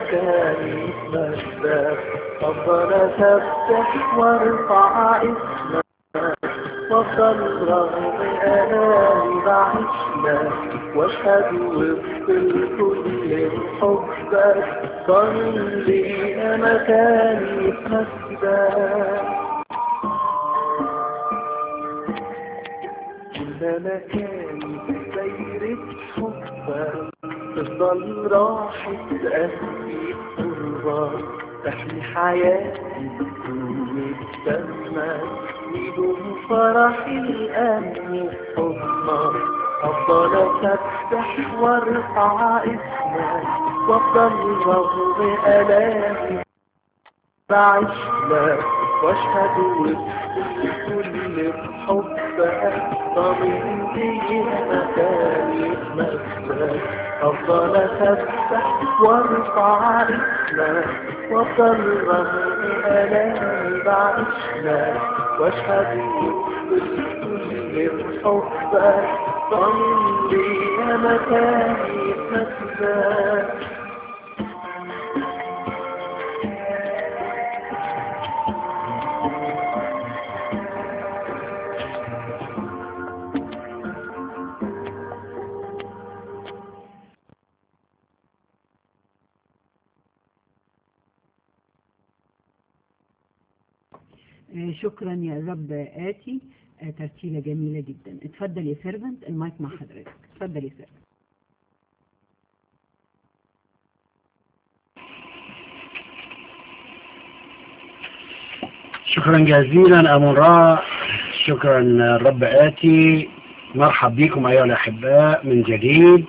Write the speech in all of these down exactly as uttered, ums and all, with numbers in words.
مكاني مجدك. أفضل أسبح وارفع اسمك، وأفضل رغم آلامي بعيش لك، وأشهد وسط الكل حبك. ضامن لي مكاني مجدك. كل مكاني دايرة حبك، تفضل راحة قلبي قربك. تحمي حياتي بدون دمك، ويدوم فرحي الآن حضنك. أفضل أسبح وارفع اسمك، وأفضل رغم آلامي بعيش لك، وأشهد وسط كل حبك. ضامن لي مكاني مجدك. أفضل أسبح وارفع اسمك، وأفضل رغم آلامي بعيش لك، وأشهد وسط كل حبك. ضامن لي مكاني مجدك. شكرا يا رب آتي. ترتيلة جميلة جدا. اتفضل يا سيرفنت، المايك مع حضرتك. اتفضل يا سيرفنت. شكرا جزيلا أمون راء. شكرا الرب آتي. مرحب بكم أيها الأحباء من جديد،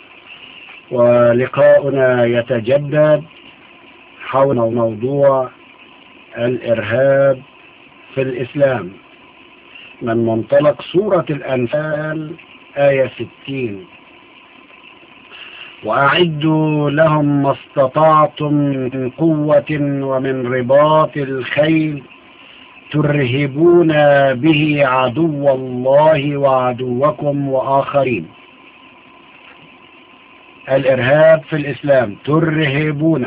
ولقاؤنا يتجدد حول موضوع الإرهاب في الإسلام من منطلق سورة الأنفال آية ستين. وأعدوا لهم ما استطعتم من قوة ومن رباط الخيل ترهبون به عدو الله وعدوكم وآخرين. الإرهاب في الإسلام ترهبون.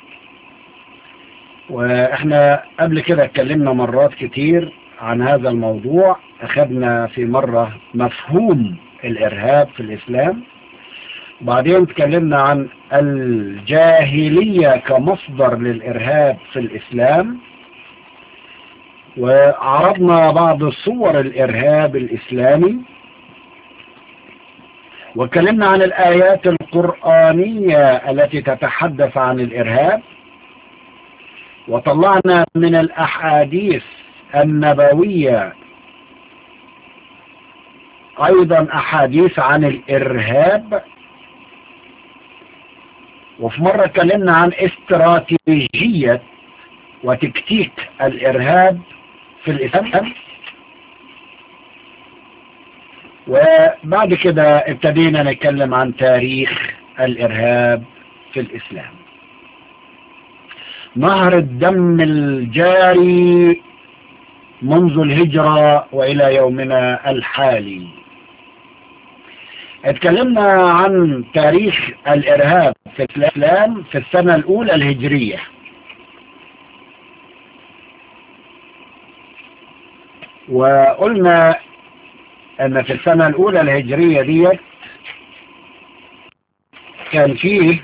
وإحنا قبل كده اتكلمنا مرات كتير عن هذا الموضوع. أخذنا في مرة مفهوم الإرهاب في الإسلام، وبعدين اتكلمنا عن الجاهلية كمصدر للإرهاب في الإسلام، وعرضنا بعض صور الإرهاب الإسلامي، واتكلمنا عن الآيات القرآنية التي تتحدث عن الإرهاب، وطلعنا من الأحاديث النبوية أيضا أحاديث عن الإرهاب. وفي مرة اتكلمنا عن استراتيجية وتكتيك الإرهاب في الإسلام، وبعد كده ابتدينا نتكلم عن تاريخ الإرهاب في الإسلام. نهر الدم الجاري منذ الهجرة وإلى يومنا الحالي. اتكلمنا عن تاريخ الإرهاب في الإسلام في السنة الأولى الهجرية، وقلنا أن في السنة الأولى الهجرية دي كان فيه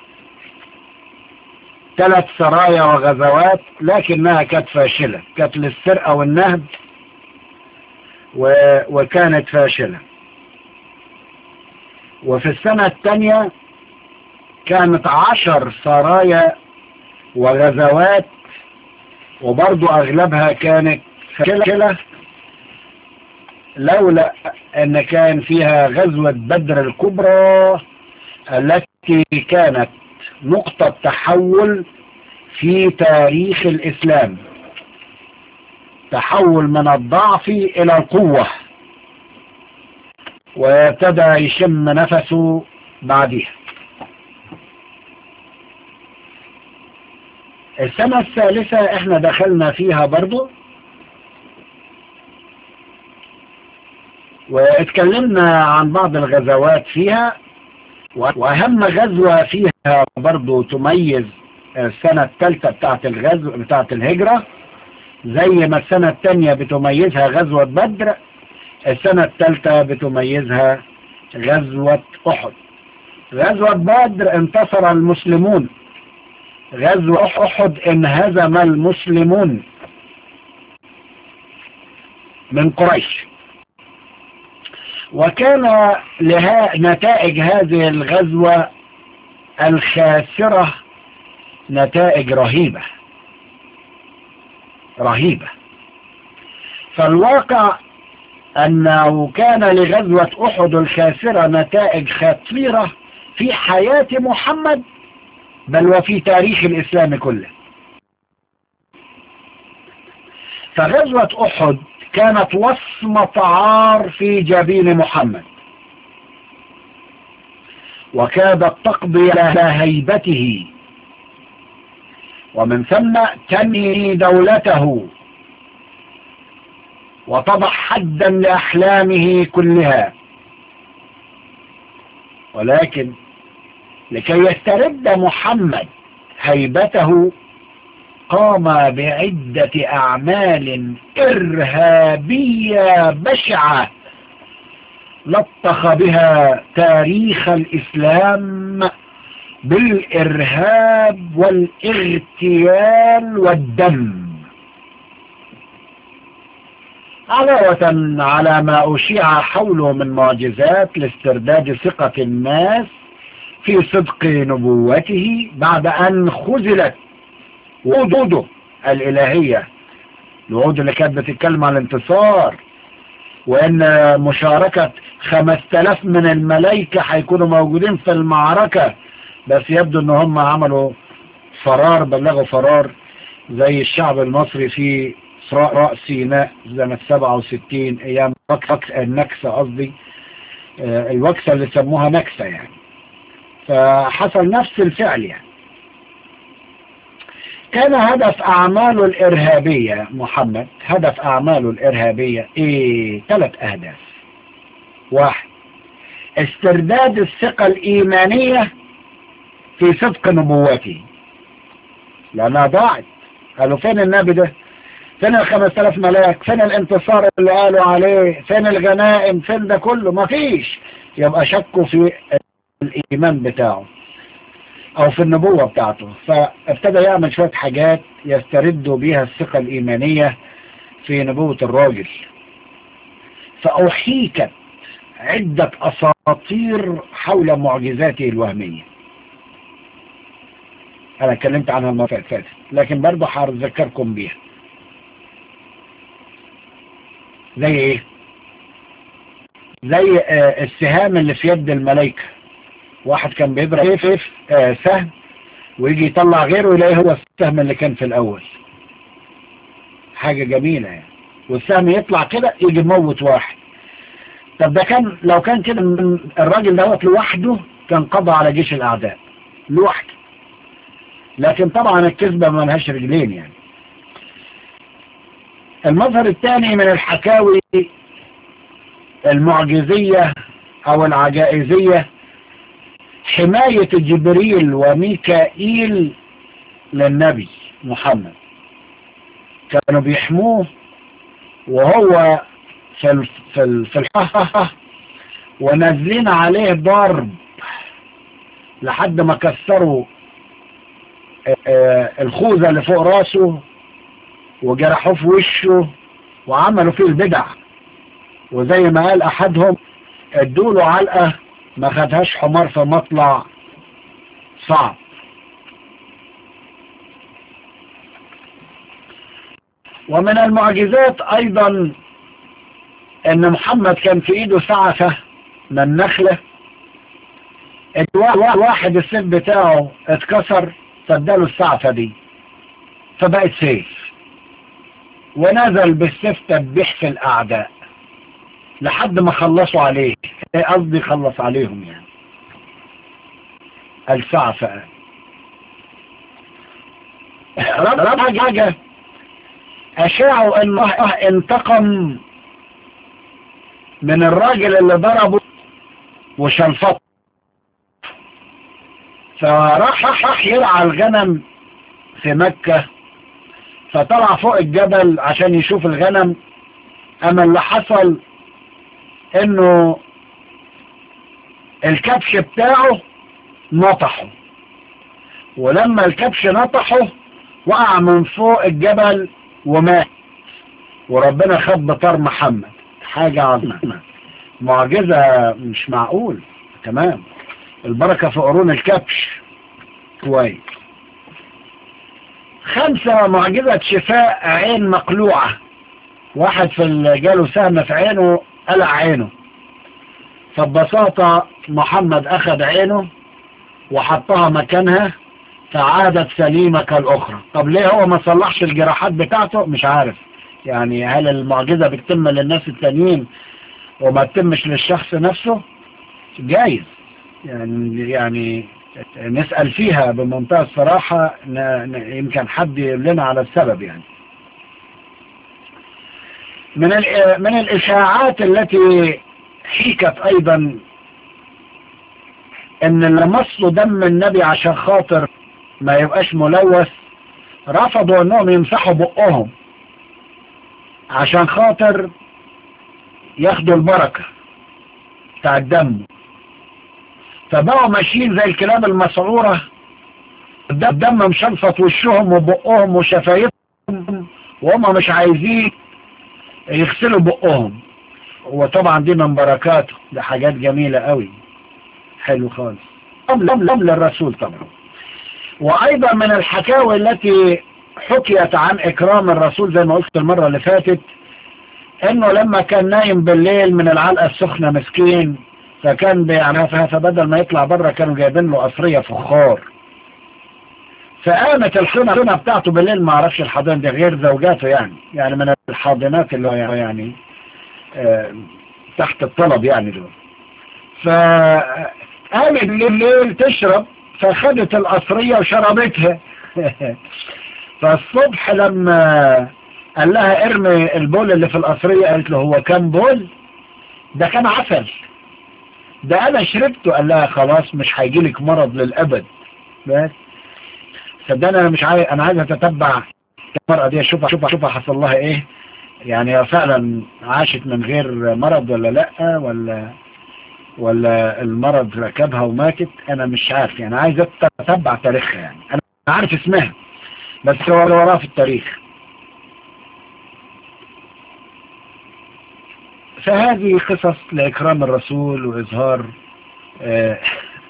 ثلاث سرايا وغزوات، لكنها كانت فاشلة، كانت للسرقة والنهب وكانت فاشلة. وفي السنة الثانية كانت عشر سرايا وغزوات، وبرضو أغلبها كانت فاشلة، لولا أن كان فيها غزوة بدر الكبرى التي كانت نقطة تحول في تاريخ الإسلام، تحول من الضعف إلى القوة، وابتدى يشم نفسه بعدها. السنة الثالثة احنا دخلنا فيها برضو، واتكلمنا عن بعض الغزوات فيها، واهم غزوة فيها برضو تميز السنة الثالثة بتاعت الغزو بتاعت الهجرة، زي ما السنة الثانية بتميزها غزوة بدر، السنة الثالثة بتميزها غزوة أحد. غزوة بدر انتصر المسلمون، غزوة أحد انهزم المسلمون من قريش. وكان لها نتائج هذه الغزوة الخاسرة نتائج رهيبة رهيبة. فالواقع أنه كان لغزوة أحد الخاسرة نتائج خطيرة في حياة محمد بل وفي تاريخ الإسلام كله. فغزوة أحد كانت وصمة عار في جبين محمد، وكادت تقضي على هيبته، ومن ثم تنهي دولته وتضع حدا لأحلامه كلها. ولكن لكي يسترد محمد هيبته قام بعدة أعمال إرهابية بشعة لطخ بها تاريخ الإسلام بالإرهاب والاغتيال والدم، علاوة على ما أشيع حوله من معجزات لاسترداد ثقة الناس في صدق نبوته بعد أن خذلت وعوده الإلهية، الوعود اللي كانت بتتكلم عن الانتصار، وأن مشاركة خمسة آلاف من الملائكة هيكونوا موجودين في المعركة، بس يبدو ان هم عملوا فرار، بلغوا فرار زي الشعب المصري في رأس سيناء سنة سبعة وستين ايام النكسة، قصدي الوكسة اللي سموها نكسة يعني. فحصل نفس الفعل يعني. كان هدف اعماله الارهابية محمد، هدف اعماله الارهابية ايه؟ ثلاث اهداف. واحد، استرداد الثقة الايمانية في صدق نبوته، لأنها ضاعت. قالوا فين النبي ده؟ فين الخمس آلاف ملاك؟ فين الانتصار اللي قالوا عليه؟ فين الغنائم؟ فين ده كله؟ ما فيش. يبقى شكوا في الإيمان بتاعه أو في النبوة بتاعته، فابتدى يعمل شوية حاجات يستردوا بيها الثقة الإيمانية في نبوة الراجل. فأحيكت عدة أساطير حول معجزاته الوهمية، أنا اتكلمت عنها المرة اللي فاتت لكن برضه هذكركم بيها. زي ايه؟ زي آه السهام اللي في يد الملائكة. واحد كان بيضرب سيف آه سهم ويجي يطلع غيره يلاقيه هو السهم اللي كان في الأول. حاجة جميلة يعني. والسهم يطلع كده يجي يموت واحد. طب ده كان لو كان كده الراجل دوت لوحده كان قضى على جيش الأعداء لوحده. لكن طبعا الكذبة ما لهاش رجلين يعني. المظهر الثاني من الحكاوي المعجزية او العجائزية حماية جبريل وميكائيل للنبي محمد. كانوا بيحموه وهو في في في الحفة ونازلين عليه ضرب لحد ما كسروا الخوذة اللي فوق راسه وجرحوه في وشه وعملوا فيه البدع. وزي ما قال احدهم ادوله علقة ما خدهاش حمار في مطلع صعب. ومن المعجزات ايضا ان محمد كان في ايده سعفة من نخلة، واحد السيف بتاعه اتكسر فاداله السعفة دي فبقت سيف، ونزل بالسيف تذبيح في الاعداء لحد ما خلصوا عليه، قصدي خلص عليهم يعني السعفة. رابع حاجة اشاعوا ان الله انتقم من الراجل اللي ضربه وشلفطه فراح راح يرعى الغنم في مكة، فطلع فوق الجبل عشان يشوف الغنم. اما اللي حصل انه الكبش بتاعه نطحه، ولما الكبش نطحه وقع من فوق الجبل ومات، وربنا خد بطار محمد. حاجة عظيمة، معجزة مش معقول. تمام، البركة في قرون الكبش. كويس. خمسة، معجزة شفاء عين مقلوعة. واحد في جاله سهم في عينه قلع عينه، فببساطة محمد أخذ عينه وحطها مكانها فعادت سليمة كالأخرى. طب ليه هو ما صلحش الجراحات بتاعته؟ مش عارف يعني. هل المعجزة بتتم للناس التانيين وما تتمش للشخص نفسه؟ جايز يعني يعني نسأل فيها بمنتهى الصراحة، يمكن حد يقول لنا على السبب. يعني من من الإشاعات التي حيكت أيضا ان اللي مصوا دم النبي عشان خاطر ما يبقاش ملوث، رفضوا انهم يمسحوا بقهم عشان خاطر ياخدوا البركة بتاع الدم، فبقوا ماشيين زي الكلاب المسعورة، الدم مشلفط وشهم وبقهم وشفايفهم، وهم مش عايزين يغسلوا بقهم. وطبعا دي من بركاته، ده حاجات جميلة قوي، حلو خالص. لم لم للرسول طبعا. وايضا من الحكاوي التي حكيت عن اكرام الرسول زي ما قلت المرة اللي فاتت، انه لما كان نايم بالليل من العلقة السخنة مسكين، فكان بيعنافها، فبدل ما يطلع بره كانوا جايبين له قصرية فخار، فقامت الحضنة بتاعته بالليل. ما عرفش الحضنة دي غير زوجاته يعني، يعني من الحاضنات اللي يعني آه تحت الطلب يعني دول. فقامت بالليل تشرب، فخدت القصرية وشربتها. فالصبح لما قال لها ارمي البول اللي في القصرية، قالت له هو كان بول؟ ده كان عسل، ده انا شربته. قال لها خلاص مش هيجيلك مرض للابد. بس صدقني انا مش عايز، انا عايز اتتبع المرأة دي، اشوفها اشوفها اشوفها حصل لها ايه، يعني فعلا عاشت من غير مرض ولا لا، ولا ولا المرض ركبها وماتت. انا مش عارف يعني، عايز اتتبع تاريخها. يعني انا عارف اسمها بس هو وراها في التاريخ. فهذه قصص لإكرام الرسول وإظهار آه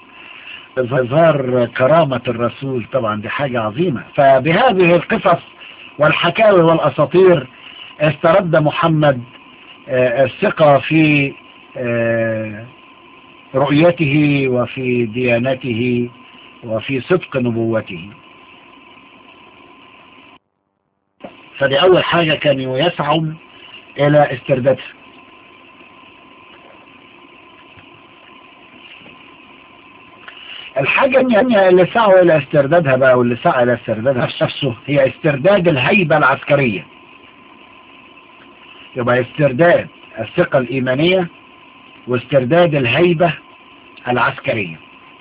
إظهار كرامة الرسول. طبعا دي حاجة عظيمة. فبهذه القصص والحكاوي والأساطير استرد محمد آه الثقة في آه رؤيته وفي ديانته وفي صدق نبوته. فدي أول حاجة كانوا يسعوا إلى استردادها. الحاجة الثانية اللي سعوا إلى استردادها بقى، واللي سعى إلى استردادها نفسه، هي استرداد الهيبة العسكرية. يبقى استرداد الثقة الإيمانية واسترداد الهيبة العسكرية.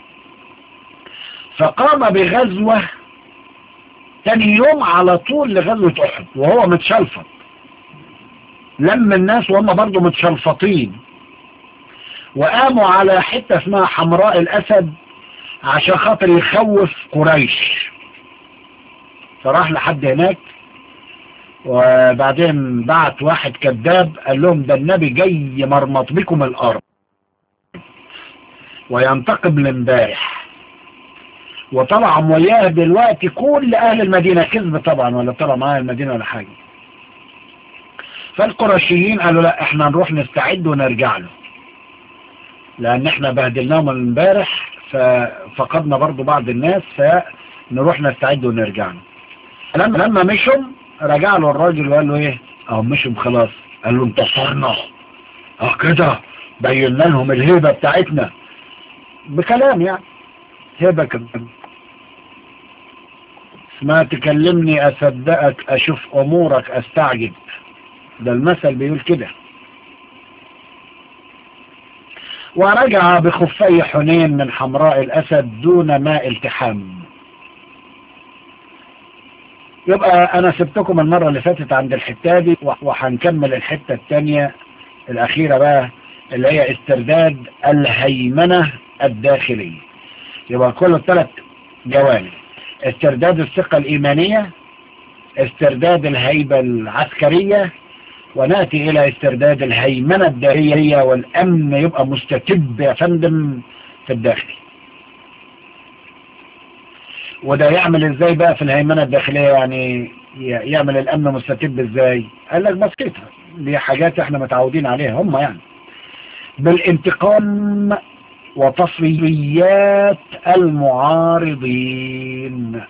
فقام بغزوة تاني يوم على طول لغزوة أحد وهو متشلفط، لما الناس وهم برضو متشلفطين، وقاموا على حتة اسمها حمراء الأسد عشان خاطر يخوف قريش. فراح لحد هناك، وبعدين بعت واحد كذاب قال لهم ده النبي جاي يمرمط بكم الأرض وينتقم لامبارح. وطلع وياه دلوقتي كل أهل المدينة، كذب طبعا، ولا طلع معاه المدينة ولا حاجة. فالقرشيين قالوا لا احنا نروح نستعد ونرجع له، لأن احنا بهدلناهم امبارح ففقدنا برضو بعض الناس، فنروح نستعد ونرجع له. لما لما مشوا رجع له الراجل وقال له ايه؟ اه مشوا خلاص. قال له انتصرنا، اه كده بينا لهم الهيبة بتاعتنا بكلام يعني هيبة كده. ما تكلمني اصدقك، اشوف امورك استعجب. ده المثل بيقول كده. ورجع بخفي حنين من حمراء الأسد دون ما التحام. يبقى أنا سبتكم المرة اللي فاتت عند الحتة دي، وهنكمل الحتة التانية الأخيرة بقى اللي هي استرداد الهيمنة الداخلية. يبقى كل الثلاث جوانب: استرداد الثقة الإيمانية، استرداد الهيبة العسكرية، ونأتي إلى استرداد الهيمنة الداخلية، والأمن يبقى مستتب يا فندم في الداخل. وده يعمل إزاي بقى في الهيمنة الداخلية؟ يعني يعمل الأمن مستتب إزاي؟ قال لك بسيطة، دي حاجات احنا متعودين عليها هم، يعني بالانتقام وتصفيات المعارضين.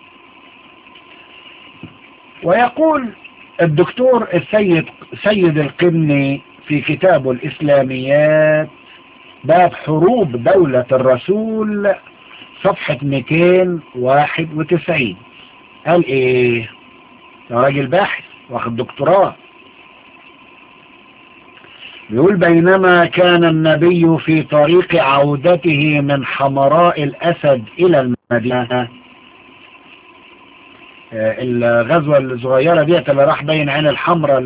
ويقول الدكتور السيد سيد القمني في كتابه الإسلاميات باب حروب دولة الرسول صفحة مئتين وواحد وتسعين، قال ايه؟ يا راجل باحث واخد دكتوراه، بيقول: بينما كان النبي في طريق عودته من حمراء الأسد إلى المدينة، الغزوة الصغيرة ديت اللي راح بين عين الحمراء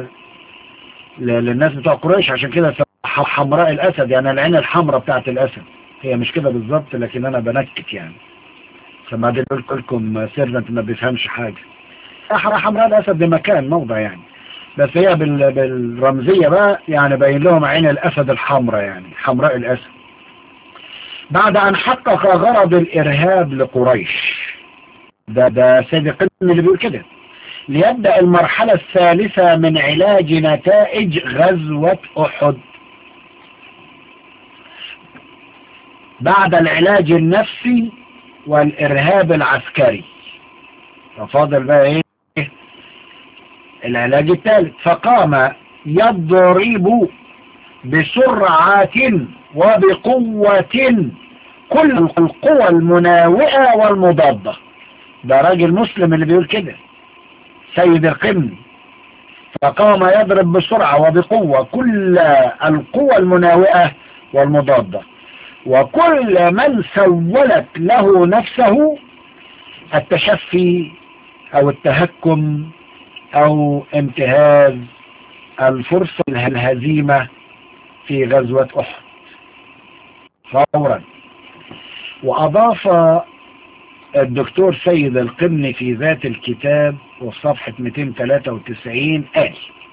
للناس بتوع قريش، عشان كده حمراء الأسد يعني العين الحمراء بتاعت الأسد. هي مش كده بالظبط، لكن أنا بنكت يعني، فبعدين قلت لكم سيرفنت ما بيفهمش حاجة. حمراء الأسد دي مكان موضع يعني، بس هي بالرمزية بقى يعني بين لهم عين الأسد الحمراء، يعني حمراء الأسد. بعد أن حقق غرض الإرهاب لقريش، ده ده سيد القمني اللي بيقول كده، ليبدأ المرحلة الثالثة من علاج نتائج غزوة أحد. بعد العلاج النفسي والإرهاب العسكري، ففاضل بقى إيه؟ العلاج الثالث. فقام يضرب بسرعة وبقوة كل القوى المناوئة والمضادة. ده راجل مسلم اللي بيقول كده، سيد القمني. فقام يضرب بسرعة وبقوة كل القوى المناوئة والمضادة، وكل من سولت له نفسه التشفي أو التهكم أو انتهاز الفرصة الهزيمة في غزوة أحد فورا. وأضاف الدكتور سيد القمني في ذات الكتاب وصفحة مئتين وثلاثة وتسعين قال: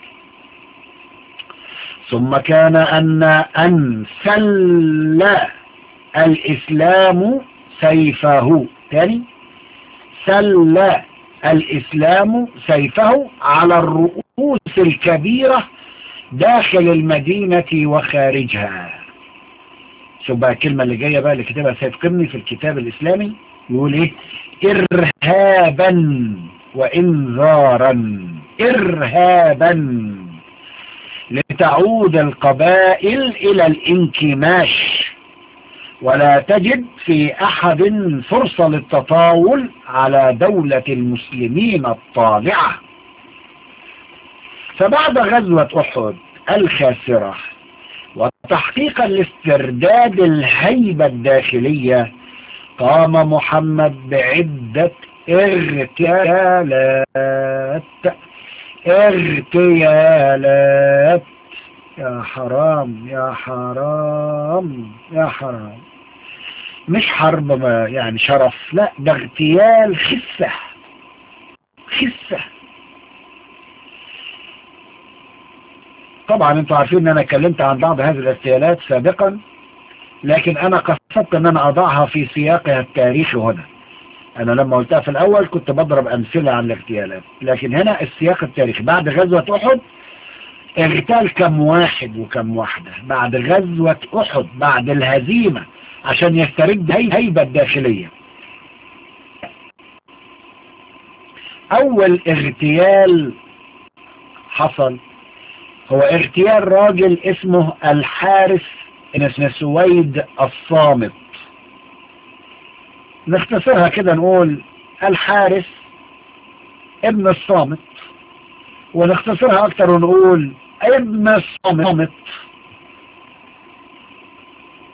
ثم كان أن أن سل الإسلام سيفه، تاني سل الإسلام سيفه على الرؤوس الكبيرة داخل المدينة وخارجها. شوف بقى الكلمة اللي جاية بقى اللي كتبها سيد قمني في الكتاب الإسلامي، يقول ايه؟ إرهابا وإنذارا، إرهابا لتعود القبائل إلى الانكماش، ولا تجد في أحد فرصة للتطاول على دولة المسلمين الطالعة. فبعد غزوة أحد الخاسرة وتحقيقا لاسترداد الهيبة الداخلية، قام محمد بعدة اغتيالات اغتيالات يا حرام يا حرام يا حرام، مش حرب ما يعني شرف، لا ده اغتيال خسة خسة. طبعا انتوا عارفين ان انا اتكلمت عن بعض هذه الاغتيالات سابقا، لكن انا قصدت ان انا اضعها في سياقها التاريخي هنا. انا لما قلتها في الاول كنت بضرب امثلة عن الاغتيالات، لكن هنا السياق التاريخي. بعد غزوة احد اغتال كم واحد وكم واحدة بعد غزوة احد، بعد الهزيمة، عشان يسترد هيبة الداخلية. اول اغتيال حصل هو اغتيال راجل اسمه الحارث بن سويد الصامت. نختصرها كده نقول الحارث ابن الصامت، ونختصرها اكتر ونقول ابن الصامت.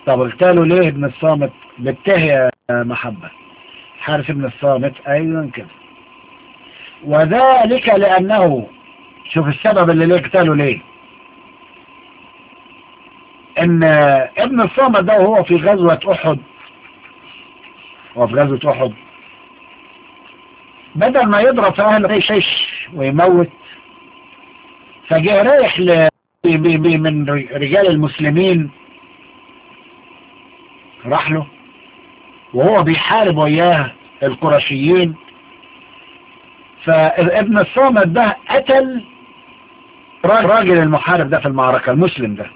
طب اغتالوا ليه ابن الصامت؟ بالته يا محبة، حارس ابن الصامت، ايضا كده. وذلك لانه، شوف السبب اللي ليه اغتالوا ليه، ان ابن الصامت ده وهو في غزوة احد، وفي غزوة احد بدل ما يضرب في اهل ريش ويموت، فجاء رايح ل... من رجال المسلمين، راح له وهو بيحارب وياه القرشيين، فابن الصامت ده قتل راجل المحارب ده في المعركة، المسلم ده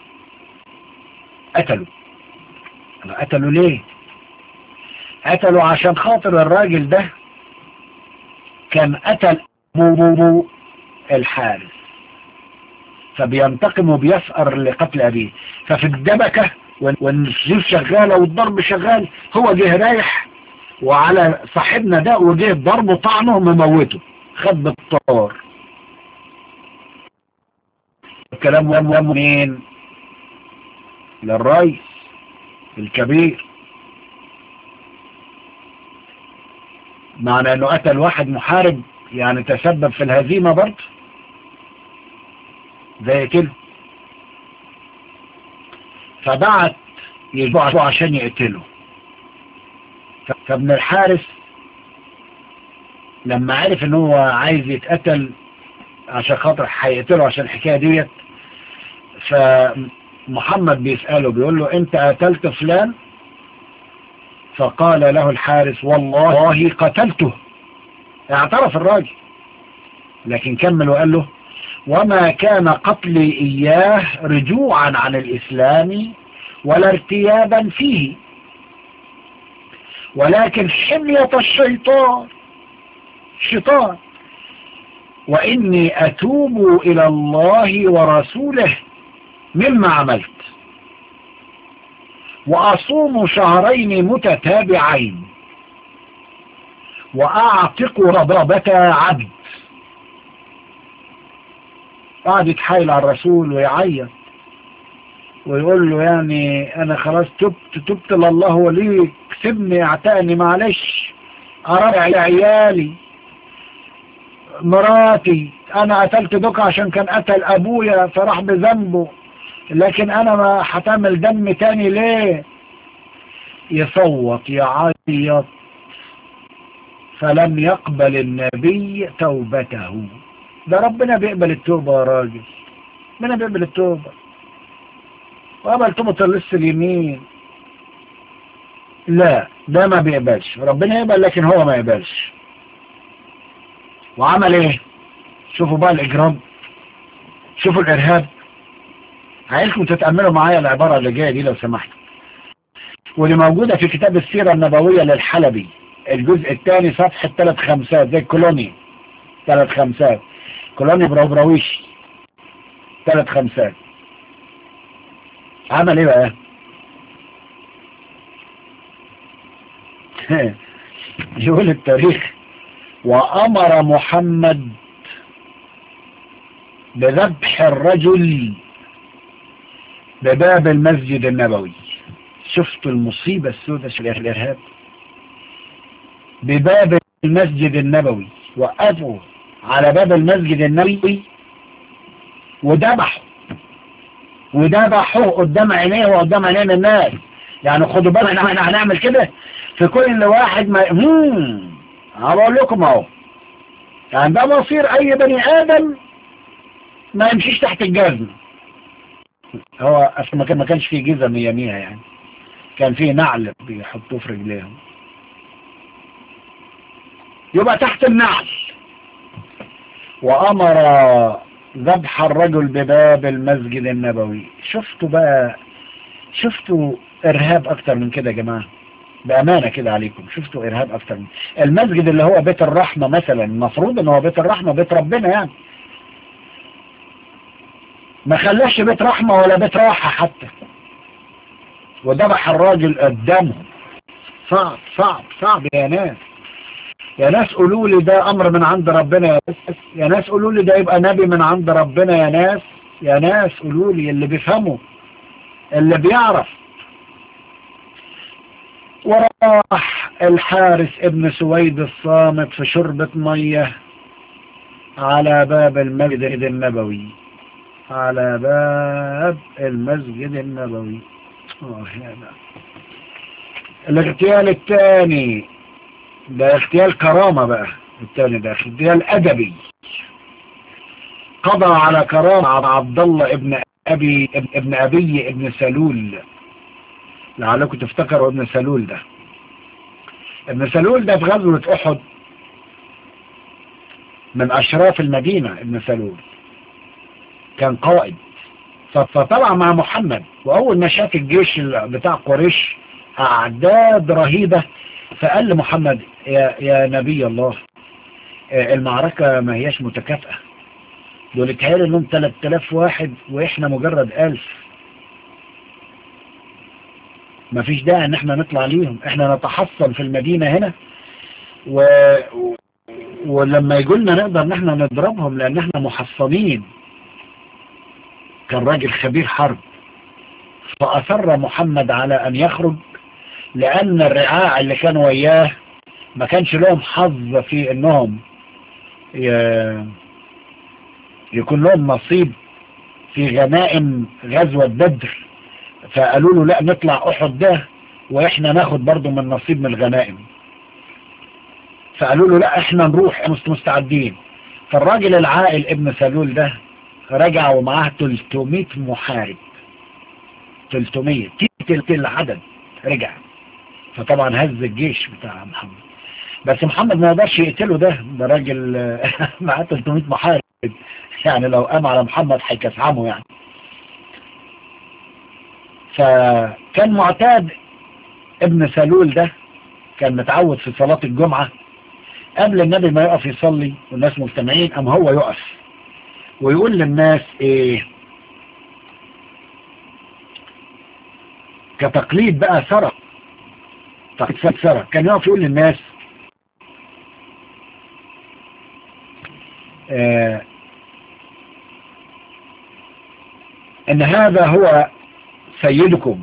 قتله. قتله ليه؟ قتله عشان خاطر الراجل ده كان قتل ابو الحارس، فبينتقم وبيسأر لقتل أبيه. ففي الدبكة والسيوف شغالة والضرب شغال، هو جه رايح وعلى صاحبنا ده وجه ضربه طعنه مموته، خد بالطار. الكلام ده مين؟ للرئيس الكبير، معنى انه قتل واحد محارب يعني تسبب في الهزيمة برضه زي كده. فبعت يجبعه عشان يقتله. فابن الحارس لما عرف ان هو عايز يتقتل عشان خاطر هيقتله عشان الحكاية ديت، فمحمد بيسأله بيقول له انت قتلت فلان؟ فقال له الحارس والله قتلته. اعترف الراجل، لكن كمل وقال له وما كان قتلي إياه رجوعا عن الإسلام ولا ارتيابا فيه، ولكن حمية الشيطان الشيطان وإني أتوب إلى الله ورسوله مما عملت، وأصوم شهرين متتابعين، وأعتق ربابة عبد. قاعد يتحايل على الرسول ويعيط ويقول له يعني انا خلاص تبت تبت لله وليك، سيبني اعتقني معلش، ارجع لعيالي مراتي، انا قتلت دوك عشان كان قتل ابويا فراح بذنبه، لكن انا ما هتعمل دم تاني ليه؟ يصوت يعيط، فلم يقبل النبي توبته. ده ربنا بيقبل التوبة يا راجل، ربنا بيقبل التوبة، وقبل توبة اللص اليمين. لا ده ما بيقبلش، ربنا يقبل لكن هو ما يقبلش. وعمل ايه؟ شوفوا بقى الاجرام، شوفوا الارهاب. عايزكم تتأملوا معايا العبارة اللي جاية دي لو سمحتوا، واللي موجودة في كتاب السيرة النبوية للحلبي الجزء الثاني صفحة ثلاث خمسات، زي كولوني ثلاث خمسات، كولوني براويش ثلاث خمسات. عمل ايه بقى؟ يقول التاريخ وأمر محمد بذبح الرجل بباب المسجد النبوي. شفتوا المصيبة السوداء في الإرهاب؟ بباب المسجد النبوي، وقفوا على باب المسجد النبوي وذبحوا وذبحوه قدام عينيه وقدام عينين الناس. يعني خدوا بالك احنا هنعمل كده في كل واحد. ما امم هقول لكم اهو، يعني ده مصير اي بني ادم ما يمشيش تحت الجزمه. هو اصلا ما كانش فيه جزم يميها، يعني كان فيه نعل بيحطوه في رجليهم، يبقى تحت النعل. وامر ذبح الرجل بباب المسجد النبوي. شفتوا بقى، شفتوا ارهاب اكتر من كده يا جماعة؟ بامانة كده عليكم، شفتوا ارهاب اكتر من المسجد اللي هو بيت الرحمة مثلا؟ المفروض ان هو بيت الرحمة بيت ربنا، يعني ما خلاش بيت رحمة ولا بيت راحة حتى، وذبح الراجل قدامهم. صعب صعب صعب يا ناس، يا ناس قولوا لي ده امر من عند ربنا، يا ناس يا ناس قولوا لي ده يبقى نبي من عند ربنا، يا ناس يا ناس قولوا لي اللي بيفهموا اللي بيعرف وراح الحارس ابن سويد الصامت في شربة مية على باب المسجد النبوي، على باب المسجد النبوي. اه هنا الاغتيال الثاني ده اغتيال كرامة بقى، الثاني ده اغتيال أدبي. قضى على كرامة عبد الله ابن أبي ابن أبي ابن سلول، لعلكم تفتكروا ابن سلول ده. ابن سلول ده في غزوة أحد من أشراف المدينة. ابن سلول كان قائد، فطلع مع محمد، وأول ما شاف الجيش بتاع قريش أعداد رهيبة فقال لمحمد يا, يا نبي الله، المعركة ما هياش متكافئة، دول اتهيألي انهم ثلاثة آلاف واحد واحنا مجرد ألف، ما فيش داعي ان احنا نطلع ليهم، احنا نتحصن في المدينة هنا و... ولما يقولنا نقدر ان احنا نضربهم لان احنا محصنين. كان راجل خبير حرب، فأصر محمد على ان يخرج، لان الرعاع اللي كانوا وياه ما كانش لهم حظ في انهم ي... يكون لهم نصيب في غنائم غزوة بدر، فقالوا له لا نطلع أحد ده واحنا ناخد برضو من نصيب من الغنائم، فقالوا له لا احنا نروح مستعدين. فالراجل العائل ابن سلول ده رجع ومعاه ثلاثمائة محارب، ثلاثمائة تلت العدد رجع، فطبعا هز الجيش بتاع محمد. بس محمد ما يقدرش يقتله، ده ده راجل معاه ثلاثمائة محارب، يعني لو قام على محمد هيكسعمه يعني. فكان معتاد ابن سلول ده، كان متعود في صلاة الجمعة قبل النبي ما يقف يصلي والناس مجتمعين أم هو يقف ويقول للناس ايه كتقليد بقى سرى، تقليد سرى، كان يقف يقول للناس آه ان هذا هو سيدكم،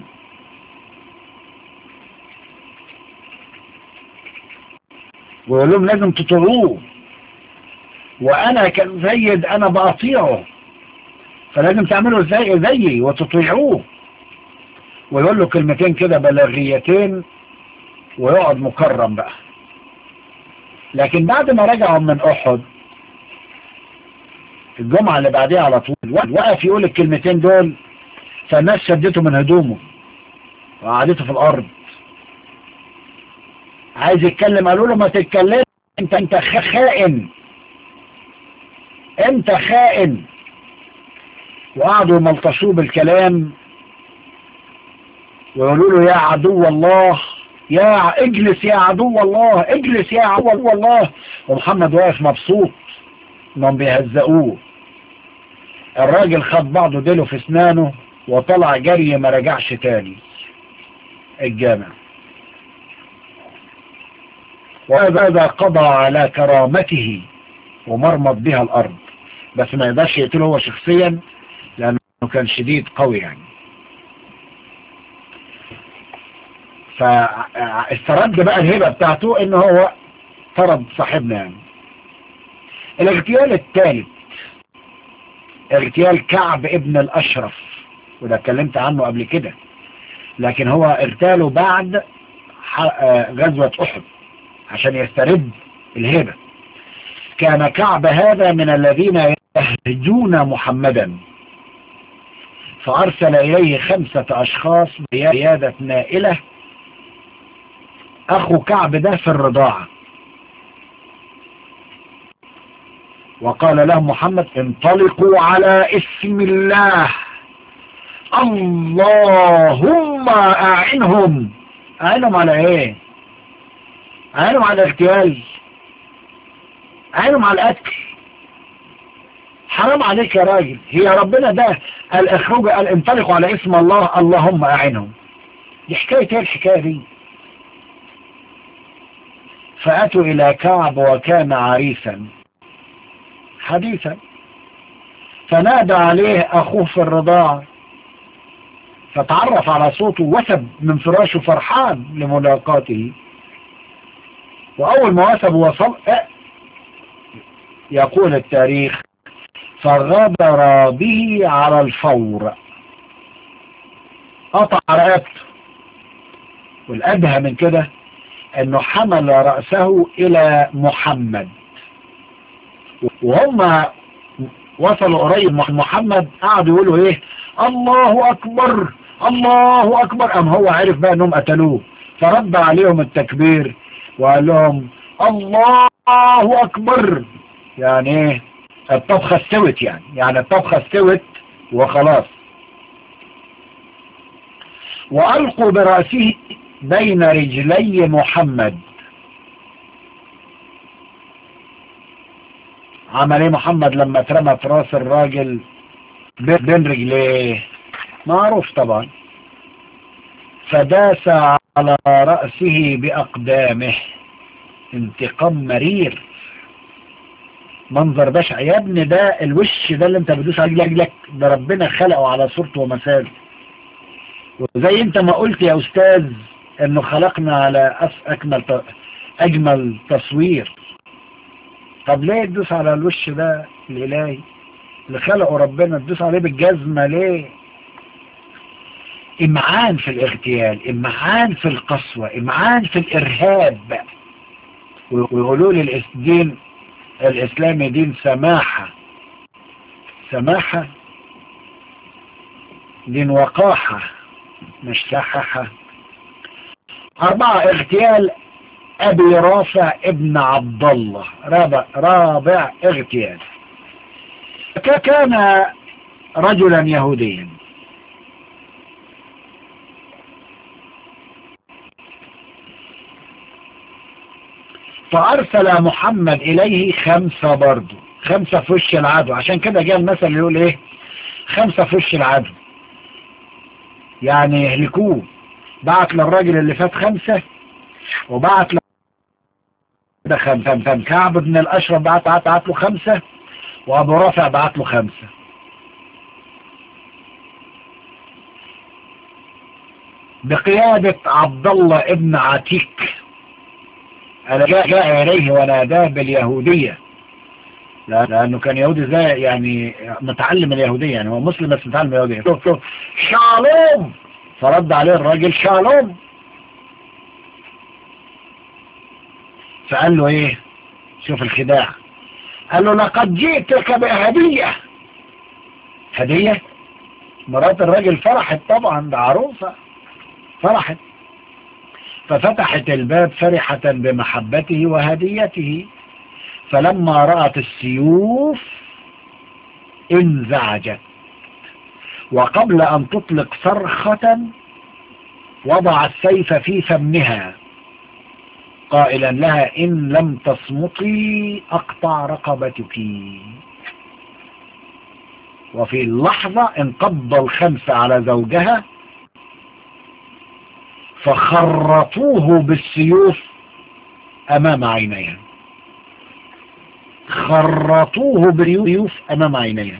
ويقول لهم لازم تطيعوه، وانا كسيد انا بأطيعه، فلازم تعملوا زي زيي وتطيعوه. ويقول له كلمتين كده بلاغيتين ويقعد مكرم بقى. لكن بعد ما رجعوا من احد الجمعة اللي بعديها على طول وقف يقول الكلمتين دول، فالناس شدته من هدومه وقعدته في الارض عايز يتكلم. قالوا له ما تتكلم، انت انت خائن، انت خائن. وقعدوا يملطشوه بالكلام ويقولوا له يا عدو الله، يا اجلس يا عدو الله، اجلس يا عدو الله. ومحمد واقف مبسوط انهم بيهزقوه. الراجل خد بعضه ديله في اسنانه وطلع جري، ما رجعش تاني الجامع. وهذا قضى على كرامته ومرمط بها الارض، بس ما يقدرش يقتله هو شخصيا لانه كان شديد قوي يعني. فاسترد بقى الهبة بتاعته ان هو طرد صاحبنا يعني. الاغتيال الثالث اغتيال كعب ابن الاشرف، وده اتكلمت عنه قبل كده، لكن هو اغتاله بعد غزوة احد عشان يسترد الهبة. كان كعب هذا من الذين يهجون محمدا، فارسل اليه خمسة اشخاص بقيادة نائلة، اخو كعب ده في الرضاعة، وقال لهم محمد انطلقوا على اسم الله، اللهم اعنهم. اعنهم على ايه؟ اعنهم على الاغتيال، اعنهم على القتل. حرام عليك يا راجل، هي ربنا ده قال اخرجوا، قال انطلقوا على اسم الله اللهم اعنهم. دي حكاية ايه الحكاية دي؟ فاتوا الى كعب وكان عريسا حديثا، فنادى عليه اخوه في الرضاعة فتعرف على صوته وثب من فراشه فرحان لملاقاته. وأول ما وثب وصل يقول التاريخ فغدر به على الفور، قطع رقبته. والأدهى من كده أنه حمل رأسه إلى محمد، وهم وصلوا قريب محمد قعدوا يقولوا إيه الله أكبر الله أكبر. أم هو عرف بقى أنهم قتلوه، فرد عليهم التكبير وقال لهم الله أكبر. يعني إيه الطبخة استوت، يعني يعني الطبخة استوت وخلاص. وألقوا برأسه بين رجلي محمد. عمل ايه محمد لما اترمى في راس الراجل بين رجليه؟ معروف طبعا. فداس على رأسه بأقدامه. انتقام مرير، منظر بشع يا ابني. ده الوش ده اللي انت بتدوس عليه رجلك، ده ربنا خلقه على صورته ومثاله. وزي انت ما قلت يا استاذ انه خلقنا على اكمل اجمل تصوير. طب ليه تدوس على الوش ده الالهي اللي خلقه ربنا، تدوس عليه بالجزمة ليه؟ امعان في الاغتيال، امعان في القسوة، امعان في الارهاب. ويقولوا لي الدين الاسلامي دين سماحة. سماحة دين وقاحة مش سححة. أربعة اغتيال أبي رافع ابن عبد الله، رابع, رابع اغتيال. كان رجلا يهوديا فأرسل محمد إليه خمسة برضو، خمسة في وش العدو. عشان كده جاء المثل يقول إيه خمسة في وش العدو، يعني يهلكوه. بعت للراجل اللي فات خمسة، وبعت له ده خمسة. كعب بن الأشرف بعت بعت له خمسة، وأبو رافع بعت له خمسة. بقيادة عبد الله ابن عتيك. جاء, جاء إليه وناداه باليهودية، لأنه كان يهودي زي يعني متعلم اليهودية، يعني هو مسلم بس متعلم اليهودية. شالوم. فرد عليه الراجل شالوم. فقال له ايه؟ شوف الخداع. قال له لقد جئتك بهدية. هدية؟ مرات الراجل فرحت طبعا، ده عروسة فرحت. ففتحت الباب فرحة بمحبته وهديته. فلما رأت السيوف انزعجت، وقبل أن تطلق صرخة وضع السيف في فمها قائلا لها إن لم تصمتي أقطع رقبتك. وفي اللحظة انقض الخمسة على زوجها فخرطوه بالسيوف أمام عينيها. خرطوه بالسيوف أمام عينيها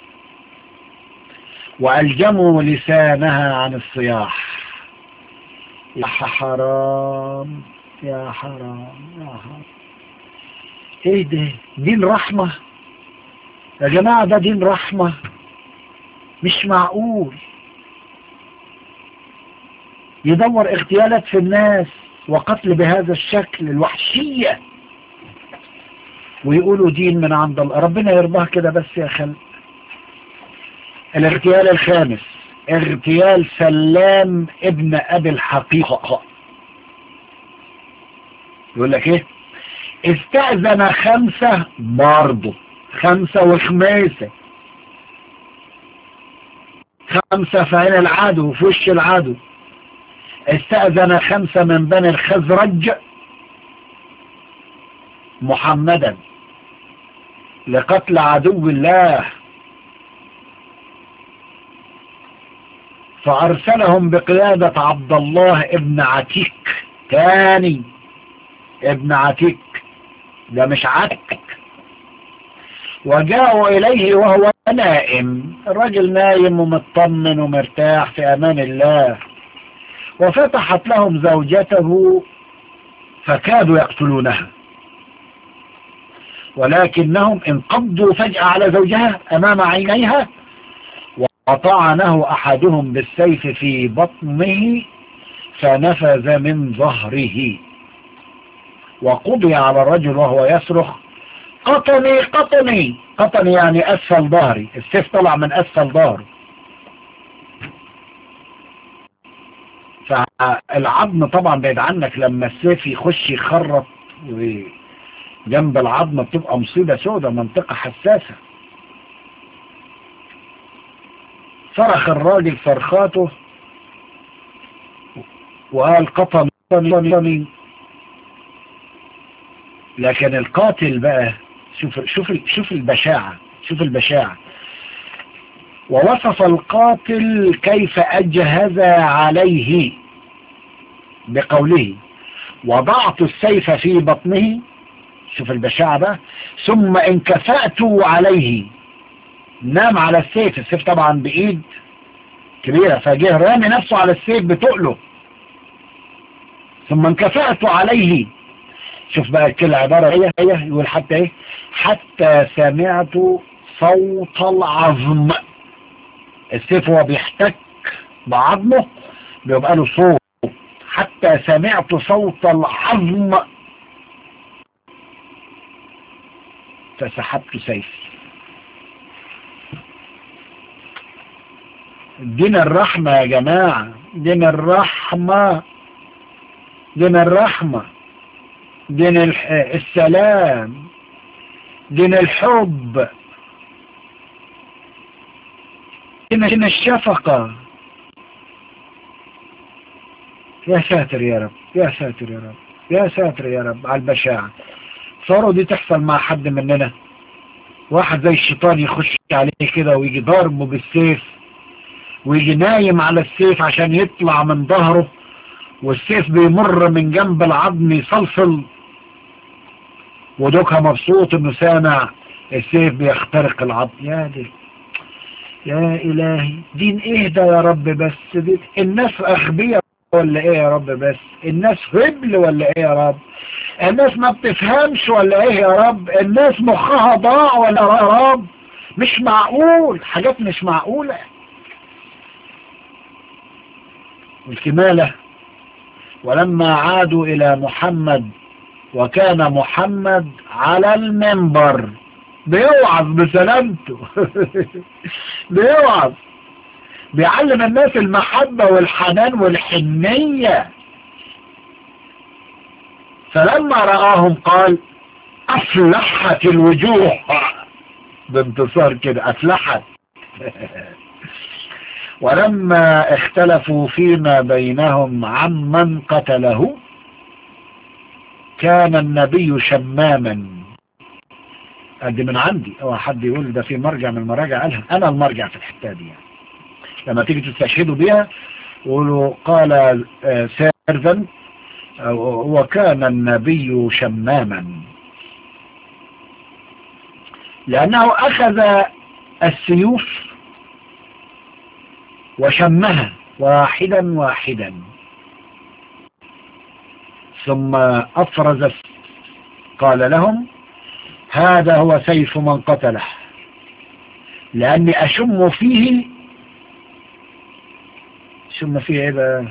وألجموا لسانها عن الصياح. يا حرام يا حرام يا حرام. ايه ده؟ دين رحمة يا جماعة، ده دين رحمة مش معقول. يدور اغتيالات في الناس وقتل بهذا الشكل الوحشية، ويقولوا دين من عند الله. ربنا يرضاه كده بس يا خلق. الاغتيال الخامس اغتيال سلام ابن ابي الحقيقة. يقول لك ايه؟ استأذن خمسة برضه، خمسة وخميسة، خمسة في عين العدو في وش العدو. استأذن خمسة من بني الخزرج محمدا لقتل عدو الله، فأرسلهم بقيادة عبد الله ابن عتيك. تاني ابن عتيك، ده مش عتك. وجاءوا إليه وهو نائم، الراجل نايم ومطمن ومرتاح في امان الله، وفتحت لهم زوجته فكادوا يقتلونها، ولكنهم انقضوا فجأة على زوجها امام عينيها، وطعنه احدهم بالسيف في بطنه فنفذ من ظهره، وقضي على الرجل وهو يصرخ: قطني قطني قطني، يعني اسفل ظهري، السيف طلع من اسفل ظهره. فالعظم طبعا بعيد عنك، لما السيف يخش يخرط جنب العظم بتبقى مصيبة سودة، منطقة حساسة. صرخ الراجل صرخاته وقال: قطني قطني. لكن القاتل بقى، شوف شوف شوف البشاعة، شوف البشاعة. ووصف القاتل كيف أجهز عليه بقوله: وضعت السيف في بطنه، شوف البشاعة بقى، ثم انكفأت عليه. نام على السيف، السيف طبعا بإيد كبيرة، فجه رامي نفسه على السيف بتقله، ثم انكفأت عليه. شوف بقى كل عبارة هي هي يقول حتى ايه: حتى سمعت صوت العظم. السيف هو بيحتك بعظمه بيبقى له صوت، حتى سمعت صوت العظم فسحبت سيفي. دين الرحمة يا جماعة، دين الرحمة، دين الرحمة، دين السلام، دين الحب، دين الشفقة. يا ساتر يا رب، يا ساتر يا رب، يا ساتر يا رب على البشاعة. صاروا دي تحصل مع حد مننا؟ واحد زي الشيطان يخش عليه كده ويجي ضاربه بالسيف، ويجي نايم على السيف عشان يطلع من ظهره، والسيف بيمر من جنب العظم يصلصل، ودوكها مبسوط انه سامع السيف بيخترق العظم. يا دي يا الهي، دين ايه ده يا رب؟ بس دي الناس اغبياء ولا ايه يا رب؟ بس الناس هبل ولا ايه يا رب؟ الناس ما بتفهمش ولا ايه يا رب؟ الناس مخها ضاع ولا يا رب؟ مش معقول، حاجات مش معقولة. والكمالة: ولما عادوا الى محمد وكان محمد على المنبر بيوعظ بسلامته بيوعظ، بيعلم الناس المحبة والحنان والحنية. فلما رآهم قال: أفلحت الوجوه، بانتصار كده، أفلحت. ولما اختلفوا فيما بينهم عمن قتله كان النبي شماما. ادي من عندي، او حد يقول ده في مرجع من المراجع قالها، انا المرجع في الحته دي يعني. لما تيجي تستشهدوا بيها قولوا قال سيرفن وكان النبي شماما، لانه اخذ السيوف وشمها واحدا واحدا، ثم افرز قال لهم: هذا هو سيف من قتله، لاني اشم فيه، شم فيه ايه بقى؟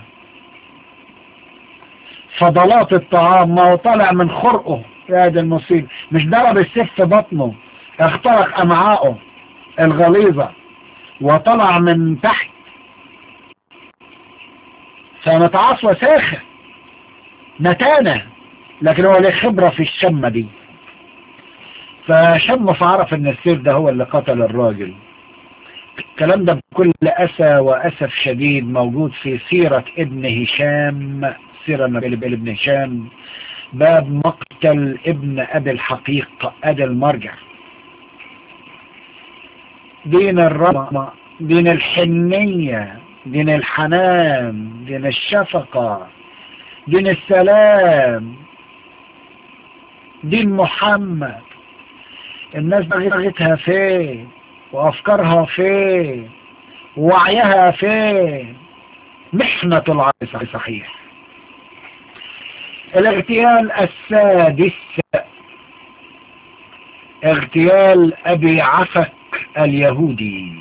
فضلات الطعام، ما هو طالع من خرقه. يا ده المصيبة، مش ضرب السيف في بطنه، اخترق امعائه الغليظة وطلع من تحت، فمتعص وساخة نتانة، لكن هو ليه خبرة في الشمة دي، فشم فعرف ان السيف ده هو اللي قتل الراجل. الكلام ده بكل أسى وأسف شديد موجود في سيرة ابن هشام، سيرة النبي ابن هشام، باب مقتل ابن أبي الحقيق. أدي المرجع. دين الرحمة، دين الحنية، دين الحنان، دين الشفقة، دين السلام، دين محمد. الناس بغيتها فين؟ وأفكارها فين ووعيها فين. محنة العقل صحيح. الاغتيال السادس اغتيال أبي عفك اليهودي.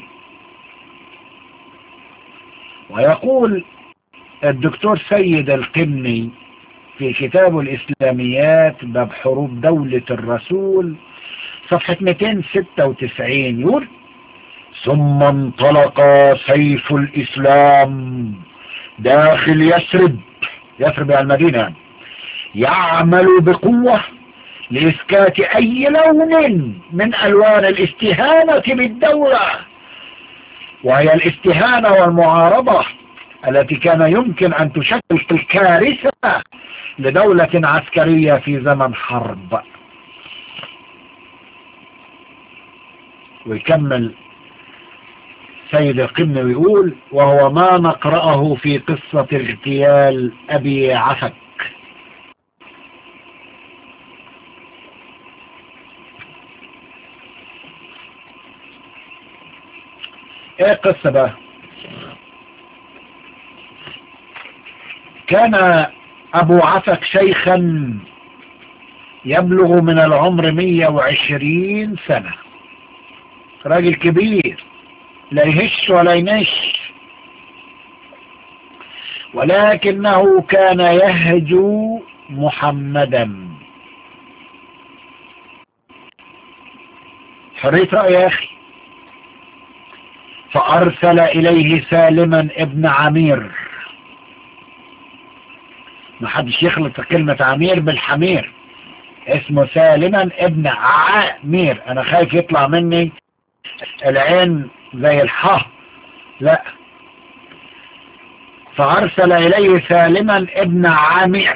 ويقول الدكتور سيد القمني في كتابه الإسلاميات باب حروب دولة الرسول صفحة مئتين وستة وتسعين يقول: ثم انطلق سيف الإسلام داخل يثرب، يثرب على المدينة، يعمل بقوة لإسكات أي لون من ألوان الاستهانة بالدولة، وهي الاستهانة والمعارضة التي كان يمكن أن تشكل كارثة لدولة عسكرية في زمن حرب. ويكمل سيد القمني ويقول: وهو ما نقرأه في قصة اغتيال أبي عفك. ايه القصة بقى؟ كان أبو عفك شيخا يبلغ من العمر مية وعشرين سنة، راجل كبير لا يهش ولا ينش، ولكنه كان يهجو محمدا. حرية رأي يا أخي. فأرسل إليه سالما ابن عمير. ما حدش يخلط كلمة عمير بالحمير، اسمه سالما ابن عمير. أنا خايف يطلع مني العين زي الحاء، لا. فأرسل إليه سالما ابن عمير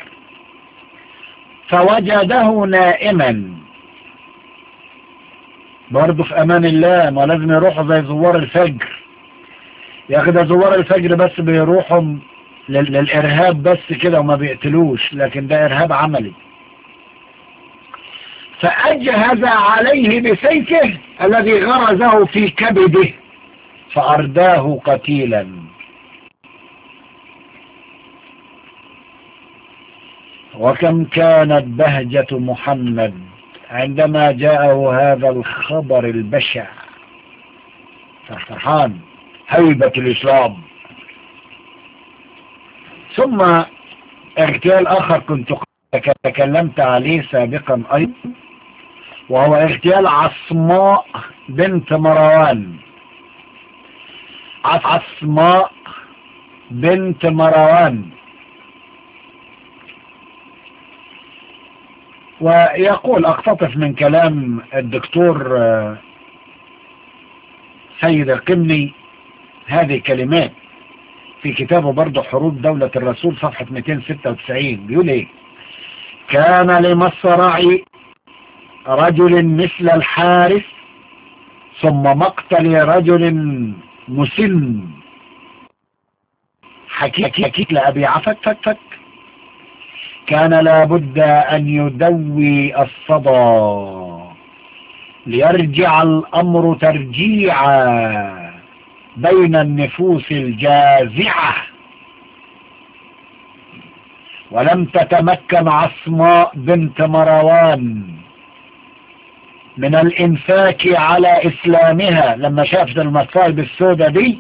فوجده نائما. برضه في أمان الله، ما لازم يروحوا زي زوار الفجر يا أخي. ده زوار الفجر بس بيروحوا للإرهاب بس كده وما بيقتلوش، لكن ده إرهاب عملي. فأجهز عليه بسيفه الذي غرزه في كبده فأرداه قتيلا. وكم كانت بهجة محمد عندما جاءه هذا الخبر البشع. فرحان، هيبة الإسلام. ثم اغتيال آخر كنت تكلمت عليه سابقا أيضا، وهو اغتيال عصماء بنت مروان. عصماء بنت مروان. ويقول أقتطف من كلام الدكتور سيد القمني هذه كلمات في كتابه برضه حروب دولة الرسول صفحة مئتين وستة وتسعين. بيقول ايه: كان لمصرع رجل مثل الحارث ثم مقتل رجل مسن. حكيت لأبي عفك فك فك كان لابد أن يدوي الصدى ليرجع الأمر ترجيعا بين النفوس الجازعة. ولم تتمكن عصماء بنت مروان من الإنفاك على إسلامها لما شافت المصائب السوداء دي.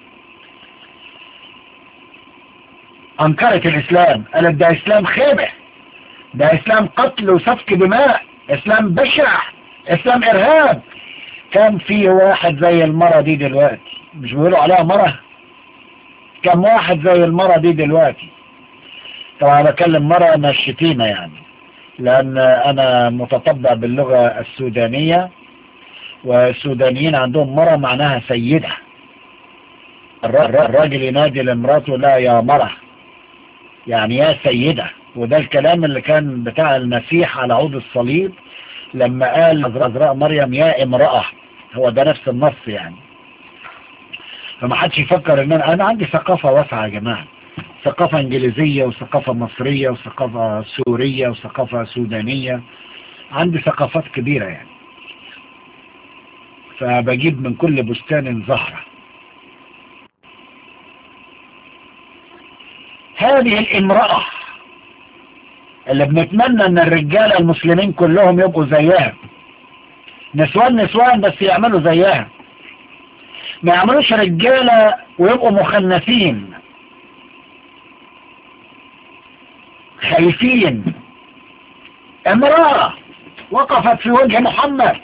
أنكرت الإسلام، قالت ده إسلام خيبة، ده إسلام قتل وسفك دماء، إسلام بشع، إسلام إرهاب. كان في واحد زي المرة دي دلوقتي، مش بيقولوا عليها مرة؟ كم واحد زي المرة دي دلوقتي؟ طبعا بكلم مرة من الشتيمة يعني، لأن أنا متطبع باللغة السودانية، والسودانيين عندهم مرة معناها سيدة. الراجل ينادي لمراته لا يا مرة، يعني يا سيدة. وده الكلام اللي كان بتاع المسيح على عود الصليب لما قال عذراء مريم يا امرأة، هو ده نفس النص يعني. فما حدش يفكر ان انا, أنا عندي ثقافة واسعة يا جماعة، ثقافة انجليزية وثقافة مصرية وثقافة سورية وثقافة سودانية، عندي ثقافات كبيرة يعني. فبجيب من كل بستان زهرة. هذه الامرأة اللي بنتمنى ان الرجال المسلمين كلهم يبقوا زيها، نسوان نسوان بس يعملوا زيها، ما يعملوش رجالة ويبقوا مخنثين خايفين. امرأة وقفت في وجه محمد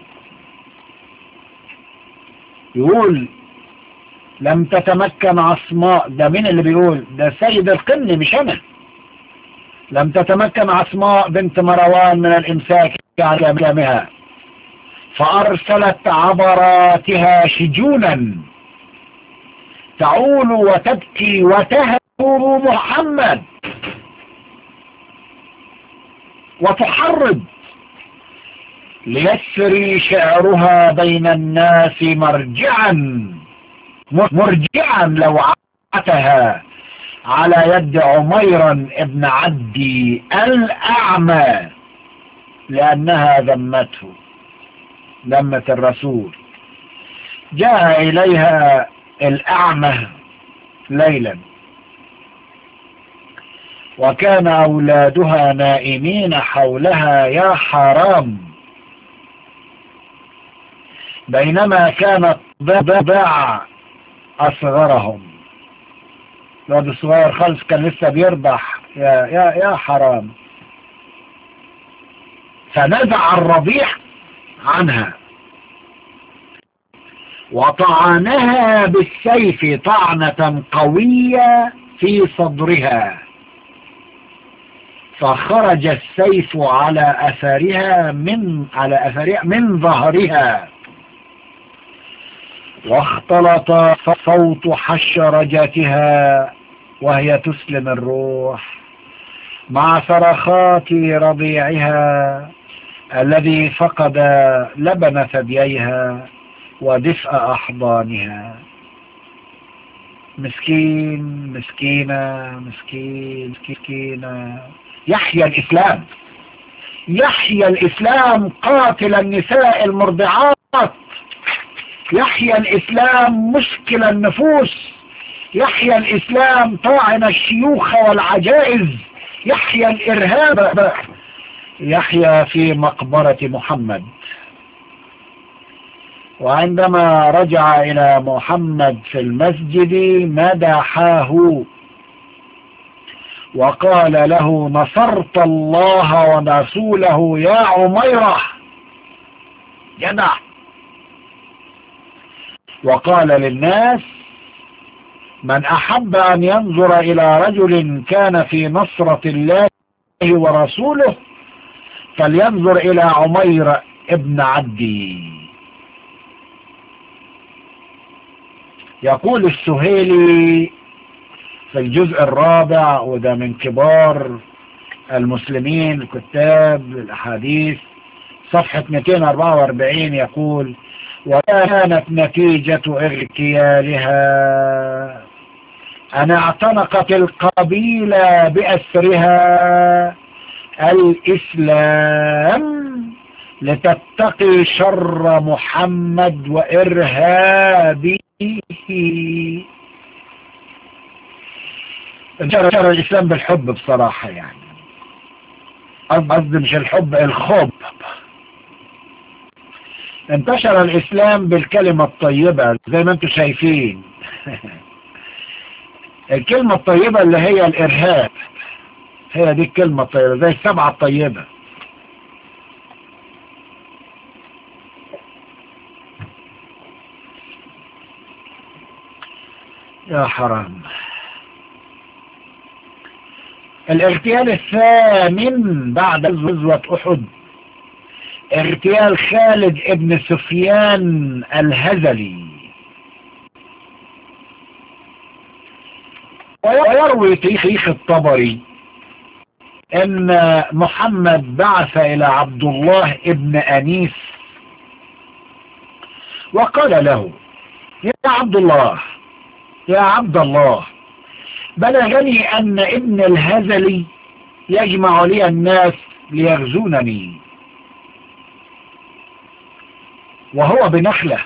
يقول لم تتمكن عصماء، ده مين اللي بيقول؟ ده سيد القرن مش انا. لم تتمكن عصماء بنت مروان من الامساك على جامها فارسلت عبراتها شجونا تعول وتبكي وتهجر محمد وتحرض ليسري شعرها بين الناس مرجعا مرجعا لوعتها على يد عمير ابن عدي الأعمى لأنها ذمته، ذمت الرسول. جاء إليها الأعمى ليلا وكان أولادها نائمين حولها يا حرام، بينما كانت باع أصغرهم، الواد الصغير خالص كان لسه بيرضح، يا يا يا حرام. فنزع الرضيع عنها وطعنها بالسيف طعنة قوية في صدرها، فخرج السيف على أثرها من على أثرها من ظهرها، واختلط صوت حشرجتها وهي تسلم الروح مع صرخات رضيعها الذي فقد لبن ثدييها ودفء أحضانها. مسكين مسكينة مسكين مسكينة. يحيى الإسلام، يحيى الإسلام قاتل النساء المرضعات، يحيى الإسلام مشكل النفوس، يحيى الإسلام طاعن الشيوخ والعجائز، يحيى الإرهاب، يحيى في مقبرة محمد. وعندما رجع إلى محمد في المسجد مدحه وقال له نصرت الله ورسوله يا عميرة جدع. وقال للناس من أحب أن ينظر إلى رجل كان في نصرة الله ورسوله فلينظر إلى عمير ابن عدي. يقول السهيلي في الجزء الرابع، وده من كبار المسلمين الكتاب للأحاديث، صفحة مئتين وأربعة وأربعين، يقول وكانت نتيجة اغتيالها أن اعتنقت القبيلة بأسرها الإسلام لتتقي شر محمد وإرهابه. انتشر الإسلام بالحب بصراحة، يعني قصدي مش الحب، الخب. انتشر الإسلام بالكلمة الطيبة زي ما انتم شايفين. الكلمة الطيبة اللي هي الإرهاب، هي دي الكلمة الطيبة، زي السبعة الطيبة. يا حرام. الاغتيال الثامن بعد غزوة أحد اغتيال خالد ابن سفيان الهذلي. ويروي تاريخ الطبري ان محمد بعث الى عبد الله ابن انيس وقال له يا عبد الله يا عبد الله بلغني ان ابن الهذلي يجمع لي الناس ليغزونني، وهو بنخلة،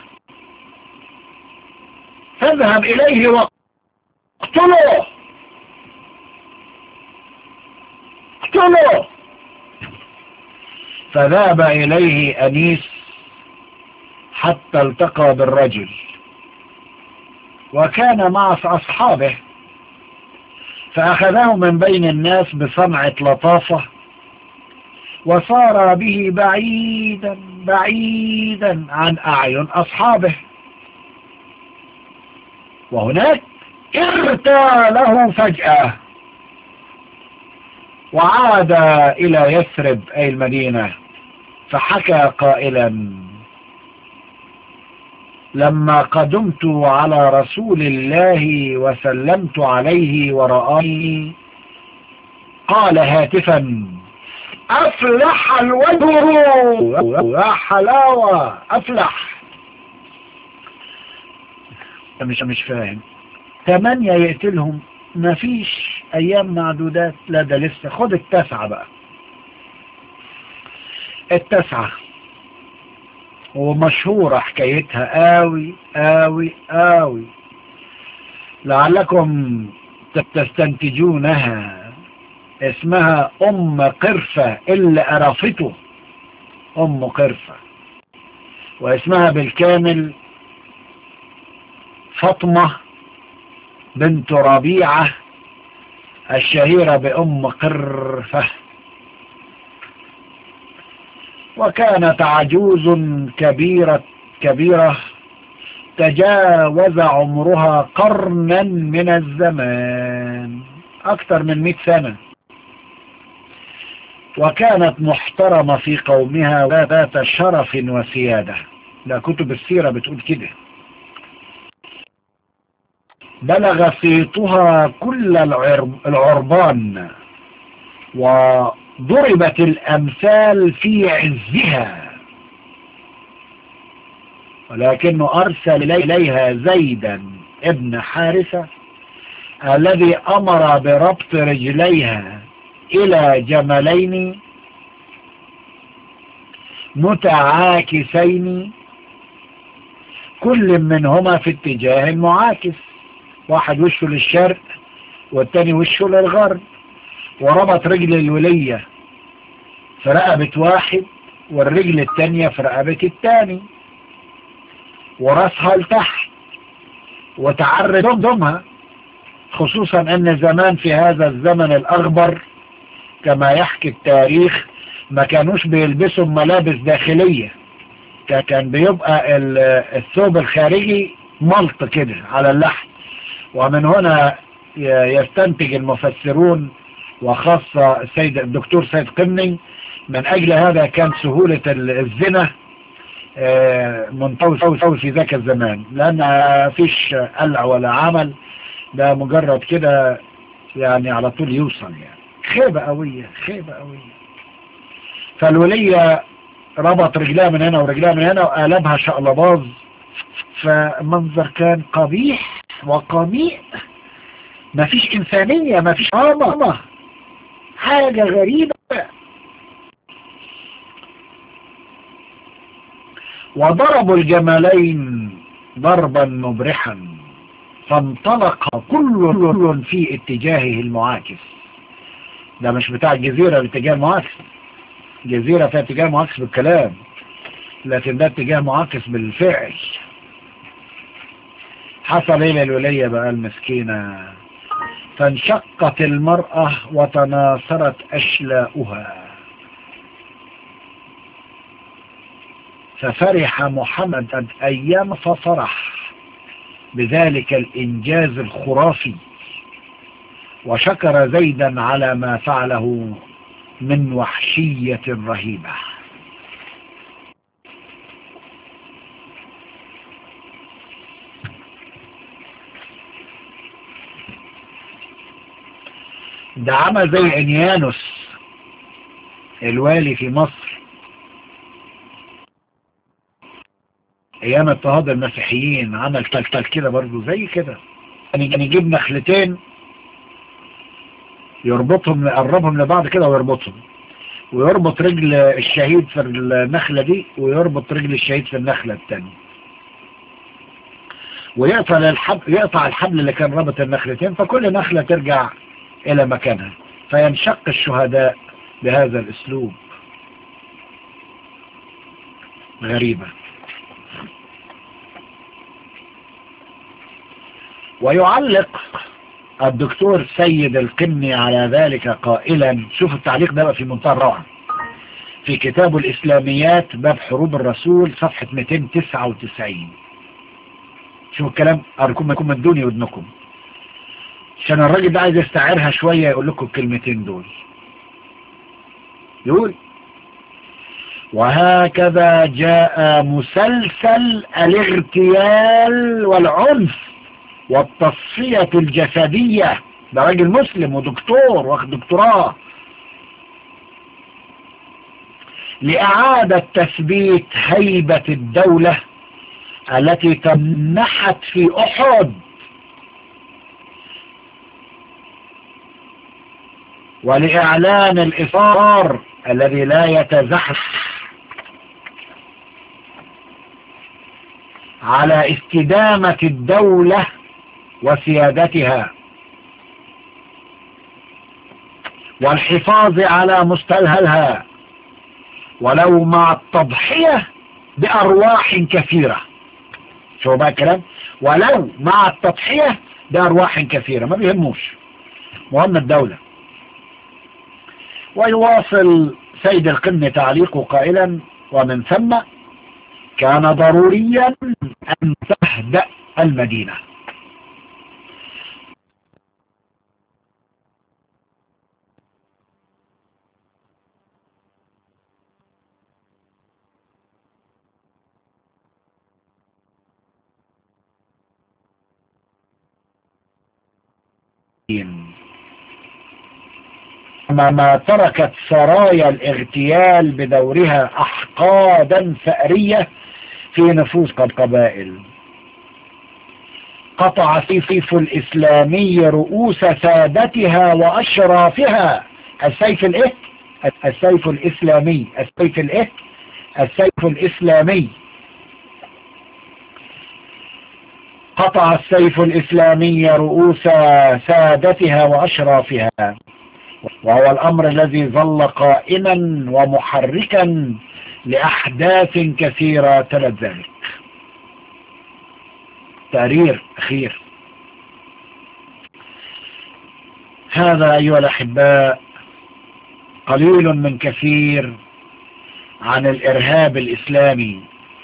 فاذهب إليه واقتله اقتله. فذهب إليه أنيس حتى التقى بالرجل، وكان مع أصحابه، فأخذه من بين الناس بصنعة لطافة، وصار به بعيدا بعيدا عن أعين أصحابه. وهناك ارتاله فجأة وعاد إلى يثرب أي المدينة، فحكى قائلا: لما قدمت على رسول الله وسلمت عليه ورآني قال هاتفا: أفلح الوجه، يا حلاوة، أفلح. مش مش فاهم، ثمانية يقتلهم مفيش أيام معدودات؟ لا ده لسه. خد التسعة بقى، التسعة ومشهورة حكايتها آوي آوي آوي، لعلكم تستنتجونها. اسمها أم قرفة اللي قرفته أم قرفة، واسمها بالكامل فاطمة بنت ربيعة الشهيرة بأم قرفة. وكانت عجوز كبيرة كبيرة تجاوز عمرها قرنا من الزمان، أكثر من مئة سنة، وكانت محترمة في قومها وذات شرف وسيادة. لا كتب السيرة بتقول كده. بلغ صيتها كل العربان، وضربت الأمثال في عزها، ولكنه أرسل إليها زيدا ابن حارثة الذي أمر بربط رجليها إلى جملين متعاكسين، كل منهما في اتجاه معاكس، واحد وشه للشرق والتاني وشه للغرب، وربط رجل الولية في رقبة واحد والرجل التانية في رقبة التاني، وراسها لتحت، وتعرض دمها، خصوصا ان زمان في هذا الزمن الاغبر كما يحكي التاريخ ما كانوش بيلبسوا ملابس داخلية، كان بيبقى الثوب الخارجي ملط كده على اللحم. ومن هنا يستنتج المفسرون وخاصة السيد الدكتور سيد قمني من اجل هذا كان سهولة الزنا منطوي في ذاك الزمان، لان فيش قلع ولا عمل، ده مجرد كده يعني على طول يوصل، يعني خيبة قوية خيبة قوية. فالولية ربط رجلها من هنا ورجلها من هنا وقلبها شقلباز، فمنظر كان قبيح وقميء، مفيش إنسانية، مفيش عامة، حاجة غريبة. وضربوا الجملين ضربا مبرحا، فانطلق كل في اتجاهه المعاكس. ده مش بتاع الجزيرة الاتجاه المعاكس، جزيرة فيها اتجاه معاكس بالكلام، لكن ده اتجاه معاكس بالفعل. حصل ايه للولية بقى المسكينة؟ فانشقت المرأة وتناثرت أشلاؤها، ففرح محمد أيام ففرح بذلك الإنجاز الخرافي، وشكر زيدا على ما فعله من وحشية رهيبة. ده عمل زي انيانوس الوالي في مصر ايام اضطهاد المسيحيين، عمل تلتل كده برضو زي كده، يعني يجيب نخلتين يربطهم يقربهم لبعض كده ويربطهم، ويربط رجل الشهيد في النخلة دي ويربط رجل الشهيد في النخلة التانية، ويقطع الحبل يقطع الحبل اللي كان رابط النخلتين، فكل نخلة ترجع إلى مكانها، فينشق الشهداء بهذا الأسلوب. غريبة. ويعلق الدكتور سيد القني على ذلك قائلا، شوف التعليق ده بقى في منتهى الروعة، في كتابه الإسلاميات باب حروب الرسول صفحة مئتين وتسعة وتسعين. شوف الكلام، أرجوكم يكون مدوني ودنكم عشان الراجل ده عايز يستعيرها شوية يقول لكم الكلمتين دول. يقول: وهكذا جاء مسلسل الاغتيال والعنف والتصفية الجسدية، ده راجل مسلم ودكتور واخد دكتوراه، لإعادة تثبيت هيبة الدولة التي تمنحت في أحد، ولإعلان الإصرار الذي لا يتزحزح على استدامة الدولة وسيادتها والحفاظ على مستلهلها ولو مع التضحية بأرواح كثيرة. شو بقى الكلام؟ ولو مع التضحية بأرواح كثيرة، ما بيهموش، مهم الدولة. ويواصل سيد القني تعليقه قائلا: ومن ثم كان ضروريا أن تهدأ المدينة. ما تركت سرايا الاغتيال بدورها أحقادا ثأرية في نفوس القبائل. قطع سيف الإسلامي رؤوس سادتها وأشرافها. السيف الإيه؟ السيف الإسلامي. السيف الإيه؟ السيف الإسلامي. قطع السيف الإسلامي رؤوس سادتها وأشرافها، وهو الأمر الذي ظل قائما ومحركا لأحداث كثيرة تلت ذلك. تقرير أخير. هذا أيها الأحباء قليل من كثير عن الإرهاب الإسلامي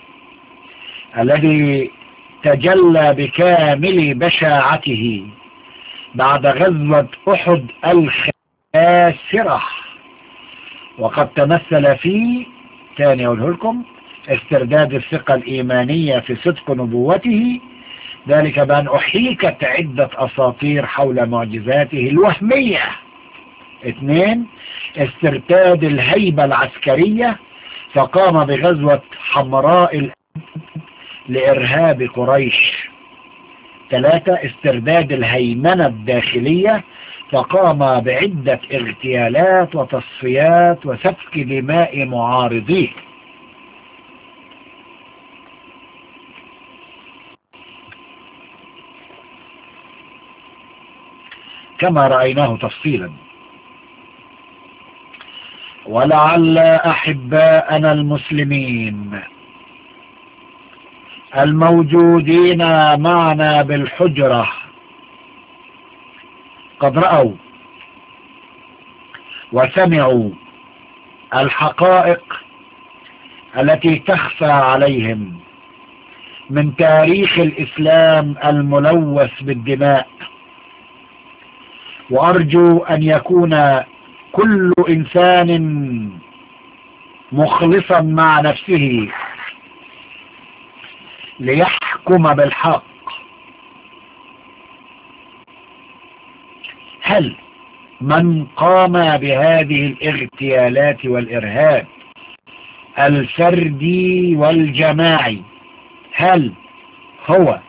الذي تجلى بكامل بشاعته بعد غزوة أحد الخاسرة، وقد تمثل في ثاني أقوله لكم استرداد الثقة الإيمانية في صدق نبوته، ذلك بأن أحيكت عدة أساطير حول معجزاته الوهمية. اثنين، استرداد الهيبة العسكرية، فقام بغزوة حمراء لإرهاب قريش. ثلاثة، استرداد الهيمنة الداخلية، فقام بعدة اغتيالات وتصفيات وسفك دماء معارضيه. كما رأيناه تفصيلا. ولعل أحباءنا المسلمين الموجودين معنا بالحجرة قد رأوا وسمعوا الحقائق التي تخفى عليهم من تاريخ الإسلام الملوث بالدماء، وأرجو أن يكون كل إنسان مخلصا مع نفسه ليحكم بالحق. هل من قام بهذه الاغتيالات والإرهاب الفردي والجماعي هل هو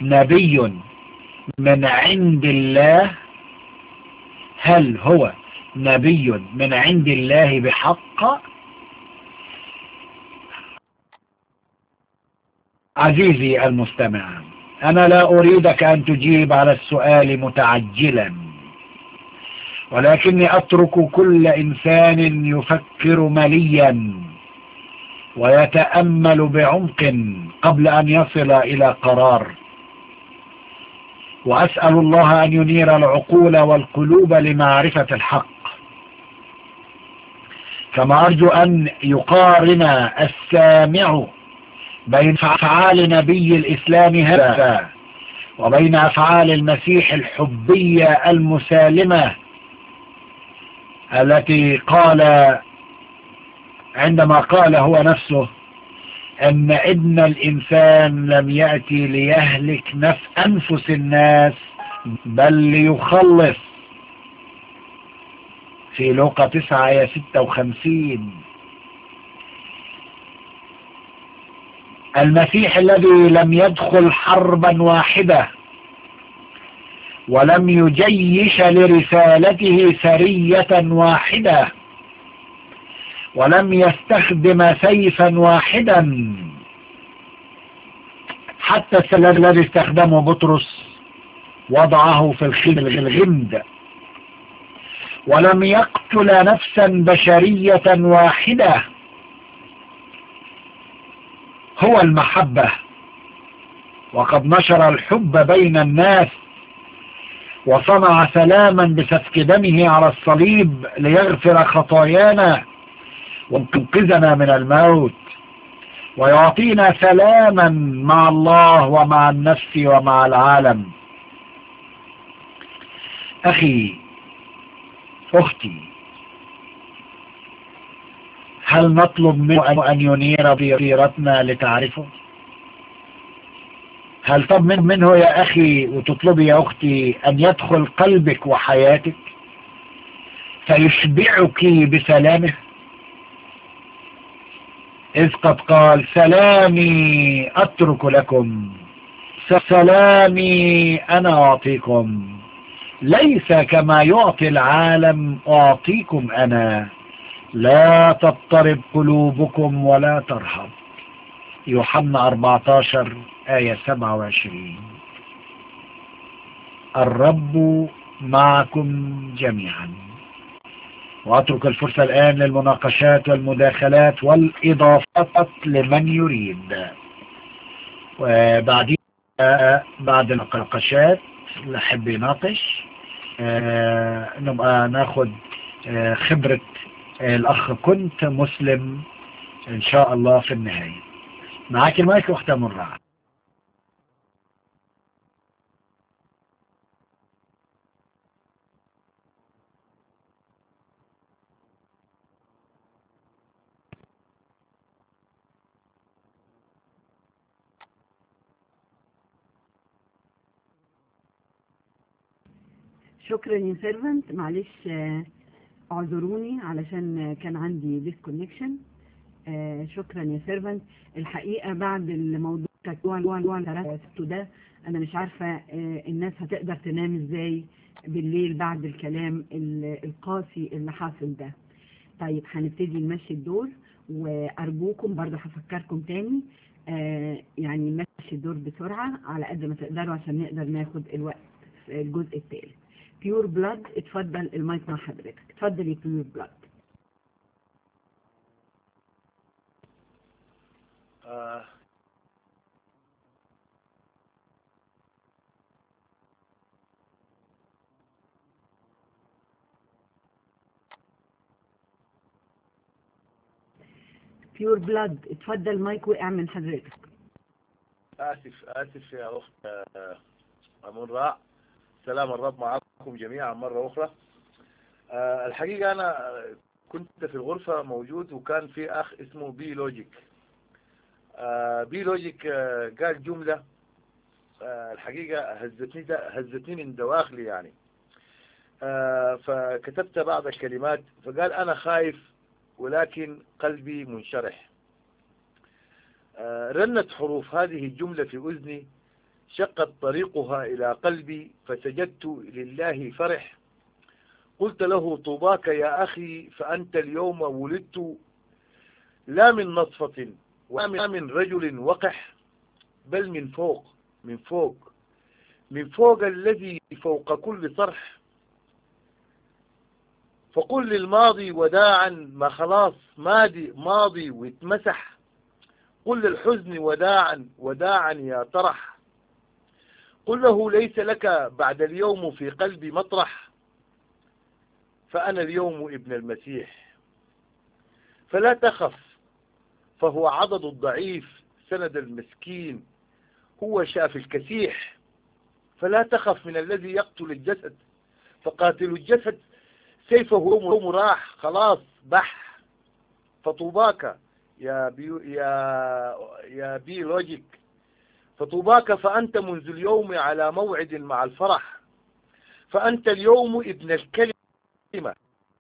نبي من عند الله؟ هل هو نبي من عند الله بحق؟ عزيزي المستمع، أنا لا أريدك أن تجيب على السؤال متعجلا، ولكني أترك كل إنسان يفكر مليا ويتأمل بعمق قبل أن يصل إلى قرار، وأسأل الله أن ينير العقول والقلوب لمعرفة الحق، كما أرجو أن يقارن السامع بين أفعال نبي الإسلام هذا وبين أفعال المسيح الحبية المسالمة التي قال عندما قال هو نفسه أن ابن الإنسان لم يأتي ليهلك نفس أنفس الناس بل ليخلص، في لوقا تسعة آية ستة وخمسين. المسيح الذي لم يدخل حربا واحدة ولم يجيش لرسالته سرية واحدة ولم يستخدم سيفا واحدا، حتى السلاح الذي استخدمه بطرس وضعه في الغمد، ولم يقتل نفسا بشرية واحدة. هو المحبة، وقد نشر الحب بين الناس وصنع سلاما بسفك دمه على الصليب ليغفر خطايانا وينقذنا من الموت ويعطينا سلاما مع الله ومع النفس ومع العالم. أخي، أختي، هل نطلب منه أن ينير بصيرتنا لتعرفه؟ هل تطلب منه يا أخي وتطلبي يا أختي أن يدخل قلبك وحياتك فيشبعك بسلامه؟ إذ قد قال سلامي أترك لكم، سلامي أنا أعطيكم، ليس كما يعطي العالم أعطيكم أنا، لا تضطرب قلوبكم ولا ترهب. يوحنا أربعة عشر آية سبعة وعشرين. الرب معكم جميعا. وأترك الفرصة الآن للمناقشات والمداخلات والإضافات لمن يريد، وبعدين بعد المناقشات اللي حب يناقش نبقى ناخد خبرة الأخ كنت مسلم إن شاء الله في النهاية. معاك المايك أختي مرة. شكرا يا سيرفنت، معلش اعذروني علشان كان عندي ديسكونكشن. شكرا يا سيرفنت. الحقيقة بعد الموضوع ده انا مش عارفة الناس هتقدر تنام ازاي بالليل بعد الكلام القاسي اللي حاصل ده. طيب هنبتدي نمشي الدور، وارجوكم برضو هفكركم تاني يعني نمشي الدور بسرعة على قد ما تقدروا عشان نقدر ناخد الوقت في الجزء الثالث. بيور بلاد، اتفضل المايك مع حضرتك. اتفضل يا بيور بلاد. آه. بيور بلاد، اتفضل المايك وقع من حضرتك. آسف آسف يا أخت أمون راع. سلام الرب معكم جميعا مرة أخرى. أه الحقيقة أنا كنت في الغرفة موجود، وكان في أخ اسمه بي لوجيك. أه بي لوجيك أه قال جملة أه الحقيقة هزتني هزتني من دواخلي يعني. أه فكتبت بعض الكلمات، فقال أنا خايف ولكن قلبي منشرح. أه رنت حروف هذه الجملة في أذني، شقت طريقها إلى قلبي، فسجدت لله فرح، قلت له طوباك يا أخي فأنت اليوم ولدت لا من نطفة ولا من رجل وقح، بل من فوق من فوق من فوق الذي فوق كل صرح. فقل للماضي وداعا ما خلاص ماضي ماضي واتمسح، قل للحزن وداعا وداعا يا طرح، قل له ليس لك بعد اليوم في قلبي مطرح، فأنا اليوم ابن المسيح. فلا تخف فهو عضد الضعيف سند المسكين، هو شاف الكسيح. فلا تخف من الذي يقتل الجسد، فقاتل الجسد سيفه مراح خلاص بح. فطوباك يا بي يا يا بيولوجيك، فطوباك فأنت منذ اليوم على موعد مع الفرح، فأنت اليوم ابن الكلمة.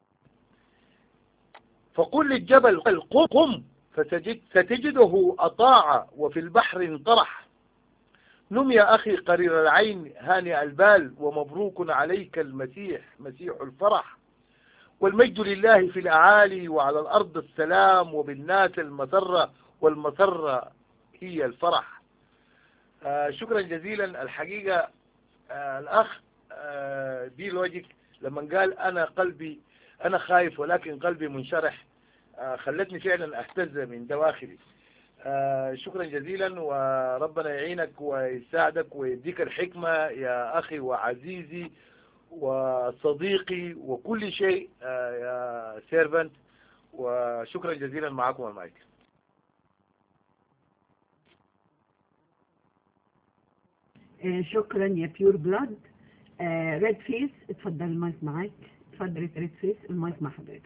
فقل للجبل قم فستجد ستجده أطاع وفي البحر انطرح. نم يا أخي قرير العين هانئ البال، ومبروك عليك المسيح مسيح الفرح. والمجد لله في الأعالي وعلى الأرض السلام، وبالناس المسرة والمسرة هي الفرح. آه شكرا جزيلا. الحقيقة آه الأخ آه بيولوجيك لما قال أنا قلبي أنا خايف ولكن قلبي منشرح، آه خلتني فعلا أهتز من دواخلي. آه شكرا جزيلا، وربنا يعينك ويساعدك ويديك الحكمة يا أخي وعزيزي وصديقي وكل شيء آه يا سيرفنت، وشكرا جزيلا. معكم المايك. آه شكرا يا بيور بلاد. آه ريد فيس اتفضل المايك معاك. اتفضل ريد فيس المايك مع حضرتك.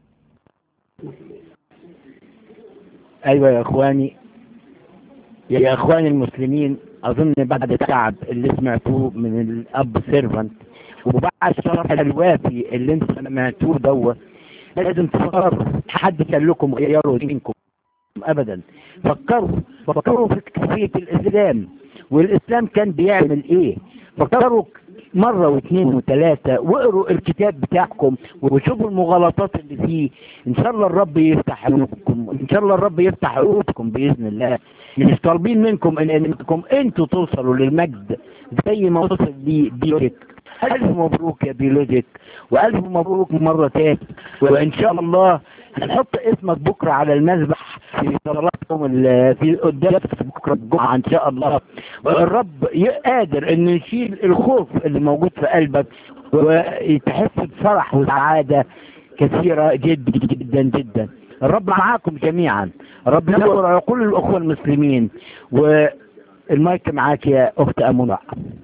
ايوه يا اخواني يا اخواني المسلمين، اظن بعد التعب اللي سمعتوه من الاب سيرفنت وبعد الشرح الوافي اللي انتم سمعتوه دوت، لازم تفكروا. حد قال لكم غيروا دينكم ابدا. فكروا فكروا في كيفية الاسلام، والاسلام كان بيعمل ايه. فكروا مرة واثنين وثلاثة، واقروا الكتاب بتاعكم وشوفوا المغالطات اللي فيه. ان شاء الله الرب يفتح قلوبكم، ان شاء الله الرب يفتح قلوبكم باذن الله. مش طالبين منكم ان انكم انتوا توصلوا للمجد زي ما وصل لي بيولوجيك. الف مبروك يا بيولوجيك، والف مبروك مرة تاني. وان شاء الله هنحط اسمك بكرة على المذبح في صلاتكم في قدام بكرة الجمعة ان شاء الله. والرب قادر ان يشيل الخوف اللي موجود في قلبك وتحس بفرح وسعادة كثيرة جدا جدا جدا. الرب معاكم جميعا، الرب ينور على كل الاخوة المسلمين. والمايك معاك يا اخت امونة.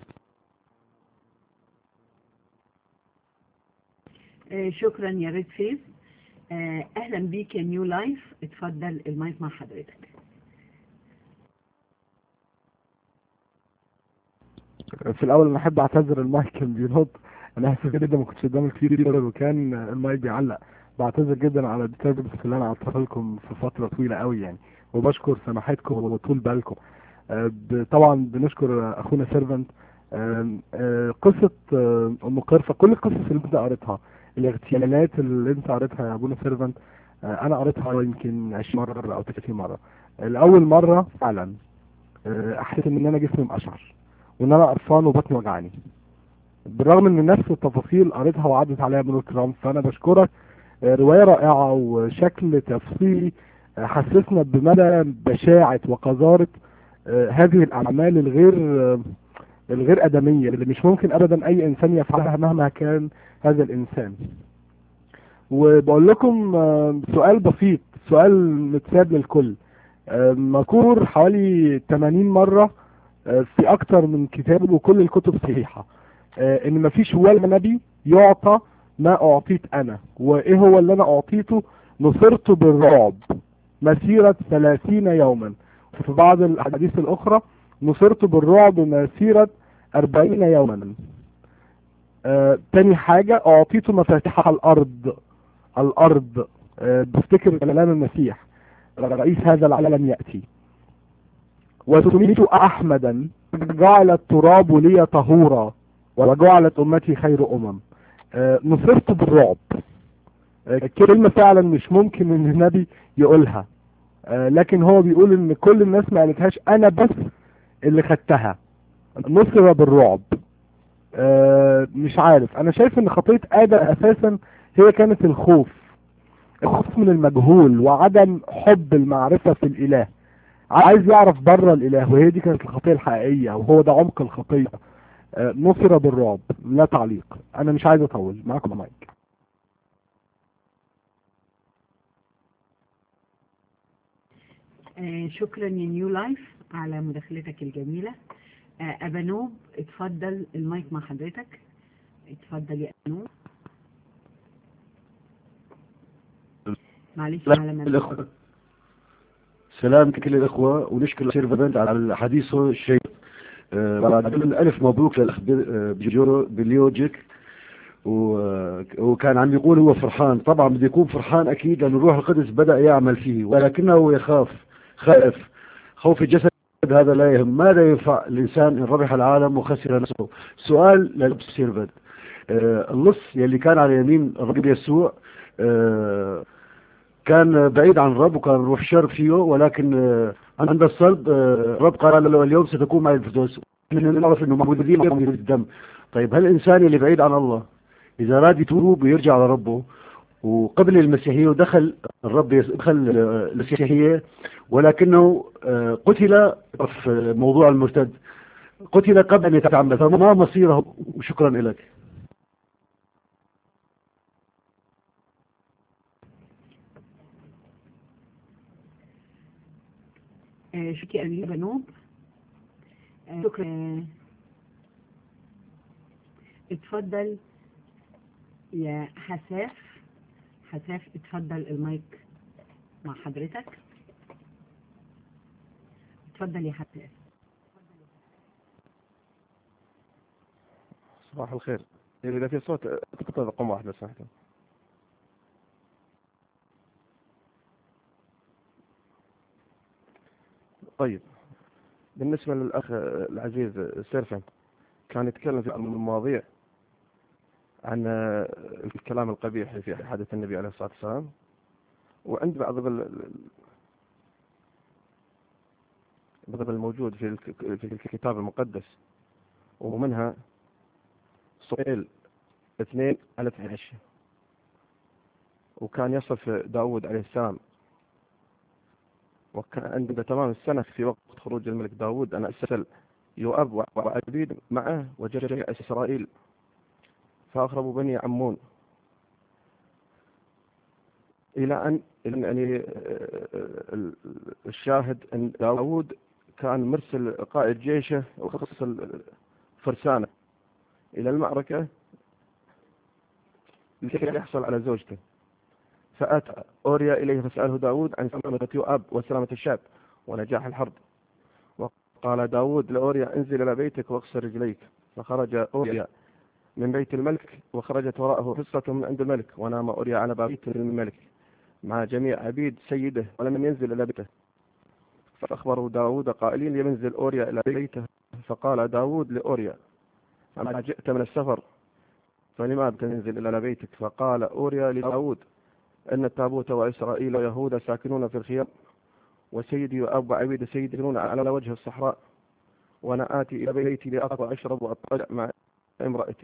آه شكرا يا ريد فيس. آه اهلا بيك يا نيو لايف. اتفضل المايك مع حضرتك. في الاول انا احب اعتذر، المايك كان بينط. انا اسف جدا ما كنتش قدام الكيبورد وكان المايك بيعلق. بعتذر جدا على الديستربنس اللي انا عطلتها لكم في فتره طويله قوي يعني، وبشكر سماحتكم وطول بالكم. آه طبعا بنشكر اخونا سيرفنت. آه آه قصه آه ام قرفه، كل القصص اللي انت قريتها، الاغتيالات اللي انت قريتها يا ابونا سيرفنت، آه انا قريتها يمكن عشرين مره او ثلاثين مره. الاول مره فعلا آه احس ان انا جسمي مقشعر وان انا قرفان وبطني وجعاني، بالرغم ان نفس التفاصيل قريتها وعدت عليها من الكرام. فانا بشكرك. آه روايه رائعه وشكل تفصيلي آه حسسنا بمدى بشاعه وقذاره آه هذه الاعمال الغير آه الغير ادميه اللي مش ممكن ابدا اي انسان يفعلها مهما كان هذا الانسان. وبقول لكم سؤال بسيط، سؤال متساب للكل. مذكور حوالي ثمانين مرة في اكتر من كتاب وكل الكتب صحيحة ان مفيش ولا نبي يعطى ما اعطيت انا. وايه هو اللي انا اعطيته؟ نصرت بالرعب مسيرة ثلاثين يوما. في بعض الاحاديث الاخرى نصرت بالرعب مسيرة اربعين يوما. آه، تاني حاجة اعطيته مفاتيح الارض الارض آه، بفتكر كلام المسيح رئيس هذا العالم يأتي. وسميت احمدا، جعل التراب لي طهورا وجعلت امتي خير امم. آه، نصرت بالرعب. آه، كلمة فعلا مش ممكن ان النبي يقولها، آه، لكن هو بيقول ان كل الناس ما قالتهاش، انا بس اللي خدتها. نصر بالرعب. آه، مش عارف، انا شايف ان خطية ادم اساسا هي كانت الخوف، الخوف من المجهول وعدم حب المعرفة في الاله، عايز يعرف بره الاله، وهي دي كانت الخطية الحقيقية وهو ده عمق الخطية. آه، نصر بالرعب. لا تعليق، انا مش عايز اطول معاكم مايك. آه، شكرا يا نيو لايف على مداخلتك الجميلة. آه، أبانوب اتفضل، المايك مع حضرتك. اتفضل يا أبانوب. معلش على ما الأخوة، سلام كل الأخوة، ونشكر سيرفنت على حديثه الشيق. آه، بعد ألف مبروك للأخ بي- آه، بيجورو بليوجيك. و- وكان عم يقول هو فرحان، طبعا بده يكون فرحان أكيد لأن الروح القدس بدأ يعمل فيه، ولكنه يخاف، خائف خوف الجسد. هذا لا يهم. ماذا ينفع الإنسان إن ربح العالم وخسر نفسه؟ سؤال للسيرفنت. آه، اللص يلي كان على يمين الرب يسوع، آه، كان بعيد عن الرب وكان روح شر فيه، ولكن آه، عند الصلب آه، الرب قال له اليوم ستكون معي الفردوس. نحن نعرف انه معبود الدين ومعبود الدم. طيب هل الانسان اللي بعيد عن الله اذا راد يتوب ويرجع لربه وقبل المسيحية ودخل الرب يس- دخل آه، المسيحية، ولكنه آه، قتل في موضوع المرتد، قتل قبل ان يتعمد، فما مصيره؟ وشكرا لك. آه، شكرا يا أبانوب. آه، شكرا. آه، اتفضل يا حساف. حساف اتفضل، المايك مع حضرتك. اتفضل يا حساف. صباح الخير. إذا في صوت تقطع رقم واحد لو سمحت. طيب، بالنسبة للأخ العزيز سيرفن، كان يتكلم في المواضيع عن الكلام القبيح في حديث النبي عليه الصلاة والسلام، وعند بعض ال- بعض الموجود في الك- في الكتاب المقدس، ومنها صموئيل اثنين على اثني عشر، وكان يصف داود عليه السلام، وكان عند تمام السنة في وقت خروج الملك داود أن أرسل يؤاب وعبيد معه وجميع إسرائيل فأخربوا بني عمون، إلى أن يعني الشاهد أن داود كان مرسل قائد جيشه وخص فرسانه إلى المعركة لكي يحصل على زوجته. فأتى أوريا إليه فسأله داود عن سلامة يؤاب وسلامة الشعب ونجاح الحرب. وقال داود لأوريا انزل إلى بيتك واغسل رجليك. فخرج أوريا من بيت الملك وخرجت وراءه حصة من عند الملك، ونام أوريا على باب بيت الملك مع جميع عبيد سيده ولم ينزل إلى بيته. فأخبروا داود قائلين ينزل أوريا إلى بيته. فقال داود لأوريا أما جئت من السفر فلماذا تنزل إلى بيتك؟ فقال أوريا لداود أن التابوت وإسرائيل ويهوذا ساكنون في الخيام، وسيدي يؤاب وعبيد سيدي يسكنون على وجه الصحراء، وأنا آتي إلى بيتي لأكل وأشرب وأطلع مع امرأتي.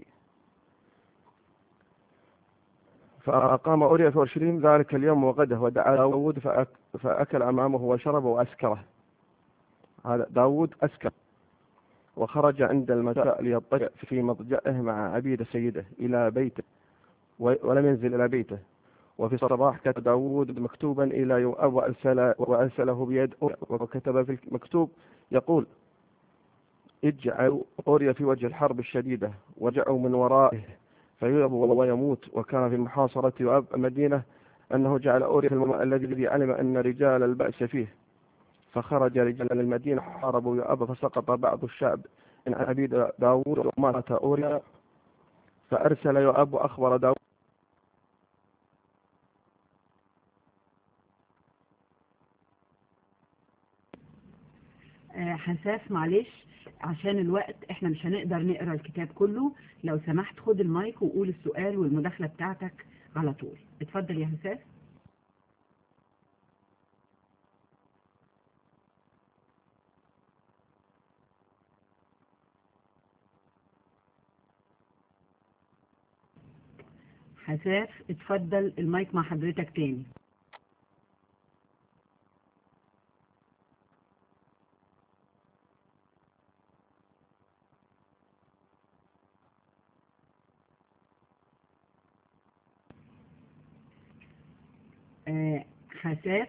فأقام أوريا في أورشليم ذلك اليوم وغده، ودعا داود فأك فأكل أمامه وشرب وأسكره. هذا داود أسكر، وخرج عند المساء ليضطجع في مضجعه مع عبيد سيده إلى بيته ولم ينزل إلى بيته. وفي الصباح كتب داود مكتوبا إلى يؤاب وأرسل وأرسله بيد أوريا، وكتب في المكتوب يقول اجعلوا أوريا في وجه الحرب الشديدة وجعوا من ورائه فيذهب ويموت. وكان في محاصرة يؤاب المدينة أنه جعل أوريا في الماء الذي علم أن رجال البأس فيه. فخرج رجال المدينة حاربوا يؤاب فسقط بعض الشعب من عبيد داود ومات أوريا. فأرسل يؤاب وأخبر داود آه، حساس معلش عشان الوقت احنا مش هنقدر نقرا الكتاب كله، لو سمحت خد المايك وقول السؤال والمداخلة بتاعتك على طول. اتفضل يا حساس. حساس اتفضل المايك مع حضرتك تاني. آه، حساس.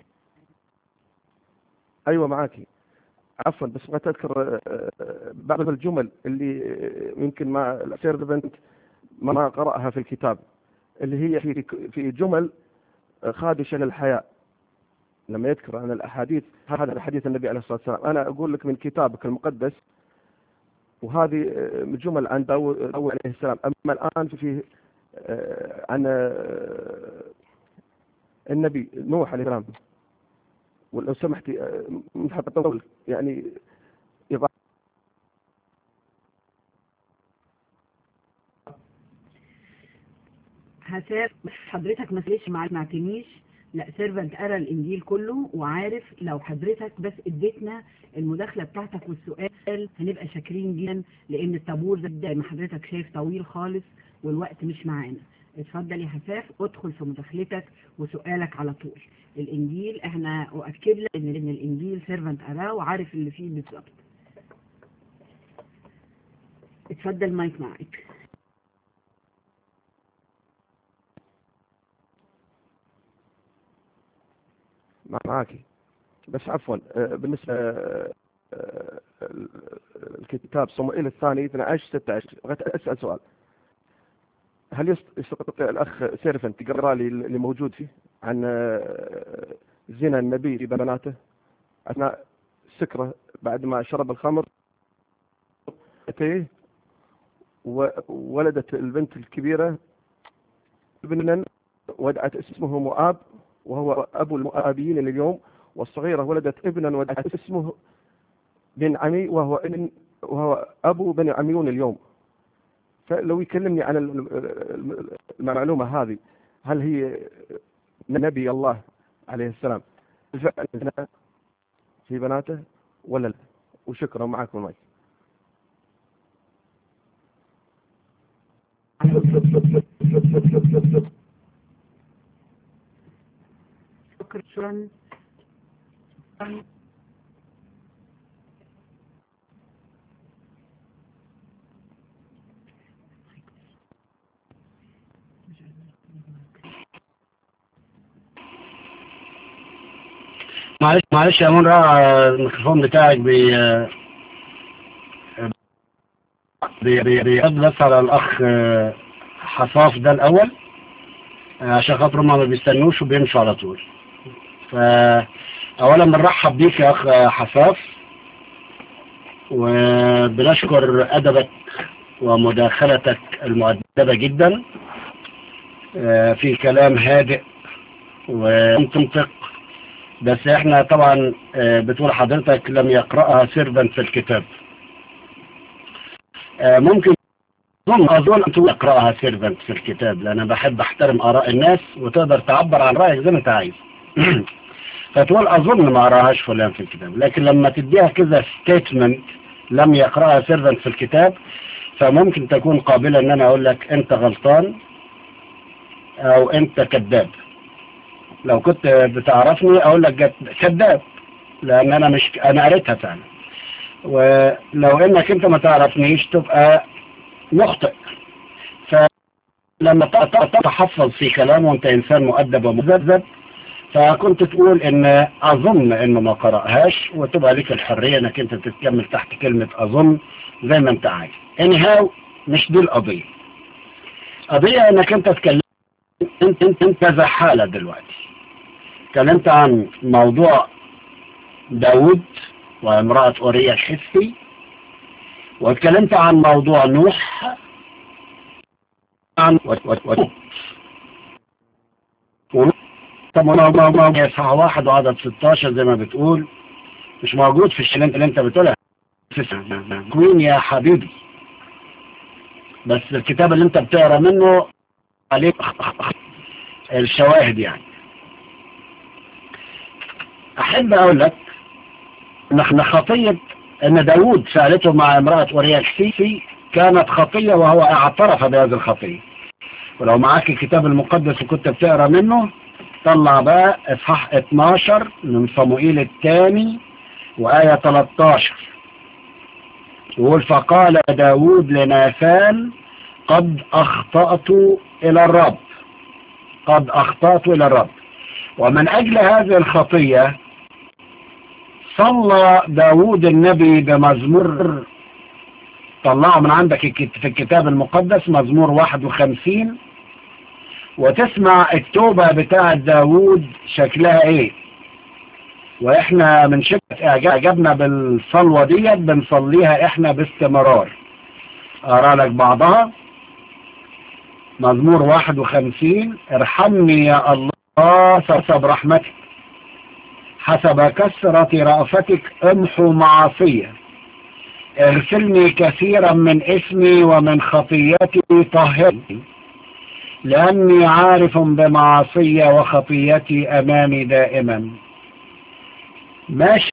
ايوه معاكي. عفوا بس ما تذكر آه، بعض الجمل اللي آه، يمكن ما السيرفنت ما قرأها في الكتاب، اللي هي في في جمل آه، خادشة للحياة لما يذكر عن الأحاديث. هذا الحديث النبي عليه الصلاة والسلام، أنا أقول لك من كتابك المقدس، وهذه آه، جمل عن داود عليه السلام. أما الآن في آه، عن آه، النبي نوح عليه السلام، ولو سمحتي آه، مش حطول يعني يبقى. حساس حضرتك ما تليش ما سمعتنيش. لا سيرفنت قرا الانجيل كله وعارف. لو حضرتك بس اديتنا المداخله بتاعتك والسؤال هنبقى شاكرين جدا، لان الطابور زي ما حضرتك شايف طويل خالص والوقت مش معانا. اتفضل يا حساس ادخل في مداخلتك وسؤالك على طول. الانجيل احنا اؤكد لك ان ان الانجيل سيرفنت قراه وعارف اللي فيه بالظبط. اتفضل مايك معاك. معاكي بس عفوا آه، بالنسبة آه، آه، الكتاب صموئيل الثاني اثنا عشر ستة عشر بغيت أسأل سؤال. هل يست- يستطيع الأخ سيرفنت يقرأ لي اللي موجود فيه عن آه، زنا النبي ببناته أثناء سكره بعد ما شرب الخمر، أتيه وولدت البنت الكبيرة ابنا ودعت اسمه مؤاب وهو أبو المؤابيين اليوم، والصغيرة ولدت ابنا ودعت اسمه بن عمي وهو ابن وهو أبو بني عميون اليوم. فلو يكلمني عن المعلومة هذه، هل هي نبي الله عليه السلام بالفعل في بناته ولا لا؟ وشكرا. معكم المايك. شكرا. معلش معلش يا منى، الميكروفون بتاعك بي بي بي بيقض بس على الأخ حصاف ده الأول، عشان خاطر هما ما بيستنوش وبيمشوا على طول. فأولا بنرحب بيك يا أخ حصاف، وبنشكر أدبك ومداخلتك المؤدبة جدا في كلام هادئ ومنطق. بس احنا طبعا بتقول حضرتك لم يقرأها سيرفنت في الكتاب. ممكن أظن أن تقرأها سيرفنت في الكتاب، لأن أنا بحب أحترم آراء الناس وتقدر تعبر عن رأيك زي ما أنت عايز. فتقول أظن ما قرأهاش فلان في الكتاب، لكن لما تديها كذا ستيتمنت لم يقرأها سيرفنت في الكتاب، فممكن تكون قابلة أن أنا أقول لك أنت غلطان أو أنت كذاب. لو كنت بتعرفني أقول لك كذاب، لأن أنا مش أنا قريتها فعلا. ولو إنك أنت ما تعرفنيش تبقى مخطئ. فلما تحفظ في كلام وأنت إنسان مؤدب ومذبذب، فكنت تقول إن أظن إنه ما قرأهاش، وتبقى لك الحرية إنك أنت تتكمل تحت كلمة أظن زي ما أنت عايز. anyhow مش دي القضية. قضية إنك أنت تكلم انت انت انت كذا حالة دلوقتي. اتكلمت عن موضوع داود وامرأة أوريا الحثي، واتكلمت عن موضوع نوح عن طب موضوع يسعى واحد وعدد ستاشر زي ما بتقول مش موجود في الشلنت اللي انت بتقولها كوين يا حبيبي، بس الكتاب اللي انت بتقرا منه عليك الشواهد. يعني احب اقول لك ان خطية ان داود سألته مع امرأة أوريا الحسيسي كانت خطية، وهو اعترف بهذه الخطية. ولو معاك الكتاب المقدس وكنت بتقرا منه، طلع بقى اصحاح اتناشر من صموئيل الثاني وآية ثلاثة عشر، يقول: فقال داود لناثان: قد أخطأت إلى الرب، قد أخطأت إلى الرب. ومن أجل هذه الخطية صلى داود النبي بمزمور، طلعه من عندك في الكتاب المقدس، مزمور واحد وخمسين، وتسمع التوبة بتاعة داود شكلها ايه. واحنا من شدة اعجابنا بالصلوة دي بنصليها احنا باستمرار. اقرا لك بعضها. مزمور واحد وخمسين: ارحمني يا الله حسب رحمتك، حسب كثرة رأفتك امحو معاصية، اغسلني كثيرا من اسمي ومن خطيتي طهرني، لأني عارف بمعاصي وخطيتي أمامي دائما. ماشي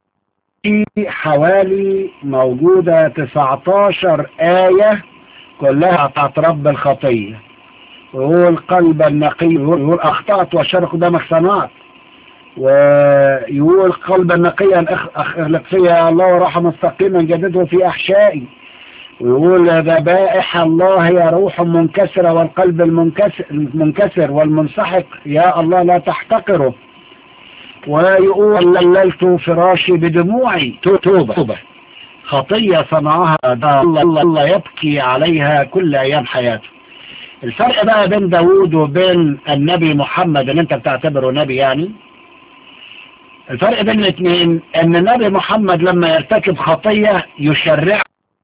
حوالي موجودة تسعة عشر آية كلها بتاعت رب الخطية، ويقول قلبا نقي، ويقول أخطأت وشرق دمك صنعت، ويقول قلبا نقيا اخلق فيا يا الله وروح مستقيما جدده في أحشائي، ويقول ذبائح الله هي روح منكسرة والقلب المنكسر, المنكسر والمنسحق يا الله لا تحتقره، ويقول لللت فراشي بدموعي. توبة خطية صنعها الله, الله يبكي عليها كل أيام حياته. الفرق بقى بين داود وبين النبي محمد اللي انت بتعتبره نبي، يعني الفرق بين الاثنين ان النبي محمد لما يرتكب خطية يشرعها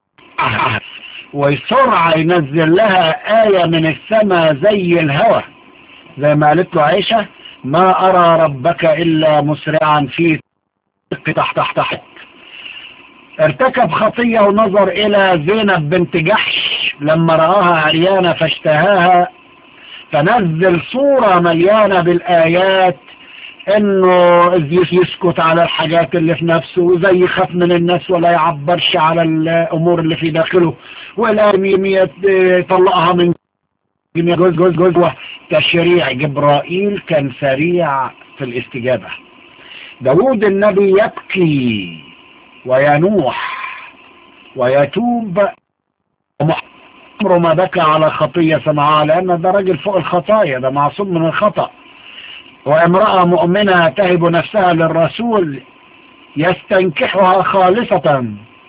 ويسرع ينزل لها آية من السماء زي الهوى، زي ما قالت له عائشة: ما أرى ربك إلا مسرعا في تحت تحت. ارتكب خطية ونظر إلى زينب بنت جحش لما رآها عريانة فاشتهاها، فنزل صورة مليانة بالآيات انه يسكت على الحاجات اللي في نفسه، وزي يخاف من الناس ولا يعبرش على الامور اللي في داخله، ولا يطلقها من جوز جوز جوز. تشريع جبرائيل كان سريع في الاستجابة. داود النبي يبكي وينوح ويتوب، عمره ما بكى على خطية سمعها، لان ده راجل فوق الخطايا، ده معصوم من الخطأ. وامرأة مؤمنة تهب نفسها للرسول يستنكحها خالصة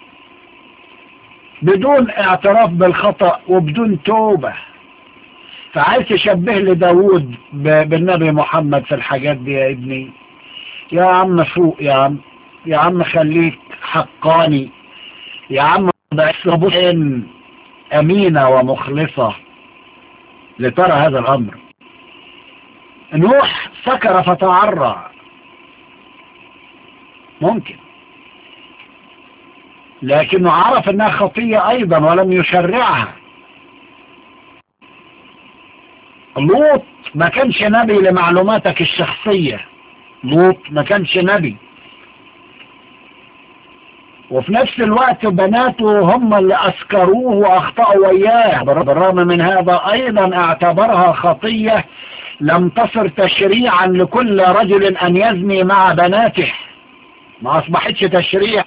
بدون اعتراف بالخطأ وبدون توبة. فعايز تشبه لداود بالنبي محمد في الحاجات دي يا ابني؟ يا عم فوق، يا عم يا عم خليك حقاني، يا عم بأسلوبين أمينة ومخلصة لترى هذا الأمر. نوح سكر فتعرى، ممكن، لكنه عرف انها خطية ايضا ولم يشرعها. لوط ما كانش نبي لمعلوماتك الشخصية، لوط ما كانش نبي، وفي نفس الوقت بناته هم اللي أسكروه وأخطأوا وياه. بالرغم من هذا أيضا اعتبرها خطية لم تصر تشريعا لكل رجل أن يزني مع بناته، ما أصبحتش تشريع.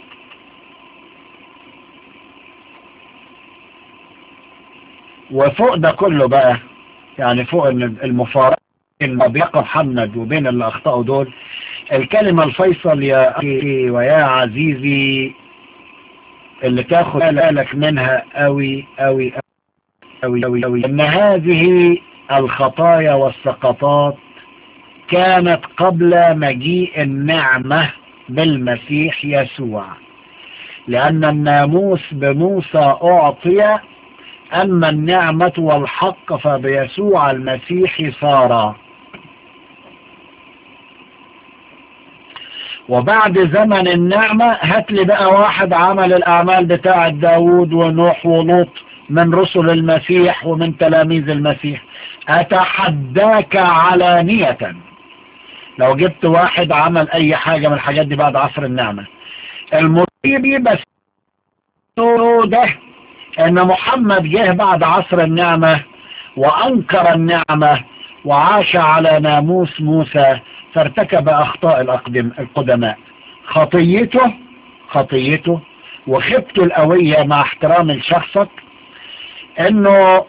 وفوق ده كله بقى، يعني فوق المفارقة ما بيقف محمد وبين اللي أخطأوا دول، الكلمة الفيصل يا أخي ويا عزيزي اللي تاخد بالك منها أوي أوي أوي أوي أوي، أن هذه الخطايا والسقطات كانت قبل مجيء النعمة بالمسيح يسوع، لأن الناموس بموسى أعطي، أما النعمة والحق فبيسوع المسيح صار. وبعد زمن النعمة هات لي بقى واحد عمل الأعمال بتاعة داود ونوح ولوط من رسل المسيح ومن تلاميذ المسيح، أتحداك علانية لو جبت واحد عمل أي حاجة من الحاجات دي بعد عصر النعمة. المصيبة بس ده ان محمد جه بعد عصر النعمة وانكر النعمة وعاش على ناموس موسى، فارتكب اخطاء الأقدم القدماء. خطيته خطيته وخبته القوية مع احترام لشخصك انه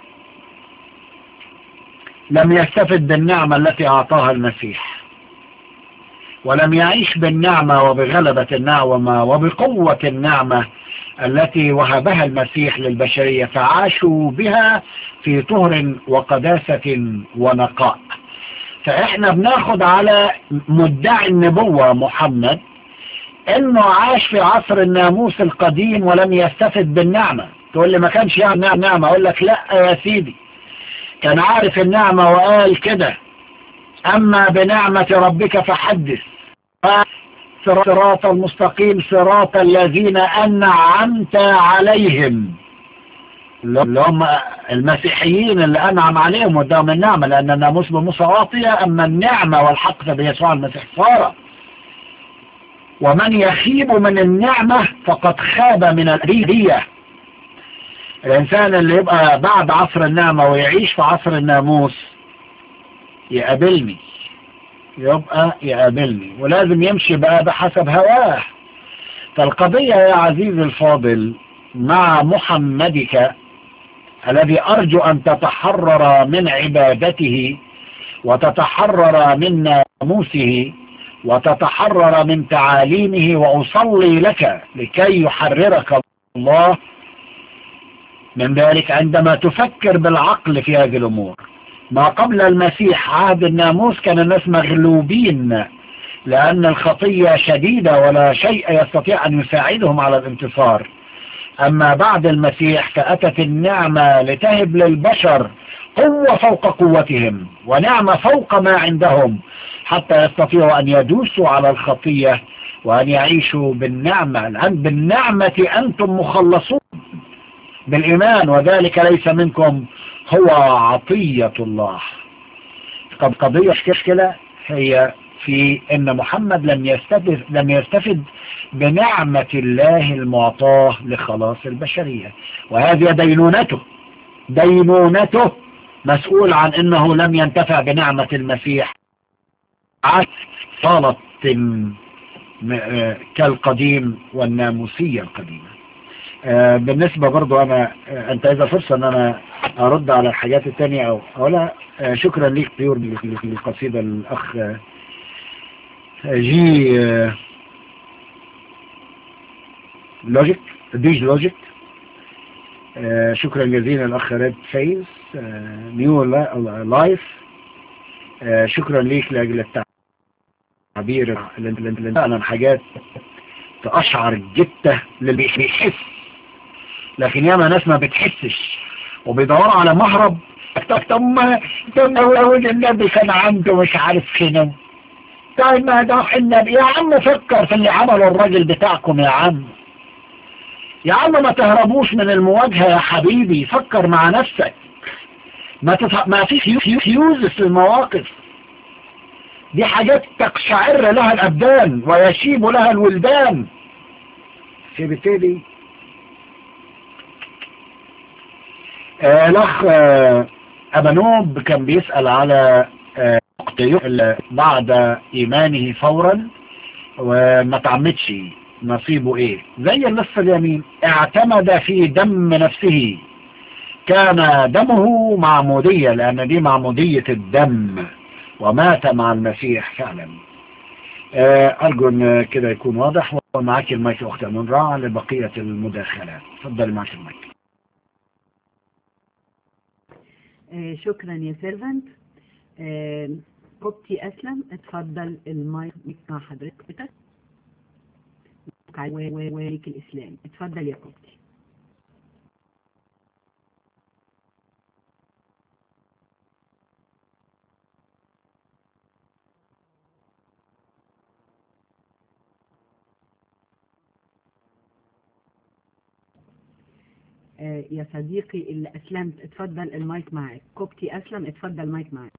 لم يستفد بالنعمة التي اعطاها المسيح، ولم يعيش بالنعمة وبغلبة النعمة وبقوة النعمة التي وهبها المسيح للبشرية، فعاشوا بها في طهر وقداسة ونقاء. فإحنا بناخد على مدعي النبوة محمد إنه عاش في عصر الناموس القديم ولم يستفد بالنعمة. تقول لي ما كانش يعني نعمة، أقول لك لا يا سيدي، كان عارف النعمة وقال كده: أما بنعمة ربك فحدث، صراط المستقيم صراط الذين أنعمت عليهم، اللي هم المسيحيين اللي أنعم عليهم قدام النعمة، لأن الناموس بموسى عاطية، أما النعمة والحق بيسوع المسيح صار. ومن يخيب من النعمة فقد خاب من الأبدية. الإنسان اللي يبقى بعد عصر النعمة ويعيش في عصر الناموس يقابلني يبقى يقابلني ولازم يمشي بقى بحسب هواه. فالقضية يا عزيزي الفاضل مع محمدك الذي أرجو أن تتحرر من عبادته وتتحرر من ناموسه وتتحرر من تعاليمه، وأصلي لك لكي يحررك الله من ذلك عندما تفكر بالعقل في هذه الأمور. ما قبل المسيح عهد الناموس كان الناس مغلوبين لأن الخطية شديدة ولا شيء يستطيع أن يساعدهم على الانتصار. أما بعد المسيح فأتت النعمة لتهب للبشر قوة فوق قوتهم ونعمة فوق ما عندهم، حتى يستطيعوا أن يدوسوا على الخطية وأن يعيشوا بالنعمة. الآن بالنعمة أنتم مخلصون بالإيمان، وذلك ليس منكم، هو عطية الله. طب قضية مشكلة هي في ان محمد لم يستفد لم يستفد بنعمة الله المعطاة لخلاص البشرية، وهذه دينونته دينونته مسؤول عن انه لم ينتفع بنعمة المسيح صالة كالقديم والناموسية القديمة. آه بالنسبة برضو انا آه انت اذا فرصة ان انا ارد على الحاجات التانية او اولا آه شكرا ليك بيور للقصيدة الاخ آه جي آه لوجيك ديج لوجيك. آه شكرا جزيلا الاخ ريد فيز آه نيو لايف. آه شكرا ليك لاجل التعبير عن حاجات تأشعر جدا للي بيحس، لكن ياما ناس ما بتحسش وبيدوروا على مهرب. طب ما اول النبي كان عنده مش عارف شنو، طيب ما ده النبي يا عم فكر في اللي عمله الراجل بتاعكم يا عم. يا عم ما تهربوش من المواجهة يا حبيبي، فكر مع نفسك. ما تف... ما فيش فيوزس للمواقف دي، حاجات تقشعر لها الأبدان ويشيب لها الولدان. في بالتالي آه الأخ آه أبانوب كان بيسأل على آه بعد إيمانه فورا وما تعمدش نصيبه إيه. زي اللص اليمين اعتمد في دم نفسه، كان دمه معمودية لأن دي معمودية الدم، ومات مع المسيح فعلا. أرجو أن كده يكون واضح. ومعك المايك أخت أمون راع لبقية المداخلات. تفضل معك المايك. آه شكرا يا سيرفنت. آه قبطي أسلم، اتفضل المايك مع حضرتك. وواليك الإسلام، اتفضل يا قبطي. آه، يا صديقي اللي أسلمت اتفضل المايك معك. كوبتي أسلم اتفضل المايك معك.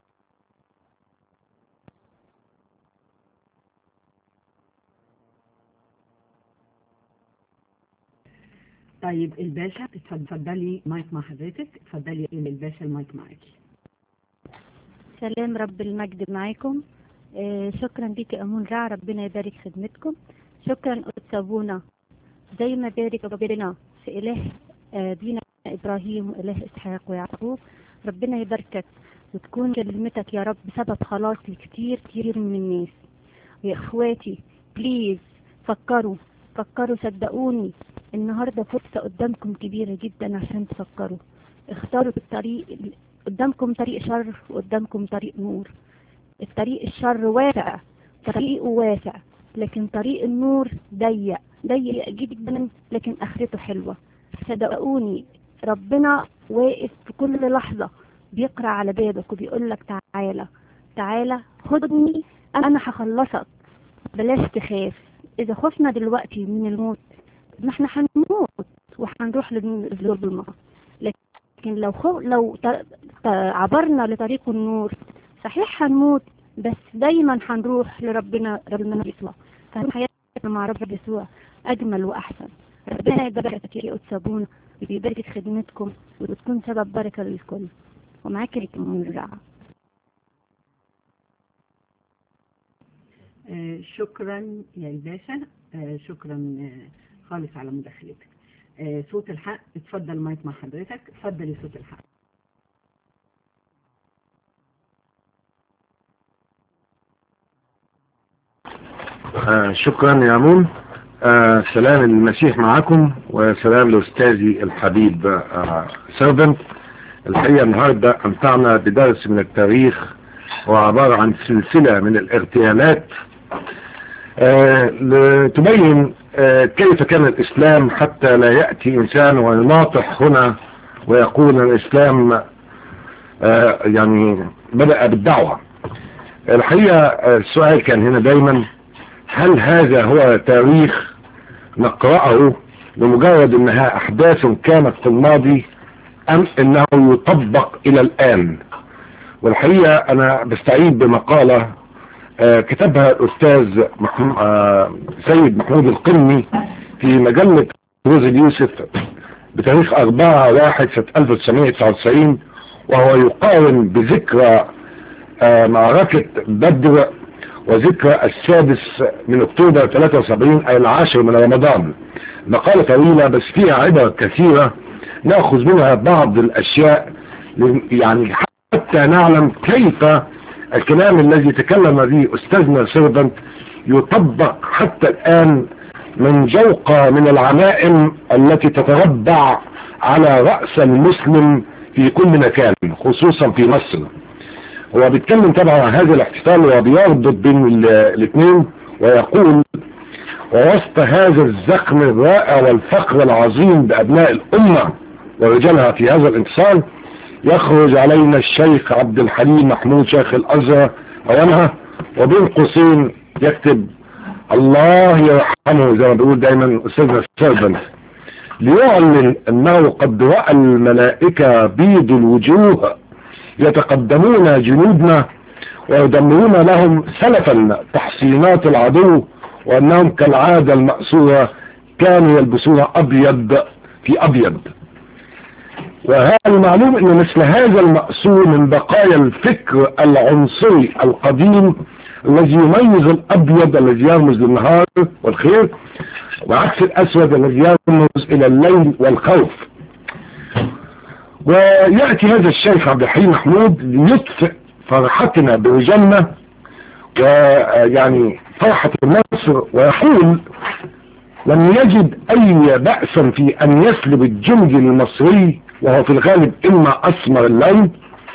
طيب الباشا اتفضلي مايك مع حضرتك. اتفضلي الباشا المايك معاكي. سلام رب المجد معاكم. آه شكرا ليك يا أمون رع، ربنا يبارك خدمتكم. شكرا قدس أبونا، زي ما بارك ربنا في إله آه دينا إبراهيم وإله إسحاق ويعقوب، ربنا يباركك وتكون كلمتك يا رب بسبب خلاص لكتير كتير من الناس. يا إخواتي بليز فكروا فكروا صدقوني، النهاردة فرصة قدامكم كبيرة جدا عشان تفكروا. اختاروا الطريق، قدامكم طريق شر وقدامكم طريق نور. الطريق الشر واسع، طريقه واسع، لكن طريق النور ضيق ضيق جدا، لكن اخرته حلوة. صدقوني ربنا واقف في كل لحظة بيقرأ على بابك وبيقول لك تعالى تعالى خدني انا هخلصك، بلاش تخاف. اذا خفنا دلوقتي من الموت ما احنا هنموت وهنروح للظلمة، لكن لو خو... لو ت... ت... عبرنا لطريق النور صحيح هنموت، بس دايما هنروح لربنا ربنا يسوع. فهم حياتنا مع رب يسوع اجمل واحسن. ربنا يبارك يا قدس أبونا ويبارك خدمتكم وتكون سبب بركة للكل. ومعاك الكم الرعا. آه شكرا يا الباشا. آه شكرا آه خالص على مداخلتك. آه صوت الحق اتفضل مايك مع حضرتك. اتفضلي صوت الحق. آه شكرا يا أمون. آه سلام المسيح معكم وسلام لأستاذي الحبيب آه سيرفنت. الحقيقة النهاردة أمتعنا بدرس من التاريخ وعبارة عن سلسلة من الاغتيالات آه لتبين آه كيف كان الإسلام حتى لا يأتي إنسان ويناطح هنا ويقول الإسلام آه يعني بدأ بالدعوة. الحقيقة آه السؤال كان هنا دايما، هل هذا هو تاريخ نقرأه لمجرد انها احداث كانت في الماضي ام انه يطبق الى الان؟ والحقيقة انا بستعيد بمقالة آه كتبها الاستاذ محم... آه سيد محمود القني في مجلة روز اليوسف بتاريخ أربعة واحد سنة ألف وتسعمائة وتسعة وتسعين، وهو يقارن بذكرى آه معركة بدر وذكرى السادس من اكتوبر ثلاثة وسبعين اي العاشر من رمضان. مقالة طويلة بس فيها عبر كثيرة نأخذ منها بعض الاشياء، يعني حتى نعلم كيف الكلام الذي تكلم به استاذنا سيرفنت يطبق حتى الان من جوقة من العمائم التي تتربع على رأس المسلم في كل مكان خصوصا في مصر. هو بيتكلم طبعا عن هذا الاحتفال وبيربط بين الاثنين ويقول: ووسط هذا الزخم الرائع والفخر العظيم بأبناء الأمة ورجالها في هذا الانتصار يخرج علينا الشيخ عبد الحليم محمود شيخ الأزهر أيامها، وبين قوسين يكتب الله يرحمه زي ما بيقول دايما أستاذنا سيرفنت، ليعلن أنه قد رأى الملائكة بيض الوجوه يتقدمون جنودنا ويدمرون لهم سلفا تحصينات العدو، وأنهم كالعادة المأسورة كانوا يلبسون أبيض في أبيض. وهذا المعلوم أن مثل هذا المأسور من بقايا الفكر العنصري القديم الذي يميز الأبيض الذي يرمز للنهار والخير، وعكس الأسود الذي يرمز إلى الليل والخوف. ويأتي هذا الشيخ عبد الحليم محمود ليطفئ فرحتنا برجالنا ويعني فرحة النصر، ويقول: لم يجد أي بأسا في أن يسلب الجندي المصري وهو في الغالب إما أسمر اللون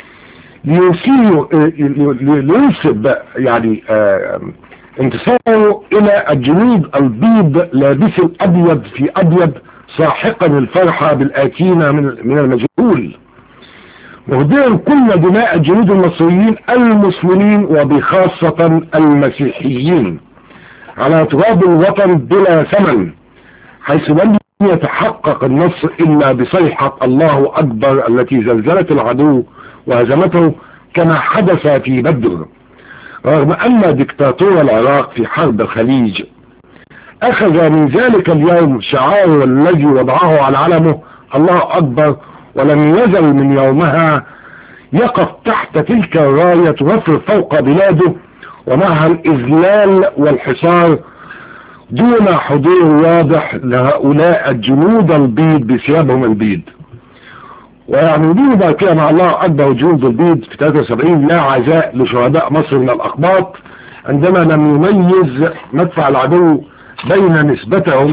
لينسب يعني انتصاره إلى الجنود البيض لابس الأبيض في أبيض صاحقا الفرحة بالآتين من المجهول، مهدرا كل دماء الجنود المصريين المسلمين وبخاصة المسيحيين على تراب الوطن بلا ثمن، حيث لم يتحقق النصر إلا بصيحة الله أكبر التي زلزلت العدو وهزمته كما حدث في بدر. رغم أن دكتاتور العراق في حرب الخليج أخذ من ذلك اليوم شعاره الذي وضعه على علمه الله أكبر، ولم يزل من يومها يقف تحت تلك الراية وفر فوق بلاده ومعها الإذلال والحصار دون حضور واضح لهؤلاء الجنود البيض بثيابهم البيض. ويعني دون بعد كده مع الله أكبر جنود البيض في ثلاثة وسبعين لا عزاء لشهداء مصر من الأقباط عندما لم يميز مدفع العدو بين نسبتهم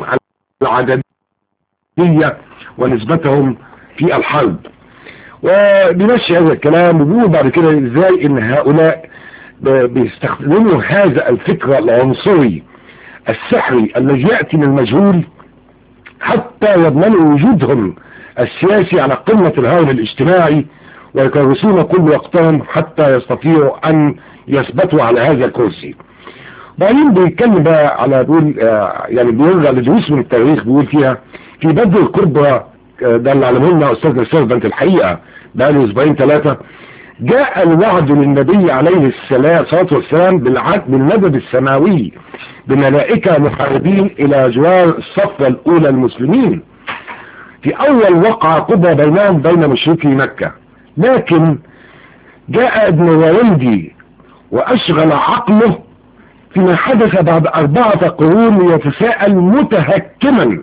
العددية ونسبتهم في الحرب. وبنشي هذا الكلام وبيقول بعد كده ازاي ان هؤلاء بيستخدموا هذا الفكر العنصري السحري الذي يأتي من المجهول حتى يضمنوا وجودهم السياسي على قمة الهرم الاجتماعي، ويكرسون كل وقتهم حتى يستطيعوا ان يثبتوا على هذا الكرسي. بعدين بيتكلم بقى على بيقول آه يعني بيرجع لدروس من التاريخ بيقول فيها في بدر الكبرى، آه ده اللي علمه لنا استاذنا سيرفنت الحقيقه بقى له اسبوعين ثلاثه، جاء الوعد للنبي عليه الصلاه والسلام بالعهد بالمدد السماوي بملائكه محاربين الى جوار الصفوه الاولى المسلمين في اول وقعه قضى بينهم بين مشركي مكه. لكن جاء ابن ويندي واشغل عقله فيما حدث بعد أربعة قرون ليتساءل متهكما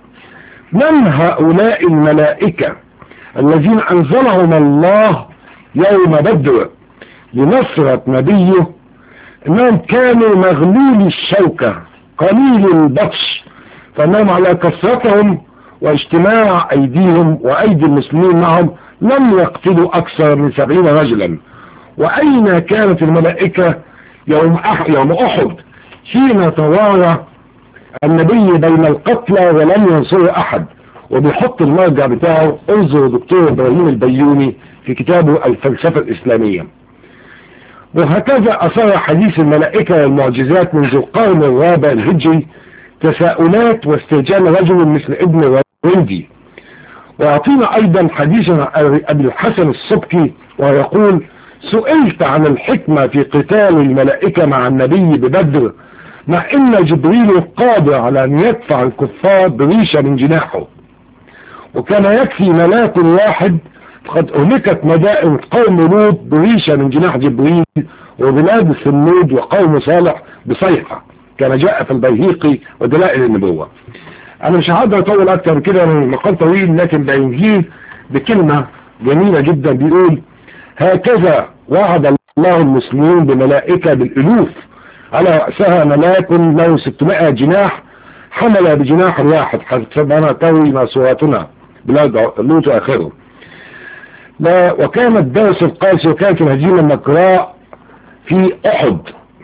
من هؤلاء الملائكة الذين أنزلهم الله يوم بدر لنصرة نبيه، إنهم كانوا مغلول الشوكة قليل البطش، فإنهم على كثرتهم واجتماع أيديهم وأيدي المسلمين معهم لم يقتلوا أكثر من سبعين رجلا. وأين كانت الملائكة يوم أح يوم أحد حين توارى النبي بين القتلى ولم ينصروا أحد؟ وبيحط المرجع بتاعه انظر دكتور إبراهيم البيوني في كتابه الفلسفة الإسلامية. وهكذا أثار حديث الملائكة والمعجزات منذ القرن الرابع الهجري تساؤلات واستهجان رجل مثل ابن ويندي. ويعطينا أيضا حديث أبي الحسن السبكي ويقول سئلت عن الحكمة في قتال الملائكة مع النبي ببدر مع ان جبريل قادر على ان يدفع الكفار بريشة من جناحه، وكان يكفي ملاك واحد قد اهلكت مدائن قوم لوط بريشة من جناح جبريل، وبلاد ثمود وقوم صالح بصيحة، كما جاء في البيهقي ودلائل النبوة. انا مش هقدر اطول اكتر من كده، المقال طويل، لكن بينهيه بكلمة جميلة جدا بيقول هكذا وعد الله المسلمين بملائكة بالالوف على رأسها ملاك له ستمائة جناح حمل بجناح واحد حسبنا تروي ماسوراتنا بلاد لوط اخره. وكان الدرس القاسي وكانت الهزيمة المكراء في احد.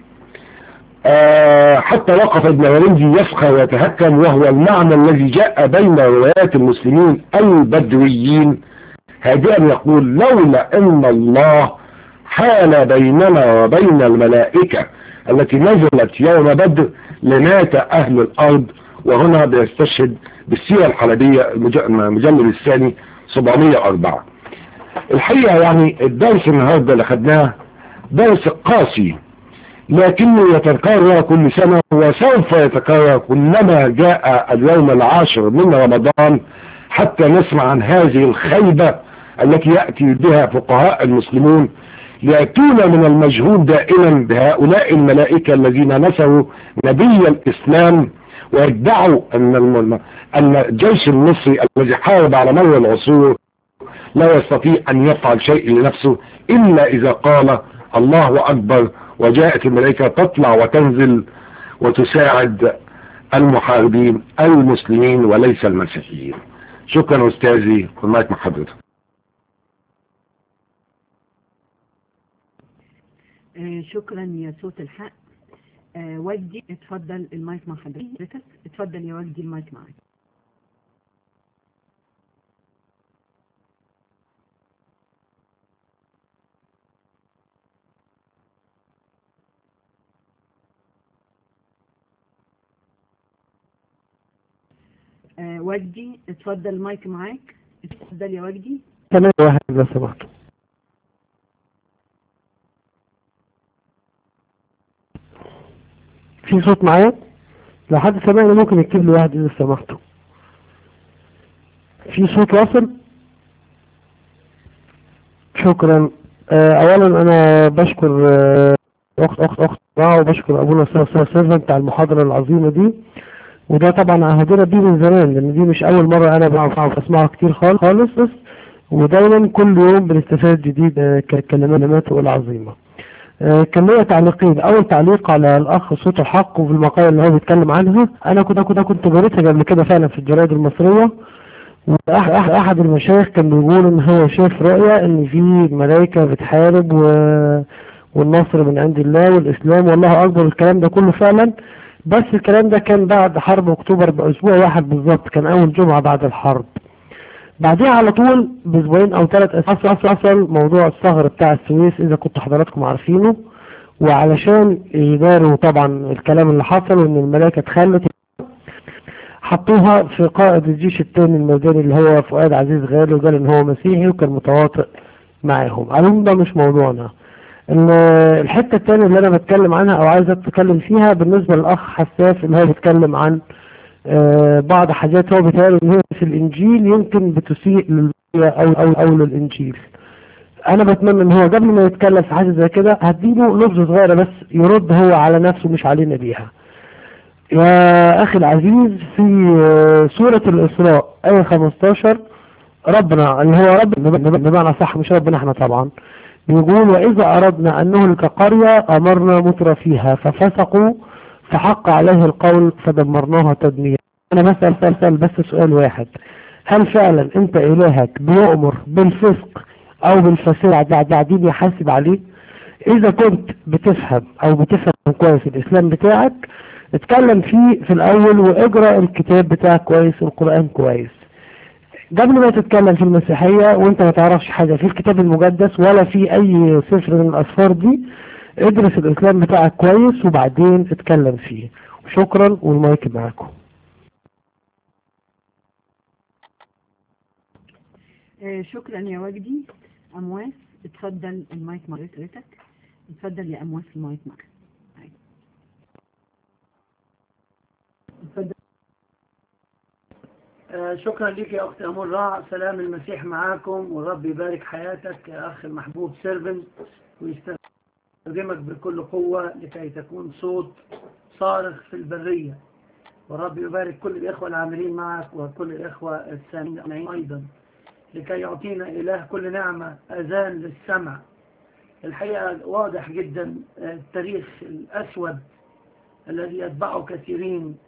آه حتى وقف ابن ورندي يفخر ويتهكم، وهو المعنى الذي جاء بين روايات المسلمين البدويين هادئا يقول لولا ان الله حال بيننا وبين الملائكة التي نزلت يوم بدر لمات اهل الارض. وهنا بيستشهد بالسيرة الحلبية المجلد الثاني سبعمائة وأربعة. الحقيقة يعني الدرس النهاردة اللي خدناه درس قاسي، لكنه يتكرر كل سنة وسوف يتكرر كلما جاء اليوم العاشر من رمضان، حتى نسمع عن هذه الخيبة التي يأتي بها فقهاء المسلمون ليأتون من المجهول دائما بهؤلاء الملائكة الذين نصروا نبي الإسلام، ويدعوا أن أن الجيش المصري الذي حارب على مر العصور لا يستطيع أن يفعل شيء لنفسه إلا إذا قال الله أكبر، وجاءت الملائكة تطلع وتنزل وتساعد المحاربين المسلمين وليس المسيحيين. شكرا أستاذي، والمايك مع حضرتك. آه شكرا يا صوت الحق. آه وجدي اتفضل المايك مع حضرتك. اتفضل يا وجدي المايك معك. آه وجدي اتفضل، المايك معاك، اتفضل يا وجدي. تمام واحد لو سمحتوا. في صوت معايا؟ لو حد سمعني ممكن يكتب لي واحد إذا سمحتوا. في صوت واصل؟ شكرا. آه اولا انا بشكر آه اخت اخت اخت وبشكر ابونا سيرفنت على المحاضرة العظيمة دي، وده طبعا عهدنا بيه من زمان، لان دي مش اول مرة انا بعرف اسمعها كتير خالص، ودايما كل يوم بنستفاد جديد آه كلماته العظيمة. آه كان ليا تعليقين. اول تعليق على الاخ صوت الحق وفي المقالة اللي هو بيتكلم عنها، انا كنت كنت كنت قريتها قبل كده فعلا في الجرائد المصرية، واحد المشايخ كان بيقول ان هو شاف رؤية ان في ملائكة بتحارب و... والنصر من عند الله والاسلام والله اكبر، الكلام ده كله فعلا، بس الكلام ده كان بعد حرب اكتوبر باسبوع واحد بالظبط، كان اول جمعة بعد الحرب. بعدها على طول باسبوعين او ثلاث اسابيع حصل موضوع الثغر بتاع السويس، اذا كنتوا حضراتكم عارفينه، وعلشان يداروا طبعا الكلام اللي حصل وان الملائكة اتخلت، حطوها في قائد الجيش الثاني الميداني اللي هو فؤاد عزيز غالي، وقال ان هو مسيحي وكان متواطئ معاهم. علوم ده مش موضوعنا. الحتة الثانية اللي انا بتكلم عنها او عايز اتكلم فيها بالنسبة للاخ حساس، اللي هو بيتكلم عن بعض حاجات هو بيتهيأله ان هي في الانجيل يمكن بتسيء للرؤية او او او للانجيل. انا بتمنى ان هو قبل ما يتكلم في حاجة زي كده هديله نبذة صغيرة بس يرد هو على نفسه مش علينا بيها. يا أخي العزيز، في سورة الإسراء آية خمستاشر ربنا اللي هو رب بمعنى صح مش ربنا احنا طبعا بيقول: وإذا أردنا أن نهلك قرية أمرنا متر فيها ففسقوا فحق عليه القول فدمرناها تدميرا. أنا بسأل سأل بس سؤال واحد: هل فعلا أنت إلهك بيؤمر بالفسق أو بالفساد بعدين يحاسب عليه؟ إذا كنت بتفهم أو بتفهم كويس الإسلام بتاعك اتكلم فيه في الاول واقرأ الكتاب بتاعك كويس والقرآن كويس قبل ما تتكلم في المسيحية وانت ما تعرفش حاجة في الكتاب المقدس ولا في اي سفر من الاسفار دي. ادرس الاسلام بتاعك كويس وبعدين اتكلم فيه. شكرا والمايك معاكم. آه شكرا يا وجدي. امواس اتفضل، المايك مع حضرتك. اتفضل يا امواس، المايك معك. آه شكرا لك يا أختي أمور راع. سلام المسيح معاكم والرب يبارك حياتك يا أخي المحبوب سيرفنت ويستخدمك بكل قوة لكي تكون صوت صارخ في البرية. والرب يبارك كل الإخوة العاملين معك وكل الإخوة السامعين أيضا لكي يعطينا إله كل نعمة أذان للسمع. الحقيقة واضح جدا التاريخ الأسود الذي يتبعه كثيرين،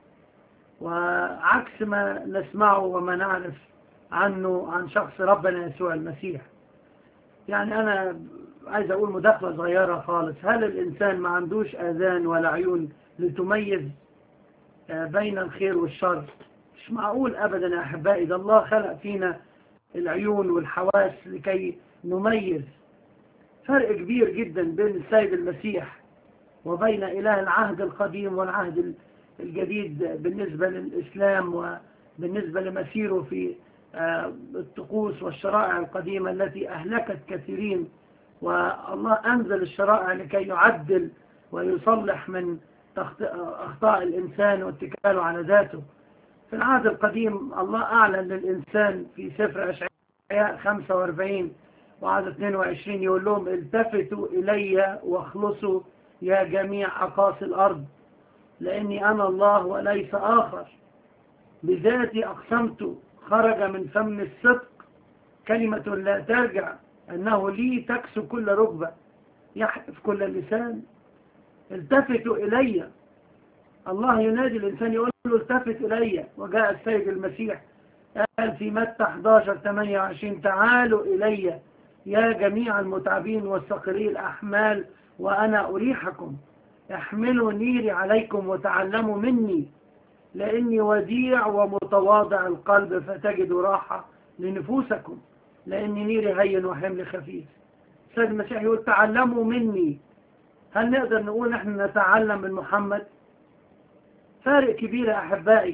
وعكس ما نسمعه وما نعرف عنه عن شخص ربنا يسوع المسيح. يعني أنا عايز أقول مداخلة صغيرة خالص: هل الإنسان ما عندوش آذان ولا عيون لتميز بين الخير والشر؟ مش معقول أبدا يا أحبائي. ده الله خلق فينا العيون والحواس لكي نميز. فرق كبير جدا بين السيد المسيح وبين إله العهد القديم والعهد الجديد بالنسبة للإسلام وبالنسبة لمسيره في الطقوس والشرائع القديمة التي أهلكت كثيرين. والله أنزل الشرائع لكي يعدل ويصلح من أخطاء الإنسان واتكاله على ذاته. في العهد القديم الله أعلن للإنسان في سفر أشعياء خمسة وأربعين وعدد اثنين وعشرين يقول لهم: التفتوا إلي واخلصوا يا جميع أقاصي الأرض، لأني أنا الله وليس آخر. بذاتي أقسمت، خرج من فم الصدق كلمة لا ترجع، أنه لي تكسو كل ركبة يحلف كل لسان. التفتوا إلي. الله ينادي الإنسان يقول له: التفت إلي. وجاء السيد المسيح قال في متى أحد عشر ثمانية وعشرين: تعالوا إلي يا جميع المتعبين والثقيلي الأحمال وأنا أريحكم. احملوا نيري عليكم وتعلموا مني، لأني وديع ومتواضع القلب فتجدوا راحة لنفوسكم، لأني نيري هين وحمل خفيف. السيد المسيح يقول: تعلموا مني. هل نقدر نقول نحن نتعلم من محمد؟ فارق كبير يا أحبائي.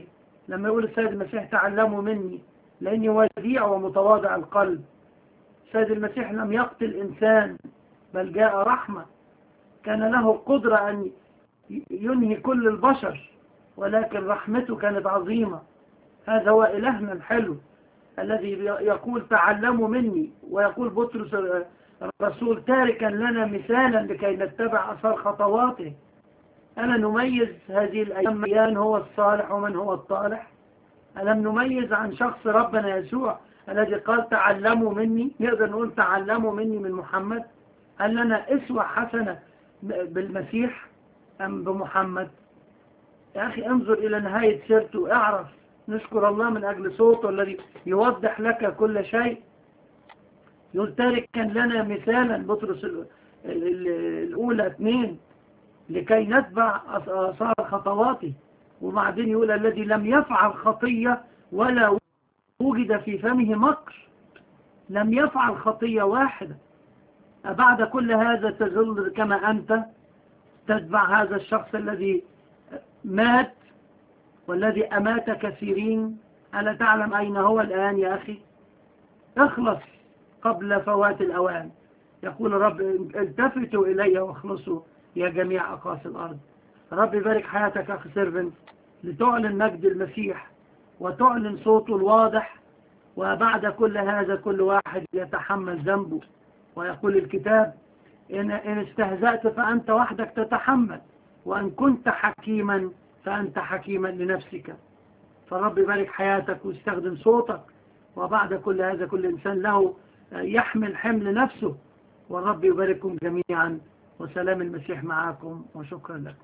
لما يقول السيد المسيح تعلموا مني لأني وديع ومتواضع القلب. السيد المسيح لم يقتل إنسان بل جاء رحمة، كان له قدرة أن ينهي كل البشر، ولكن رحمته كانت عظيمة. هذا هو إلهنا الحلو الذي يقول تعلموا مني، ويقول بطرس الرسول تاركا لنا مثالا لكي نتبع أثار خطواته. ألا نميز هذه الأيام من هو الصالح ومن هو الطالح؟ ألم نميز عن شخص ربنا يسوع الذي قال تعلموا مني؟ نقدر نقول تعلموا مني من محمد؟ هل لنا أسوة حسنة بالمسيح أم بمحمد؟ يا أخي انظر إلى نهاية سيرته، اعرف. نشكر الله من أجل صوته الذي يوضح لك كل شيء. يقول تاركا لنا مثالا، بطرس الأولى اثنين، لكي نتبع آثار خطواته. وبعدين يقول الذي لم يفعل خطية ولا وجد في فمه مكر، لم يفعل خطية واحدة. بعد كل هذا تظل كما أنت تتبع هذا الشخص الذي مات والذي أمات كثيرين. ألا تعلم أين هو الآن يا أخي؟ اخلص قبل فوات الأوان. يقول الرب التفتوا إلي واخلصوا يا جميع أقاصي الأرض. رب يبارك حياتك أخي سيرفنت لتعلن مجد المسيح وتعلن صوته الواضح. وبعد كل هذا كل واحد يتحمل ذنبه. ويقول الكتاب إن, إن استهزأت فأنت وحدك تتحمل، وأن كنت حكيما فأنت حكيما لنفسك. فالرب يبارك حياتك ويستخدم صوتك. وبعد كل هذا كل إنسان له يحمل حمل نفسه. والرب يبارككم جميعا، وسلام المسيح معاكم، وشكرا لكم.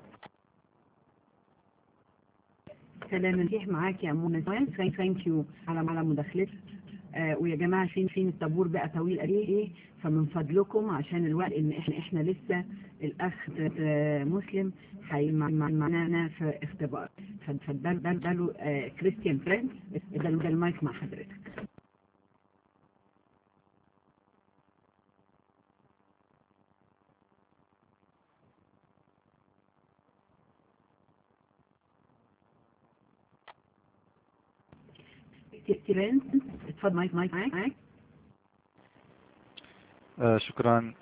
سلام المسيح معاك يا أمونة. ثانك يو على على مداخلتك. آه ويا جماعة فين فين الطابور بقى طويل قد ايه؟ فمن فضلكم عشان الوقت ان احنا احنا لسه الاخ مسلم هي معنا في اختبار. فاتفضلوا آه كريستيان فرانس، ده المايك مع حضرتك. فرانس اتفضل، مايك مايك معاك. آه شكرا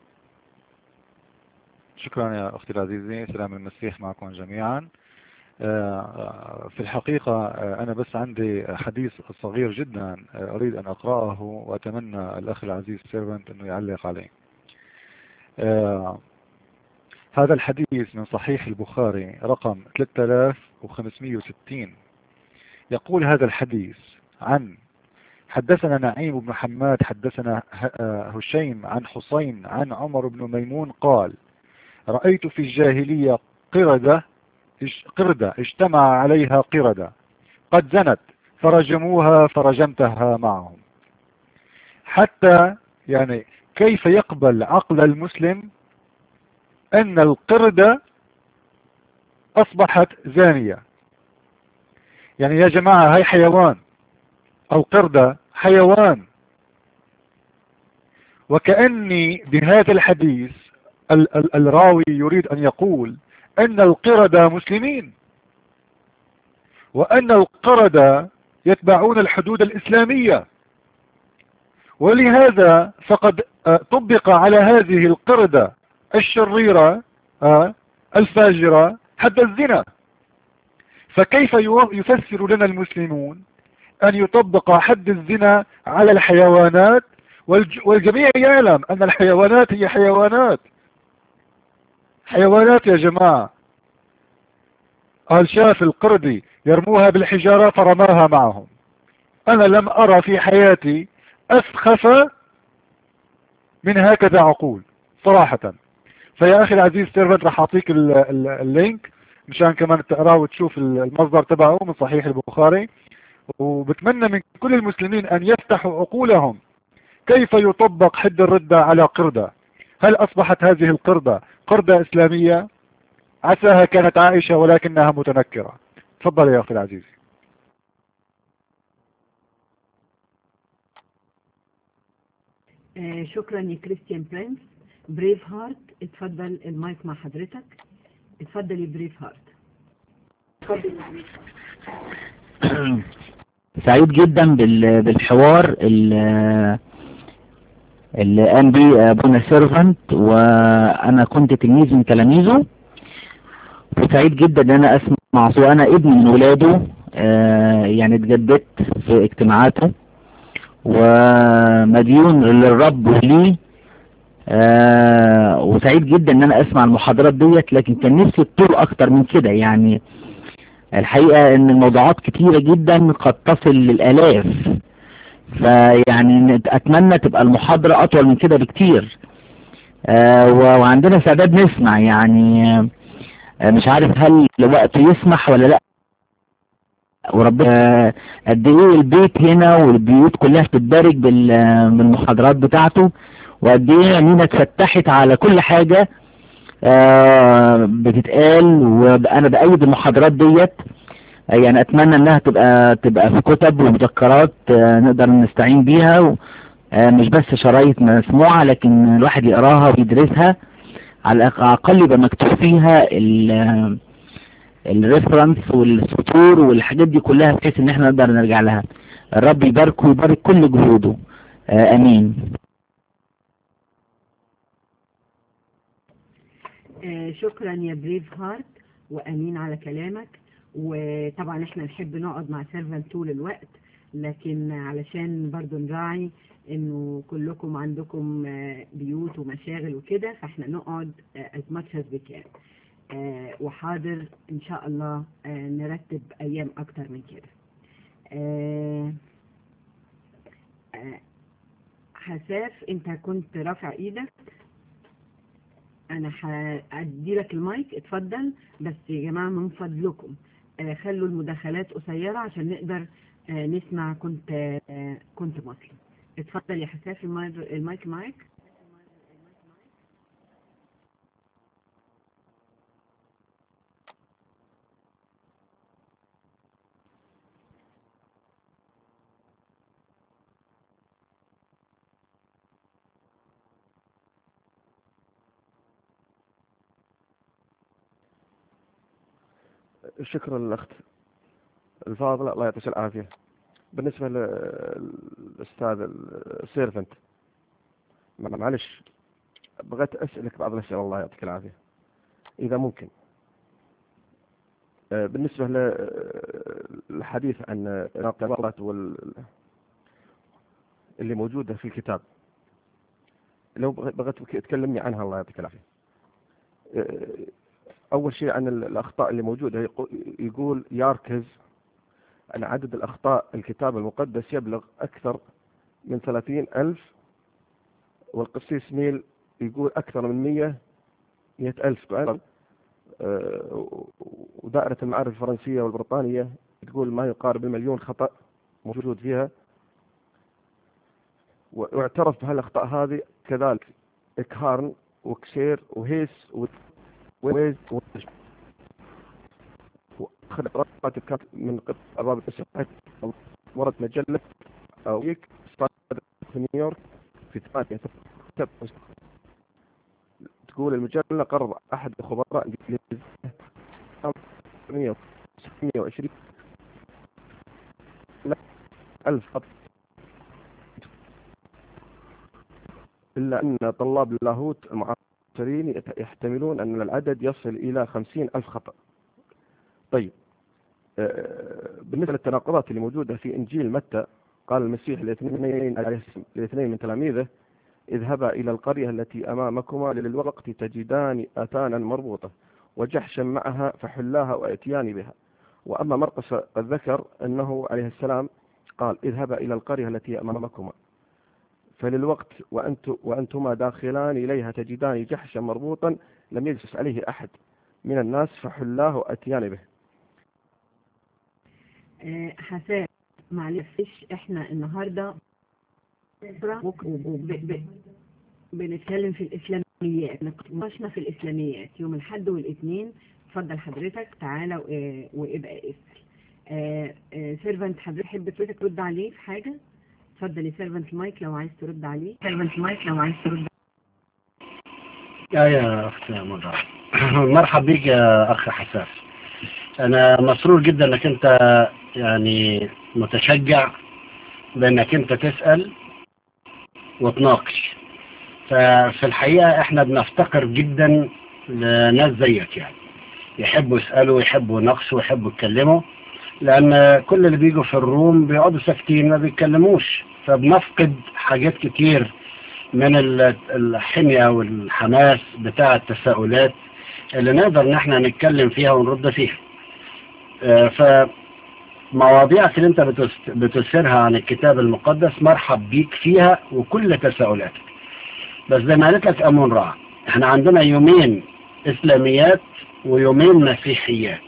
شكرا يا أختي العزيزة. سلام المسيح معكم جميعا. آه في الحقيقة آه أنا بس عندي حديث صغير جدا آه أريد أن أقرأه، وأتمنى الأخ العزيز سيرفنت أنه يعلق عليه. آه هذا الحديث من صحيح البخاري رقم ثلاثة آلاف وخمسمئة وستين. يقول هذا الحديث عن حدثنا نعيم بن حماد حدثنا هشيم عن حسين عن عمر بن ميمون قال رأيت في الجاهلية قردة قردة اجتمع عليها قردة قد زنت فرجموها فرجمتها معهم. حتى يعني كيف يقبل عقل المسلم أن القردة أصبحت زانية؟ يعني يا جماعة هاي حيوان، القردة حيوان. وكأني بهذا الحديث ال ال الراوي يريد أن يقول أن القردة مسلمين، وأن القردة يتبعون الحدود الإسلامية، ولهذا فقد طبق على هذه القردة الشريرة الفاجرة حد الزنا. فكيف يفسر لنا المسلمون أن يطبق حد الزنا على الحيوانات، والجميع يعلم أن الحيوانات هي حيوانات حيوانات يا جماعة. قال شاف القردي يرموها بالحجارة فرماها معهم. أنا لم أرى في حياتي أسخف من هكذا عقول صراحة. فيا أخي العزيز سيرفنت راح أعطيك اللينك مشان كمان تقراه وتشوف المصدر تبعه من صحيح البخاري. وبتمنى من كل المسلمين أن يفتحوا عقولهم كيف يطبق حد الردة على قردة. هل أصبحت هذه القردة قردة إسلامية؟ عساها كانت عائشة ولكنها متنكرة. تفضل يا أخي العزيز. آه شكرا يا كريستيان برينس. بريف هارت اتفضل المايك مع حضرتك. اتفضل يا بريف هارت. اتفضل. سعيد جدا بال- بالحوار اللي اللي قام بيه ابونا سيرفنت، وانا كنت تلميذ من تلاميذه، وسعيد جدا ان انا اسمع صوته. انا ابن من ولاده، آه، يعني اتجددت في اجتماعاته ومديون للرب وليه. آه، وسعيد جدا ان انا اسمع المحاضرات ديت، لكن كان نفسي تطول اكتر من كده. يعني الحقيقة ان الموضوعات كتيرة جدا قد تصل للالاف، فيعني اتمنى تبقى المحاضرة اطول من كده بكتير. آه، و- وعندنا استعداد نسمع يعني. آه، مش عارف هل الوقت يسمح ولا لا. وربنا قد ايه البيت هنا والبيوت كلها بتتبارك بال- بالمحاضرات بتاعته، وقد ايه عينينا اتفتحت على كل حاجة آه، بتتقال. وانا بأيد المحاضرات ديت، يعني اتمنى انها تبقى تبقى في كتب ومذكرات آه، نقدر نستعين بيها، و- آه، مش بس شرايط مسموعة، لكن الواحد يقراها ويدرسها، على الاقل يبقى مكتوب فيها الريفرنس والسطور والحاجات دي كلها، بحيث ان احنا نقدر نرجع لها. الرب يباركه ويبارك كل جهوده. آه، امين. آه، شكرا يا بريف هارت، وامين على كلامك. وطبعا احنا نحب نقعد مع سيرفنت طول الوقت، لكن علشان برضو نراعي انه كلكم عندكم آه، بيوت ومشاغل وكده، فاحنا نقعد آه، as much as we can. آه، وحاضر ان شاء الله آه، نرتب ايام اكتر من كده. آه، آه، حساف انت كنت رافع ايدك، انا هادي لك المايك، اتفضل. بس يا جماعة من فضلكم آه، خلوا المداخلات قصيرة عشان نقدر آه، نسمع. كنت آه، كنت مسلم. اتفضل يا حساف، المايك المايك معاك. شكرا للأخت الفاضلة، الله يعطيك العافية. بالنسبة للأستاذ السيرفنت، معلش بغيت أسألك بعض الأسئلة، الله يعطيك العافية إذا ممكن. آه، بالنسبة للحديث عن الناقضات وال اللي موجودة في الكتاب، لو بغيت تكلمني عنها الله يعطيك العافية. آه، أول شيء عن الأخطاء اللي موجودة، يقول ياركز أن عدد الأخطاء الكتاب المقدس يبلغ أكثر من ثلاثين ألف، والقسيس ميل يقول أكثر من مية مئة ألف. ودائرة المعارف الفرنسية والبريطانية تقول ما يقارب المليون خطأ موجود فيها. واعترف بهالأخطاء هذه كذلك إكهارن وكسير وهيس وويز وأخذ راتب كانت من قبل أرباب التسعينات. ورد مجلة أو ويك في نيويورك في ثمانية سبتمبر، تقول المجلة قرر أحد الخبراء الإنجليزيين مئة وعشرين ألف خط، إلا أن طلاب اللاهوت المعاصرين يحتملون أن العدد يصل إلى خمسين ألف خطأ. طيب، بالنسبة للتناقضات اللي موجودة في إنجيل متى، قال المسيح لاثنين من تلاميذه: اذهبا إلى القرية التي أمامكما للوقت تجدان أتانا مربوطة وجحشا معها فحلاها وأتيان بها. وأما مرقس قد ذكر أنه عليه السلام قال: اذهبا إلى القرية التي أمامكما فللوقت وأنت وأنتما داخلان إليها تجدان جحشا مربوطا لم يجلس عليه أحد من الناس فحلاه وأتيان به. أه حساب معلش، احنا النهاردة بنتكلم في الإسلاميات، نقاشنا في الإسلاميات يوم الحد والاثنين. اتفضل حضرتك تعالى وابقى اسأل. أه أه سيرفنت حضرتك تحب ترد عليه في حاجة؟ اتفضل يا سيرفنت المايك لو عايز ترد عليه. سيرفنت المايك لو عايز ترد. يا يا أخت مدى مرحب بيك يا أخ حساس. أنا مسرور جدا أنك أنت يعني متشجع بانك انت تسأل وتناقش. ففي الحقيقة احنا بنفتقر جدا لناس زيك، يعني يحبوا يسألوا ويحبوا يناقشوا ويحبوا يتكلموا، لان كل اللي بيجوا في الروم بيقعدوا ساكتين ما بيتكلموش، فبنفقد حاجات كتير من الحمية والحماس بتاع التساؤلات اللي نقدر ان احنا نتكلم فيها ونرد فيها. فمواضيعك اللي انت بتسيرها عن الكتاب المقدس مرحب بيك فيها وكل تساؤلاتك. بس زي ما قالت لك أمون رع، احنا عندنا يومين اسلاميات ويومين مسيحيات.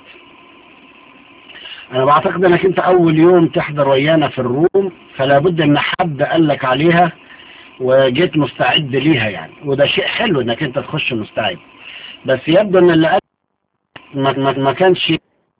انا بعتقد انك انت اول يوم تحضر ويانا في الروم، فلا بد ان حد قال لك عليها وجيت مستعد ليها يعني، وده شيء حلو انك انت تخش مستعد. بس يبدو ان اللي قال ما, ما, ما كانش